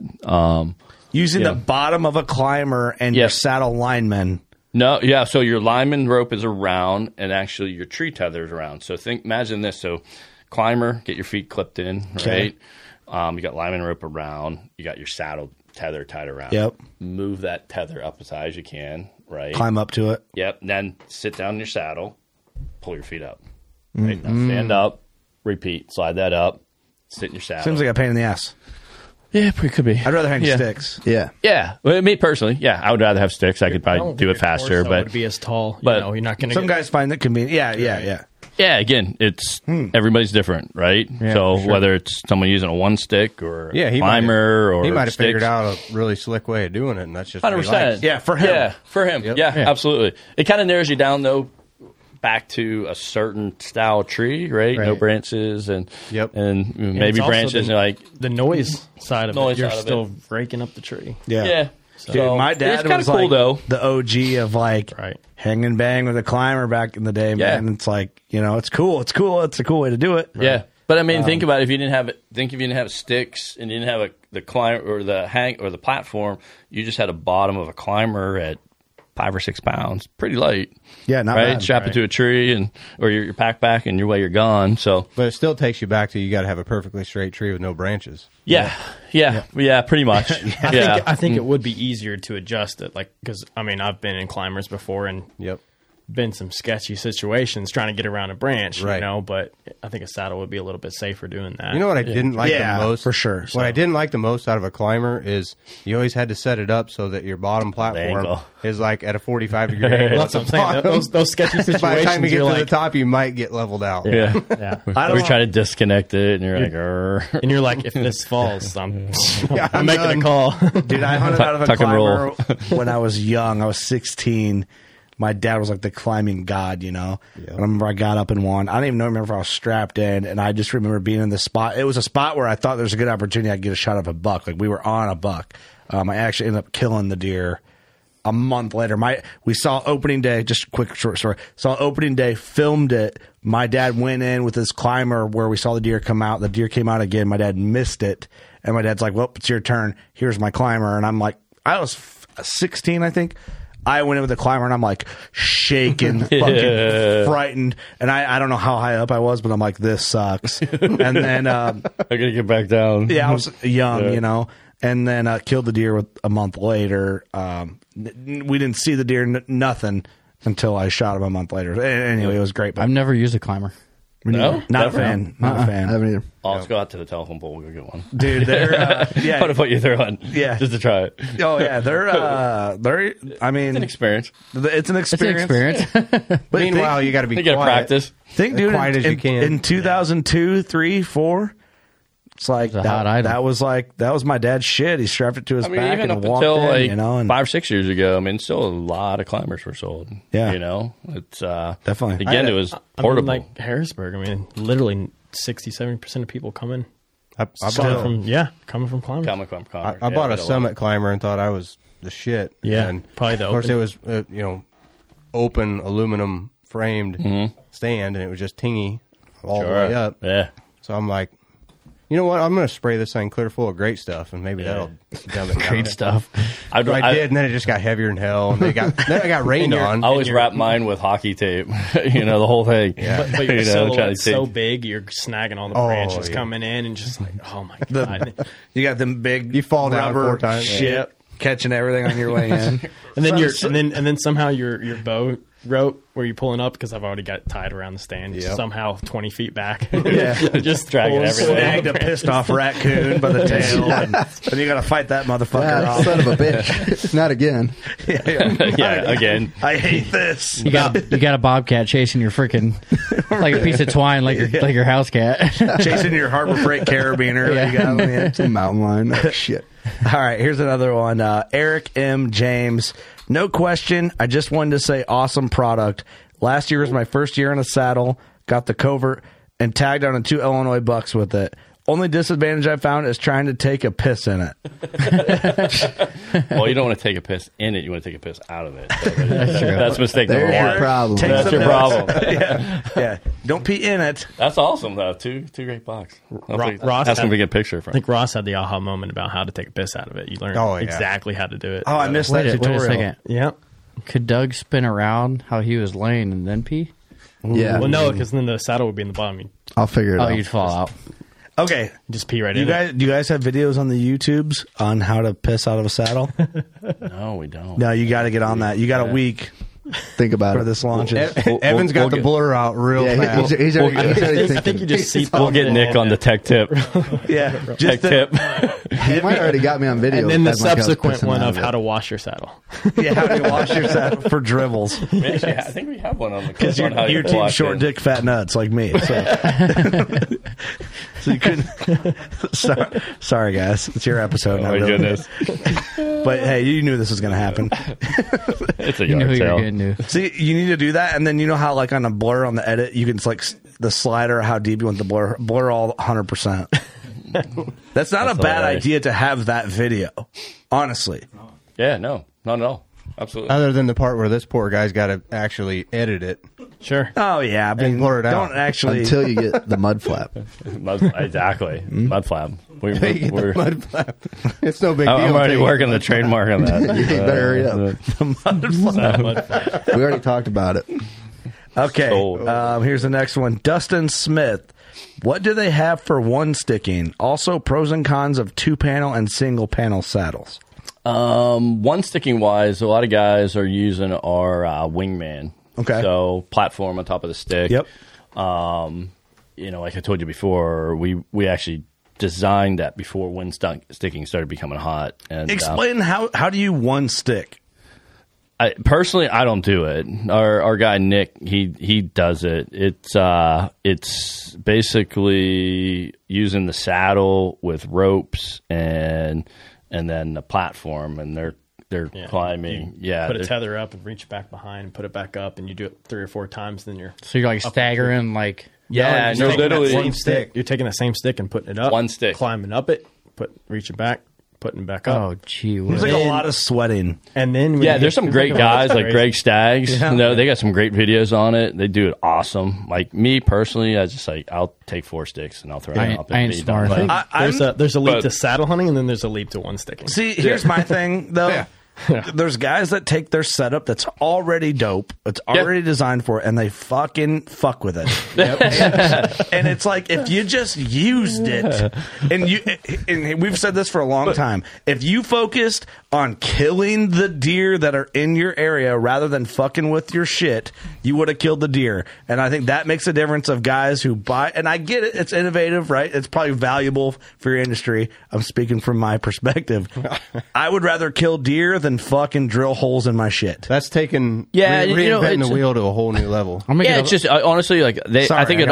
Using the bottom of a climber and your saddle lineman. No, yeah. So your lineman rope is around, and actually your tree tether is around. So imagine this. So climber, get your feet clipped in, right? You got lineman rope around. You got your saddle tether tied around. Yep. Move that tether up as high as you can, right? Climb up to it. Yep. And then sit down in your saddle, pull your feet up. Right? Now stand up, repeat, slide that up, sit in your saddle. Seems like a pain in the ass. Yeah, it could be. I'd rather hang sticks. Yeah. Yeah. Well, me personally, I would rather have sticks. I could probably do it faster, but would be as tall. But you're not going to. Some guys find that convenient. Yeah. Yeah, again, it's everybody's different, right? Yeah, so whether it's someone using a one stick or a climber or he might have sticks. figured out a really slick way of doing it, and that's just 100%. Yeah, for him. Yeah, for him. Yep. Yeah, absolutely. It kind of narrows you down though, back to a certain style tree, right? No branches and maybe branches and the noise side of it. You're side of still breaking up the tree. Yeah. So, dude, my dad it's kind was of cool though. The OG of hang and bang with a climber back in the day, man. It's like, it's cool. It's cool. It's a cool way to do it. Yeah. But I mean, think about it. If you didn't have it, if you didn't have sticks and you didn't have the climber or the platform, you just had a bottom of a climber at 5 or 6 pounds, pretty light. Yeah, not right. bad. Strap it to a tree or your pack, and you're gone. So, but it still takes you back to you got to have a perfectly straight tree with no branches. Yeah, pretty much. I think it would be easier to adjust it, like because I mean I've been in climbers before and been some sketchy situations trying to get around a branch, you know. But I think a saddle would be a little bit safer doing that. You know what I didn't like the most? For sure. What I didn't like the most out of a climber is you always had to set it up so that your bottom platform is like at a 45-degree angle. That's what I'm saying. Those sketchy situations. By the time you get to like, the top, you might get leveled out. Yeah. We try to disconnect it, and you're like, Arr. And you're like, if this falls, I'm making a call. Dude, I hunted out of a climber when I was young. I was 16. My dad was like the climbing god, you know. I remember I got up and won. I don't even remember if I was strapped in, and I just remember being in the spot. It was a spot where I thought there was a good opportunity I'd get a shot of a buck. Like we were on a buck. I actually ended up killing the deer a month later. We saw opening day. Just a quick short story. Saw opening day, filmed it. My dad went in with his climber where we saw the deer come out. The deer came out again. My dad missed it, and my dad's like, "Well, it's your turn. Here's my climber." And I'm like, I was 16, I think. I went in with the climber and I'm like shaking, fucking frightened. And I don't know how high up I was, but I'm like, this sucks. And then I gotta get back down. Yeah, I was young, you know. And then killed the deer a month later. We didn't see the deer, nothing, until I shot him a month later. Anyway, it was great. But I've never used a climber. No, not a fan. Not a fan. I haven't either. Let's go out to the telephone pole. We'll go get one, dude. They're I'm gonna put you there on, just to try it. Oh yeah, they're. I mean, it's an experience. It's an experience. But meanwhile, you got to be. You got to practice. Think, dude, quiet as you can. In 2002, 3, 4. It's like that was my dad's shit. He strapped it to his back even and up walked until in, like you know, and 5 or 6 years ago. I mean, still a lot of climbers were sold. Yeah, you know, it's definitely. Again, it was portable. I mean, like Harrisburg. I mean, literally 60-70% of people coming. Coming from climbers. I bought a Summit climber and thought I was the shit. Yeah, and probably the. Of course, it was open aluminum framed stand, and it was just tingy all the way up. Yeah. So I'm like, you know what? I'm going to spray this thing clear full of great stuff, and maybe that'll dumb it down. Great stuff. I did, and then it just got heavier than hell. And then I got rained on. I always wrap mine with hockey tape. The whole thing. Yeah. But your silhouette's so big, you're snagging all the branches coming in, and just like, oh my god! You got them big. You fall down 4 times. Shit, catching everything on your way in. And then somehow your bow rope where you're pulling up, because I've already got it tied around the stand, somehow 20 feet back. Just dragging everything. Snagged a pissed off raccoon by the tail. And you got to fight that motherfucker off. Son of a bitch. Not again. Again. I hate this. You got a bobcat chasing your freaking like a piece of twine, like your house cat. Chasing your Harbor Freight carabiner. It's a mountain lion. Oh, shit. All right, here's another one. Eric M. James. No question. I just wanted to say awesome product. Last year was my first year in a saddle. Got the covert and tagged on 2 Illinois bucks with it. Only disadvantage I found is trying to take a piss in it. Well, you don't want to take a piss in it. You want to take a piss out of it. So that's a mistake. There's your problem. That's your problem. Yeah. Don't pee in it. That's awesome, though. Two great bucks. Ross that's going to be a good picture. I think Ross had the aha moment about how to take a piss out of it. You learned exactly how to do it. Oh, I missed that tutorial. Wait a second. Yep. Could Doug spin around how he was laying and then pee? Yeah. Well, no, because then the saddle would be in the bottom. I'll figure it out. Oh, you'd fall out. Okay. Just pee right in. Do you guys have videos on the YouTubes on how to piss out of a saddle? No, we don't. No, you got to get on that. You got a week. Think about for it. this launches. Evan's got the blur out real fast. He's already I think you just see. We'll get Nick on the tech tip. Yeah, tech tip. He might already got me on video. And then the subsequent one of how to wash your saddle. Yeah, how to wash your saddle for dribbles. Actually, I think we have one on the because you're team short dick fat nuts like me. So you couldn't. Sorry, guys, it's your episode. Oh my goodness! But hey, you knew this was going to happen. It's a yard sale. See, you need to do that, and then you know how, like on a blur on the edit, you can like the slider how deep you want the blur all 100%. That's not a bad idea to have that video, honestly. Yeah, no, not at all. Absolutely. Other than the part where this poor guy's got to actually edit it. Sure. Oh yeah, I mean, pour it out. don't actually until you get the mud flap. Exactly. Mud flap. We're mud flap. It's no big deal. I'm already working the trademark on that. You better hurry up. the mud flap. We already talked about it. Okay, here's the next one. Dustin Smith. What do they have for one sticking? Also, pros and cons of 2-panel and single panel saddles. One sticking wise, a lot of guys are using our Wingman. Okay. So platform on top of the stick. Yep. Like I told you before, we actually designed that before wind sticking started becoming hot. And explain how do you one stick? Personally, I don't do it. Our guy Nick, he does it. It's basically using the saddle with ropes and then the platform, and they're climbing. Put a tether up and reach back behind and put it back up, and you do it 3 or 4 times. Then you're like staggering like. Yeah, you're literally same stick. You're taking the same stick and putting it up. One stick, climbing up it, reach it back. Putting it back up. Oh, gee. There's like a lot of sweating. And then there's some great guys like Greg Staggs. Yeah. They got some great videos on it. They do it awesome. Like me personally, I just I'll take 4 sticks and I'll throw it up. I ain't smart. There's a leap to saddle hunting, and then there's a leap to one sticking. See, here's my thing though. Yeah. There's guys that take their setup that's already dope, it's already designed for it, and they fucking fuck with it. And it's like, if you just used it, and we've said this for a long time, if you focused on killing the deer that are in your area rather than fucking with your shit, you would have killed the deer. And I think that makes a difference of guys who buy, and I get it, it's innovative, right? It's probably valuable for your industry. I'm speaking from my perspective. I would rather kill deer than fucking drill holes in my shit. That's taking reinventing the wheel to a whole new level. It's just honestly like they. Sorry, I think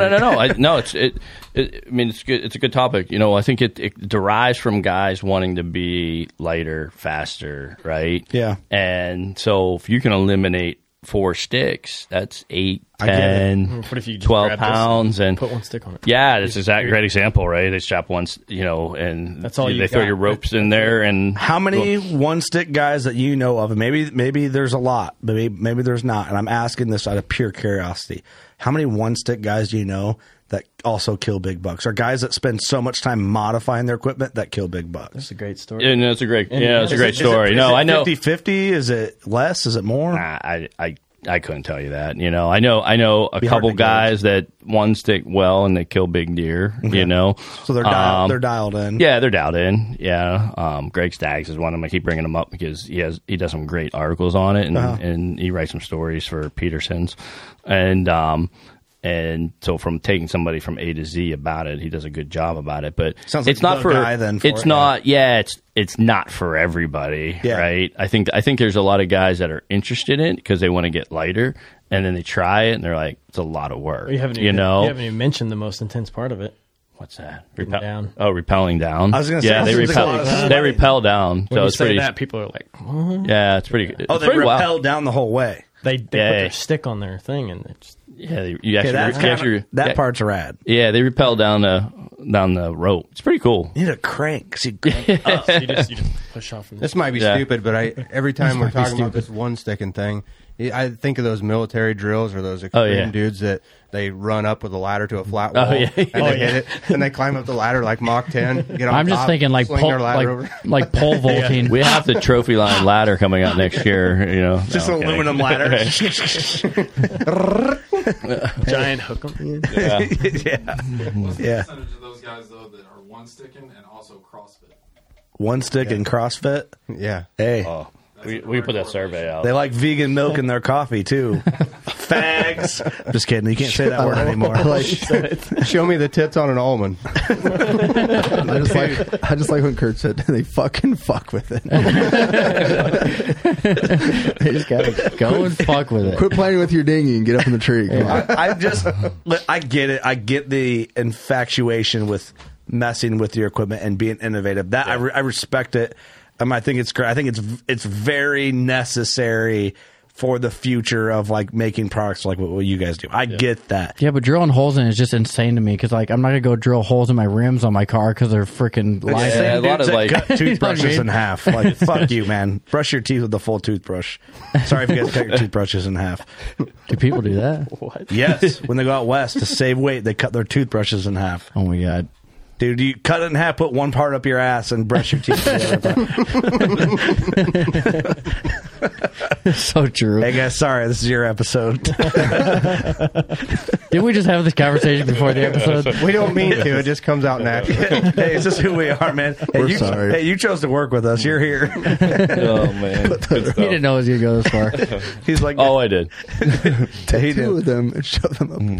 it's good. It's a good topic. I think it derives from guys wanting to be lighter, faster, right? Yeah. And so if you can eliminate 4 sticks, that's 8, 10, what if you 12 pounds, and put one stick on it? Yeah, it's a great example, right? They strap one, and that's all they throw your ropes in there. And how many one stick guys that you know of? And maybe there's a lot, but maybe there's not. And I'm asking this out of pure curiosity. How many one stick guys do you know that also kill big bucks, or guys that spend so much time modifying their equipment that kill big bucks? That's a great story. Yeah, it's a great story. I know 50-50. Is it less? Is it more? I couldn't tell you that. I know a couple guys that one stick well and they kill big deer. Okay. So they're dialed in. Yeah, they're dialed in. Yeah, Greg Staggs is one of them. I keep bringing him up because he does some great articles on it, and he writes some stories for Peterson's, and so from taking somebody from A to Z about it, he does a good job about it. But sounds like it's not for guy then. It's not. Yeah, it's not for everybody, right? I think there's a lot of guys that are interested in it because they want to get lighter, and then they try it and they're like, it's a lot of work. You haven't even mentioned the most intense part of it. What's that? Down. Oh, repelling down. I was going to say, they repel down. When so it's pretty. That people are like, what? Yeah, it's pretty. Oh, they repel down the whole way. They put their stick on their thing, and it's that part's rad. Yeah, they repel down the rope. It's pretty cool. You need a crank. So you just push off. This might be stupid, but every time we're talking about this one sticking thing, I think of those military drills or those extreme dudes that they run up with a ladder to a flat wall and they hit it, and they climb up the ladder like Mach 10. Get on I'm just thinking like pole vaulting. We have the trophy line ladder coming out next year. Just an aluminum ladder. Giant hook 'em. Yeah. What's the percentage of those guys though that are one sticking and also CrossFit? One stick and CrossFit. Yeah. Hey. Oh. We put that survey out. They like vegan milk in their coffee too. Fags. Just kidding. You can't say that word anymore. Show me the tits on an almond. I just like when Kurt said they fucking fuck with it. They just gotta go and fuck with it. Quit playing with your dinghy and get up in the tree. I get it. I get the infatuation with messing with your equipment and being innovative. That I respect it. I think it's great. I think it's very necessary for the future of like making products like what you guys do. I get that. Yeah, but drilling holes in it is just insane to me because like I'm not gonna go drill holes in my rims on my car because they're freaking live. Yeah, a lot of like cut toothbrushes in half. Like fuck you, man. Brush your teeth with the full toothbrush. Sorry if you guys cut your toothbrushes in half. Do people do that? What? Yes, when they go out west to save weight, they cut their toothbrushes in half. Oh my god. Dude, you cut it in half, put one part up your ass, and brush your teeth with the other part. So true. Hey guys, sorry, this is your episode. Didn't we just have this conversation before the episode? We don't mean to. It just comes out naturally. Hey, it's just who we are, man. Hey, We're sorry. Hey, you chose to work with us. You're here. Oh man, good He stuff. didn't know it was gonna go this far. He's like, Oh, I did. Take two of them and shove them up.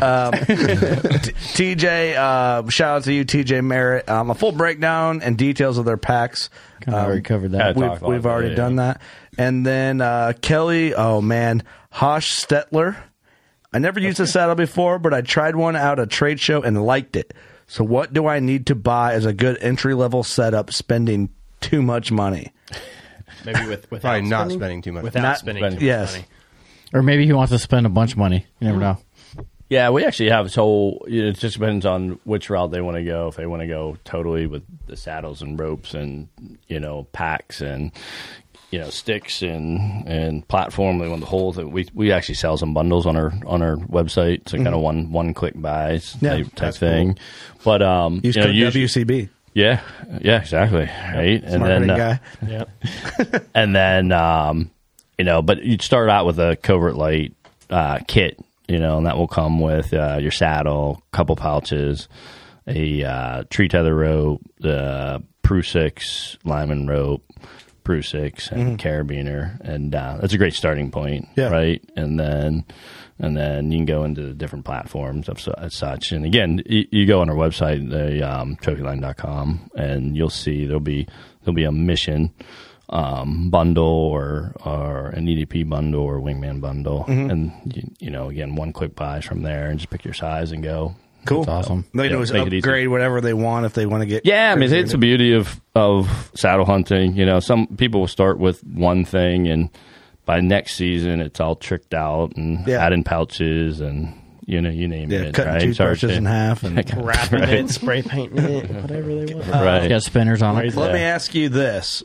TJ, shout out to you, TJ Merritt. A full breakdown and details of their packs. I already covered that. We've already done that. And then Kelly, oh man, Hosh Stetler. I never used a saddle before, but I tried one out at a trade show and liked it. So what do I need to buy as a good entry-level setup spending too much money? Maybe without Probably not spending too much. Without spending too much yes. money. Or maybe he wants to spend a bunch of money. You never know. Yeah, we actually have this whole. It just depends on which route they want to go. If they want to go totally with the saddles and ropes and packs and sticks and platform, they want the whole thing. We actually sell some bundles on our website. So kind of one click buys type thing. But use code WCB. Yeah, exactly. Right, and then guy. and then but you'd start out with a Covert Light kit. And that will come with your saddle, couple pouches, a tree tether rope, the Pru 6 lineman rope, Pru 6, and carabiner, and that's a great starting point, right? And then you can go into the different platforms as such. And again, you go on our website, the trophyline.com, and you'll see there'll be a mission bundle or an EDP bundle or wingman bundle, and again, one quick buys from there and just pick your size and go. Cool. That's awesome. They can always upgrade whatever they want if they want to get. Yeah, I mean, it's the beauty of saddle hunting. Some people will start with one thing, and by next season, it's all tricked out and add in pouches and you name it. Cutting right? toothbrushes in half and wrapping it, spray painting it, whatever they want. Right. You got spinners on it. Let me ask you this.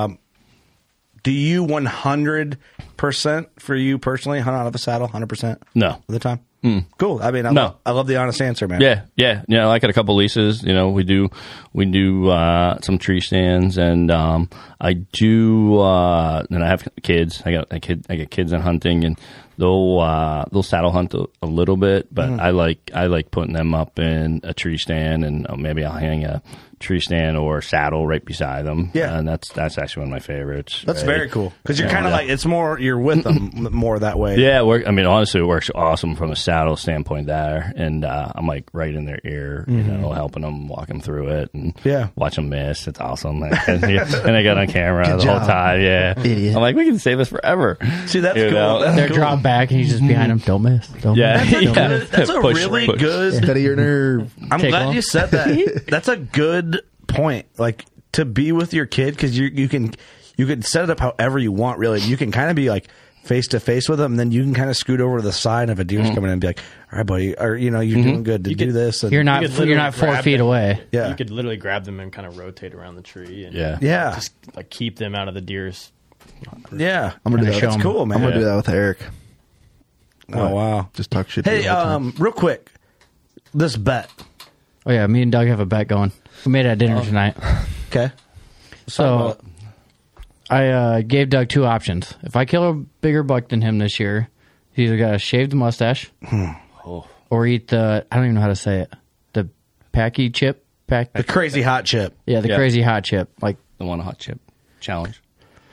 Do you 100% for you personally hunt out of a saddle 100%? No. Of the time? Cool. I mean, I love the honest answer, man. Yeah. I got a couple leases. We do some tree stands, and I do. And I have kids. I got kids in hunting, and they'll saddle hunt a little bit. But I like putting them up in a tree stand, and maybe I'll hang a tree stand or saddle right beside them. Yeah, and that's actually one of my favorites. That's very cool because you're kind of like it's more you're with them more that way. Yeah, honestly, it works awesome from a saddle standpoint there, and I'm like right in their ear, helping them, walk them through it, and watch them miss. It's awesome, and I got on camera the whole time. Yeah, idiot. I'm like, we can save this forever. See, that's cool. They're dropped back, and he's just behind them. Don't miss. Don't miss. That's a really good. Steady your nerve. I'm glad you said that. That's a good point. Like to be with your kid because you can set it up however you want. Really, you can kind of be like face to face with them, and then you can kind of scoot over to the side if a deer's coming in and be like, "All right, buddy, or you're doing good to do this." And you're not 4 feet away. Yeah, you could literally grab them and kind of rotate around the tree. And just like keep them out of the deer's. Yeah, I'm gonna do that. That's cool, man. I'm gonna do that with Eric. Oh wow, just talk shit. Hey, real quick, this bet. Oh yeah, me and Doug have a bet going. We made it at dinner tonight. Okay. So I gave Doug two options. If I kill a bigger buck than him this year, he's either got to shave the mustache or eat the, I don't even know how to say it, the Packy chip. The crazy hot chip. Yeah, the crazy hot chip. Like the one hot chip challenge.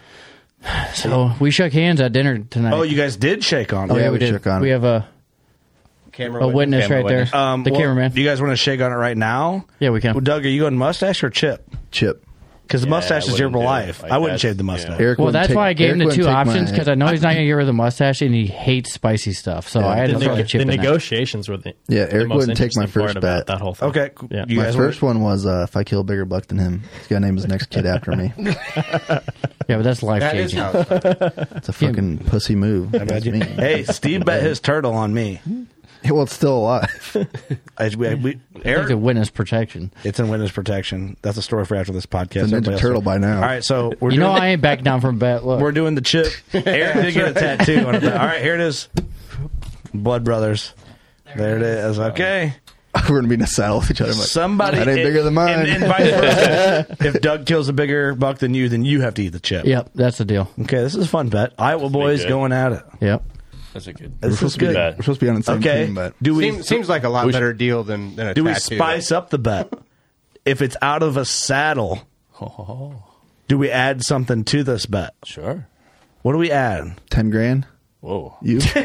So we shook hands at dinner tonight. Oh, you guys did shake on it. Oh, yeah, we did. shook on we it. have a witness right there. The cameraman. Do you guys want to shake on it right now? Yeah, we can. Well, Doug, are you going mustache or chip? Chip. Because the mustache is your life. I wouldn't shave the mustache. Well, that's why I gave him the two options, because I know he's not going to get rid of the mustache, and he hates spicy stuff. So I had to throw a chip in The there. negotiations were the Eric most wouldn't take my interesting part first about bet. that whole thing. Okay, Yeah. My first one was if I kill a bigger buck than him, he's gonna name his next kid after me. Yeah, but that's life changing. It's a fucking pussy move. That's me. Hey, Steve bet his turtle on me. Well, it's still alive. I think the witness protection. It's in witness protection. That's a story for after this podcast. It's a Ninja Everybody else Turtle knows. by now. All right, so we're You know doing I ain't backing down from a bet. Look. we're doing the chip. Eric did get a tattoo on it. All right, here it is. Blood Brothers. There it is. Okay. We're gonna be in a saddle with each other. Like, Somebody that ain't bigger than mine. And vice versa. If Doug kills a bigger buck than you have to eat the chip. Yep, that's the deal. Okay, this is a fun bet. Iowa boys good. going at it. Yep. That's a good. This is good. We're supposed to be on the same Okay. team, but Do we Seems like a lot We better deal than a do we tattoo. spice up the bet? If it's out of a saddle, do we add something to this bet? Sure. What do we add? $10,000. Whoa. You? You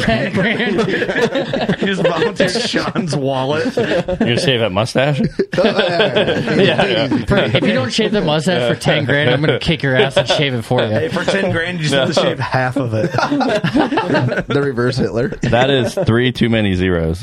just volunteer Sean's wallet. You're gonna shave that mustache? If you don't shave the mustache for $10,000, I'm going to kick your ass and shave it for you. Hey, for $10,000, you just have to shave half of it. The reverse Hitler. That is 3 too many zeros.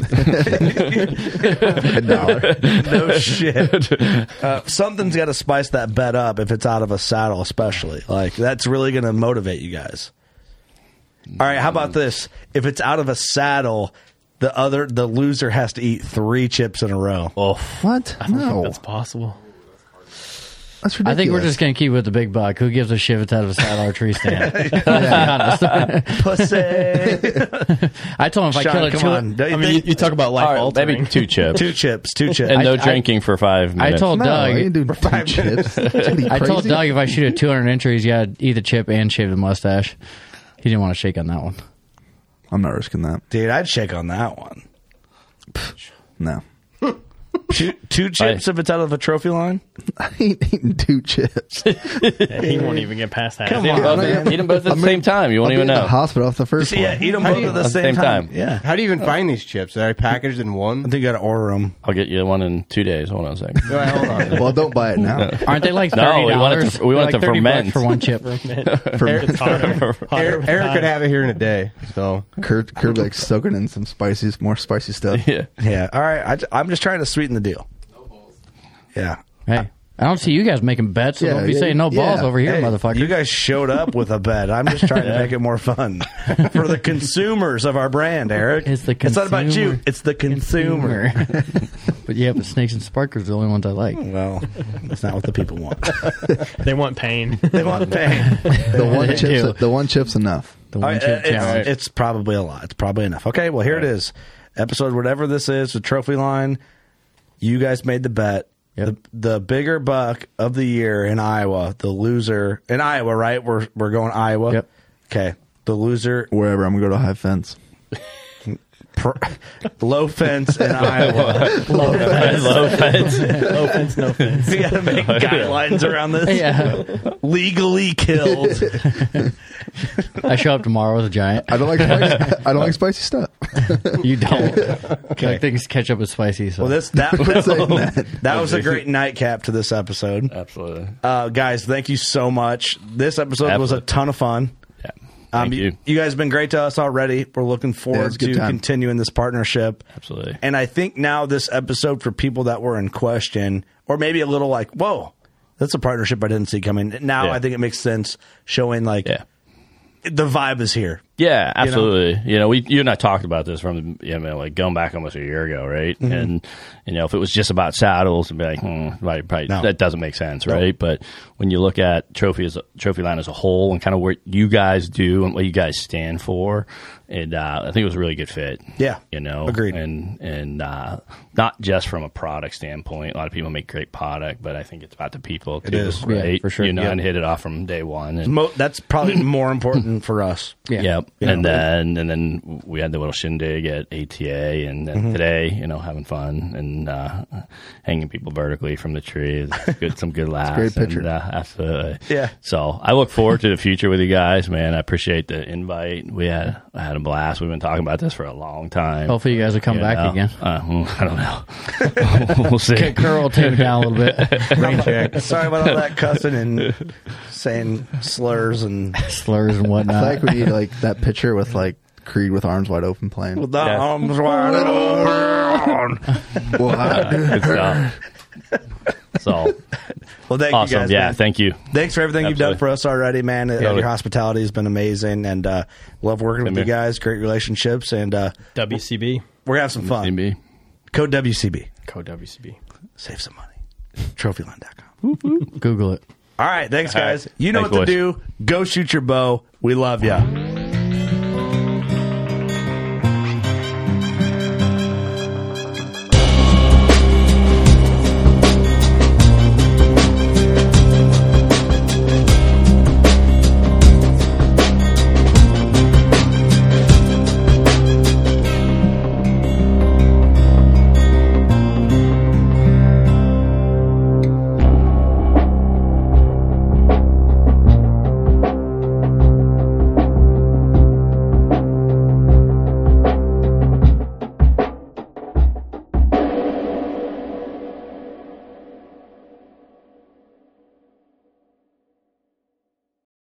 $1. No shit. Something's got to spice that bet up if it's out of a saddle, especially. Like, that's really going to motivate you guys. All right, how about this? If it's out of a saddle, the loser has to eat 3 chips in a row. Oh, What? I don't think No. that's possible. That's ridiculous. I think we're just going to keep with the big buck. Who gives a shit if it's out of a saddle archery stand? Let's be honest. Pussy. I told him if I Sean, kill a come two, on. Don't I you mean, think- you talk about life all right, altering. maybe 2 chips. 2 chips. 2 chips. And no I- drinking for 5 I minutes. told No, Doug. I ain't doing 2 chips. What are you, I told crazy? Doug if I shoot at 200 inches, you got to eat the chip and shave the mustache. He didn't want to shake on that one. I'm not risking that. Dude, I'd shake on that one. No. 2 chips if it's out of a trophy line? I ain't eating 2 chips. Yeah, he won't even get past that. Come Eat on, them man. both, eat them both at the same time. You won't I'll be even in the know. hospital off the first one. Yeah, eat them both at the same time. Yeah. How do you even find these chips? Are they packaged in I one? think you got to order them. I'll get you one in 2 days. Hold on a second. All right, hold on. Well, don't buy it now. Aren't they like $30? No, we want it to- we want it to They're like $30 ferment. for one chip. It's hotter. Eric could have it here in a day. So Kurt like soaking in some more spicy stuff. Yeah. Yeah. All right. I'm just trying to sweeten the deal. Yeah. Hey, I don't see you guys making bets, so Yeah, don't be yeah, saying no balls yeah. over here, Hey, motherfucker. you guys showed up with a bet. I'm just trying to make it more fun for the consumers of our brand, Eric. It's the It's not about consumer. you. It's the consumer. But yeah, but Snakes and Sparklers are the only ones I like. Well, that's not what the people want. They want pain. They want pain. The one chip's enough. The All one right, chip challenge. it's probably a lot. It's probably enough. Okay, well, here it is. Episode whatever this is, the trophy line. You guys made the bet. Yep. The bigger buck of the year in Iowa, the loser in Iowa, right? We're going Iowa. Yep. Okay. The loser, Wherever I'm gonna go to high fence. low fence in Iowa. Low fence. Low fence, no fence. We got to make guidelines around this. Yeah. Legally killed. I show up tomorrow with a giant. I don't like spicy, I don't like spicy stuff. You don't. Like things catch up with spicy. So. Well, that was a great nightcap to this episode. Absolutely. Guys, thank you so much. This episode was a ton of fun. Yeah. Thank you. You guys have been great to us already. We're looking forward to continuing this partnership. Absolutely. And I think now this episode, for people that were in question, or maybe a little like, whoa, that's a partnership I didn't see coming. Now I think it makes sense showing like the vibe is here. Yeah, absolutely. You know, you and I talked about this from like going back almost a year ago, right? Mm-hmm. And if it was just about saddles, and be like, probably that doesn't make sense, right? But when you look at trophy line as a whole and kind of what you guys do and what you guys stand for, and I think it was a really good fit. Yeah, agreed. And not just from a product standpoint. A lot of people make great product, but I think it's about the people too, It is. right? Yeah, for sure. And hit it off from day one. And That's probably more important for us. Yeah. Yeah. And then we had the little shindig at ATA, and then today, having fun and hanging people vertically from the tree. Some good laughs. Great picture. And, absolutely. Yeah. So I look forward to the future with you guys, man. I appreciate the invite. I had a blast. We've been talking about this for a long time. Hopefully you guys will come back again. I don't know. We'll see. Curl will take it down a little bit. Rain check. Sorry about all that cussing and saying slurs and whatnot. I feel like we need like that picture with like Creed with arms wide open playing. With the arms wide open. Good stuff. So, well, thank awesome. you guys. Yeah, man. thank you. Thanks for everything you've done Absolutely. for us already, man. Your hospitality has been amazing, and love working with you guys. Great relationships, and WCB. We're gonna have some fun. WCB. Code WCB. Code WCB. Save some money. Trophyline.com. Google it. All right, thanks, All right. guys. You know Thanks, what to boys. do. Go shoot your bow. We love ya.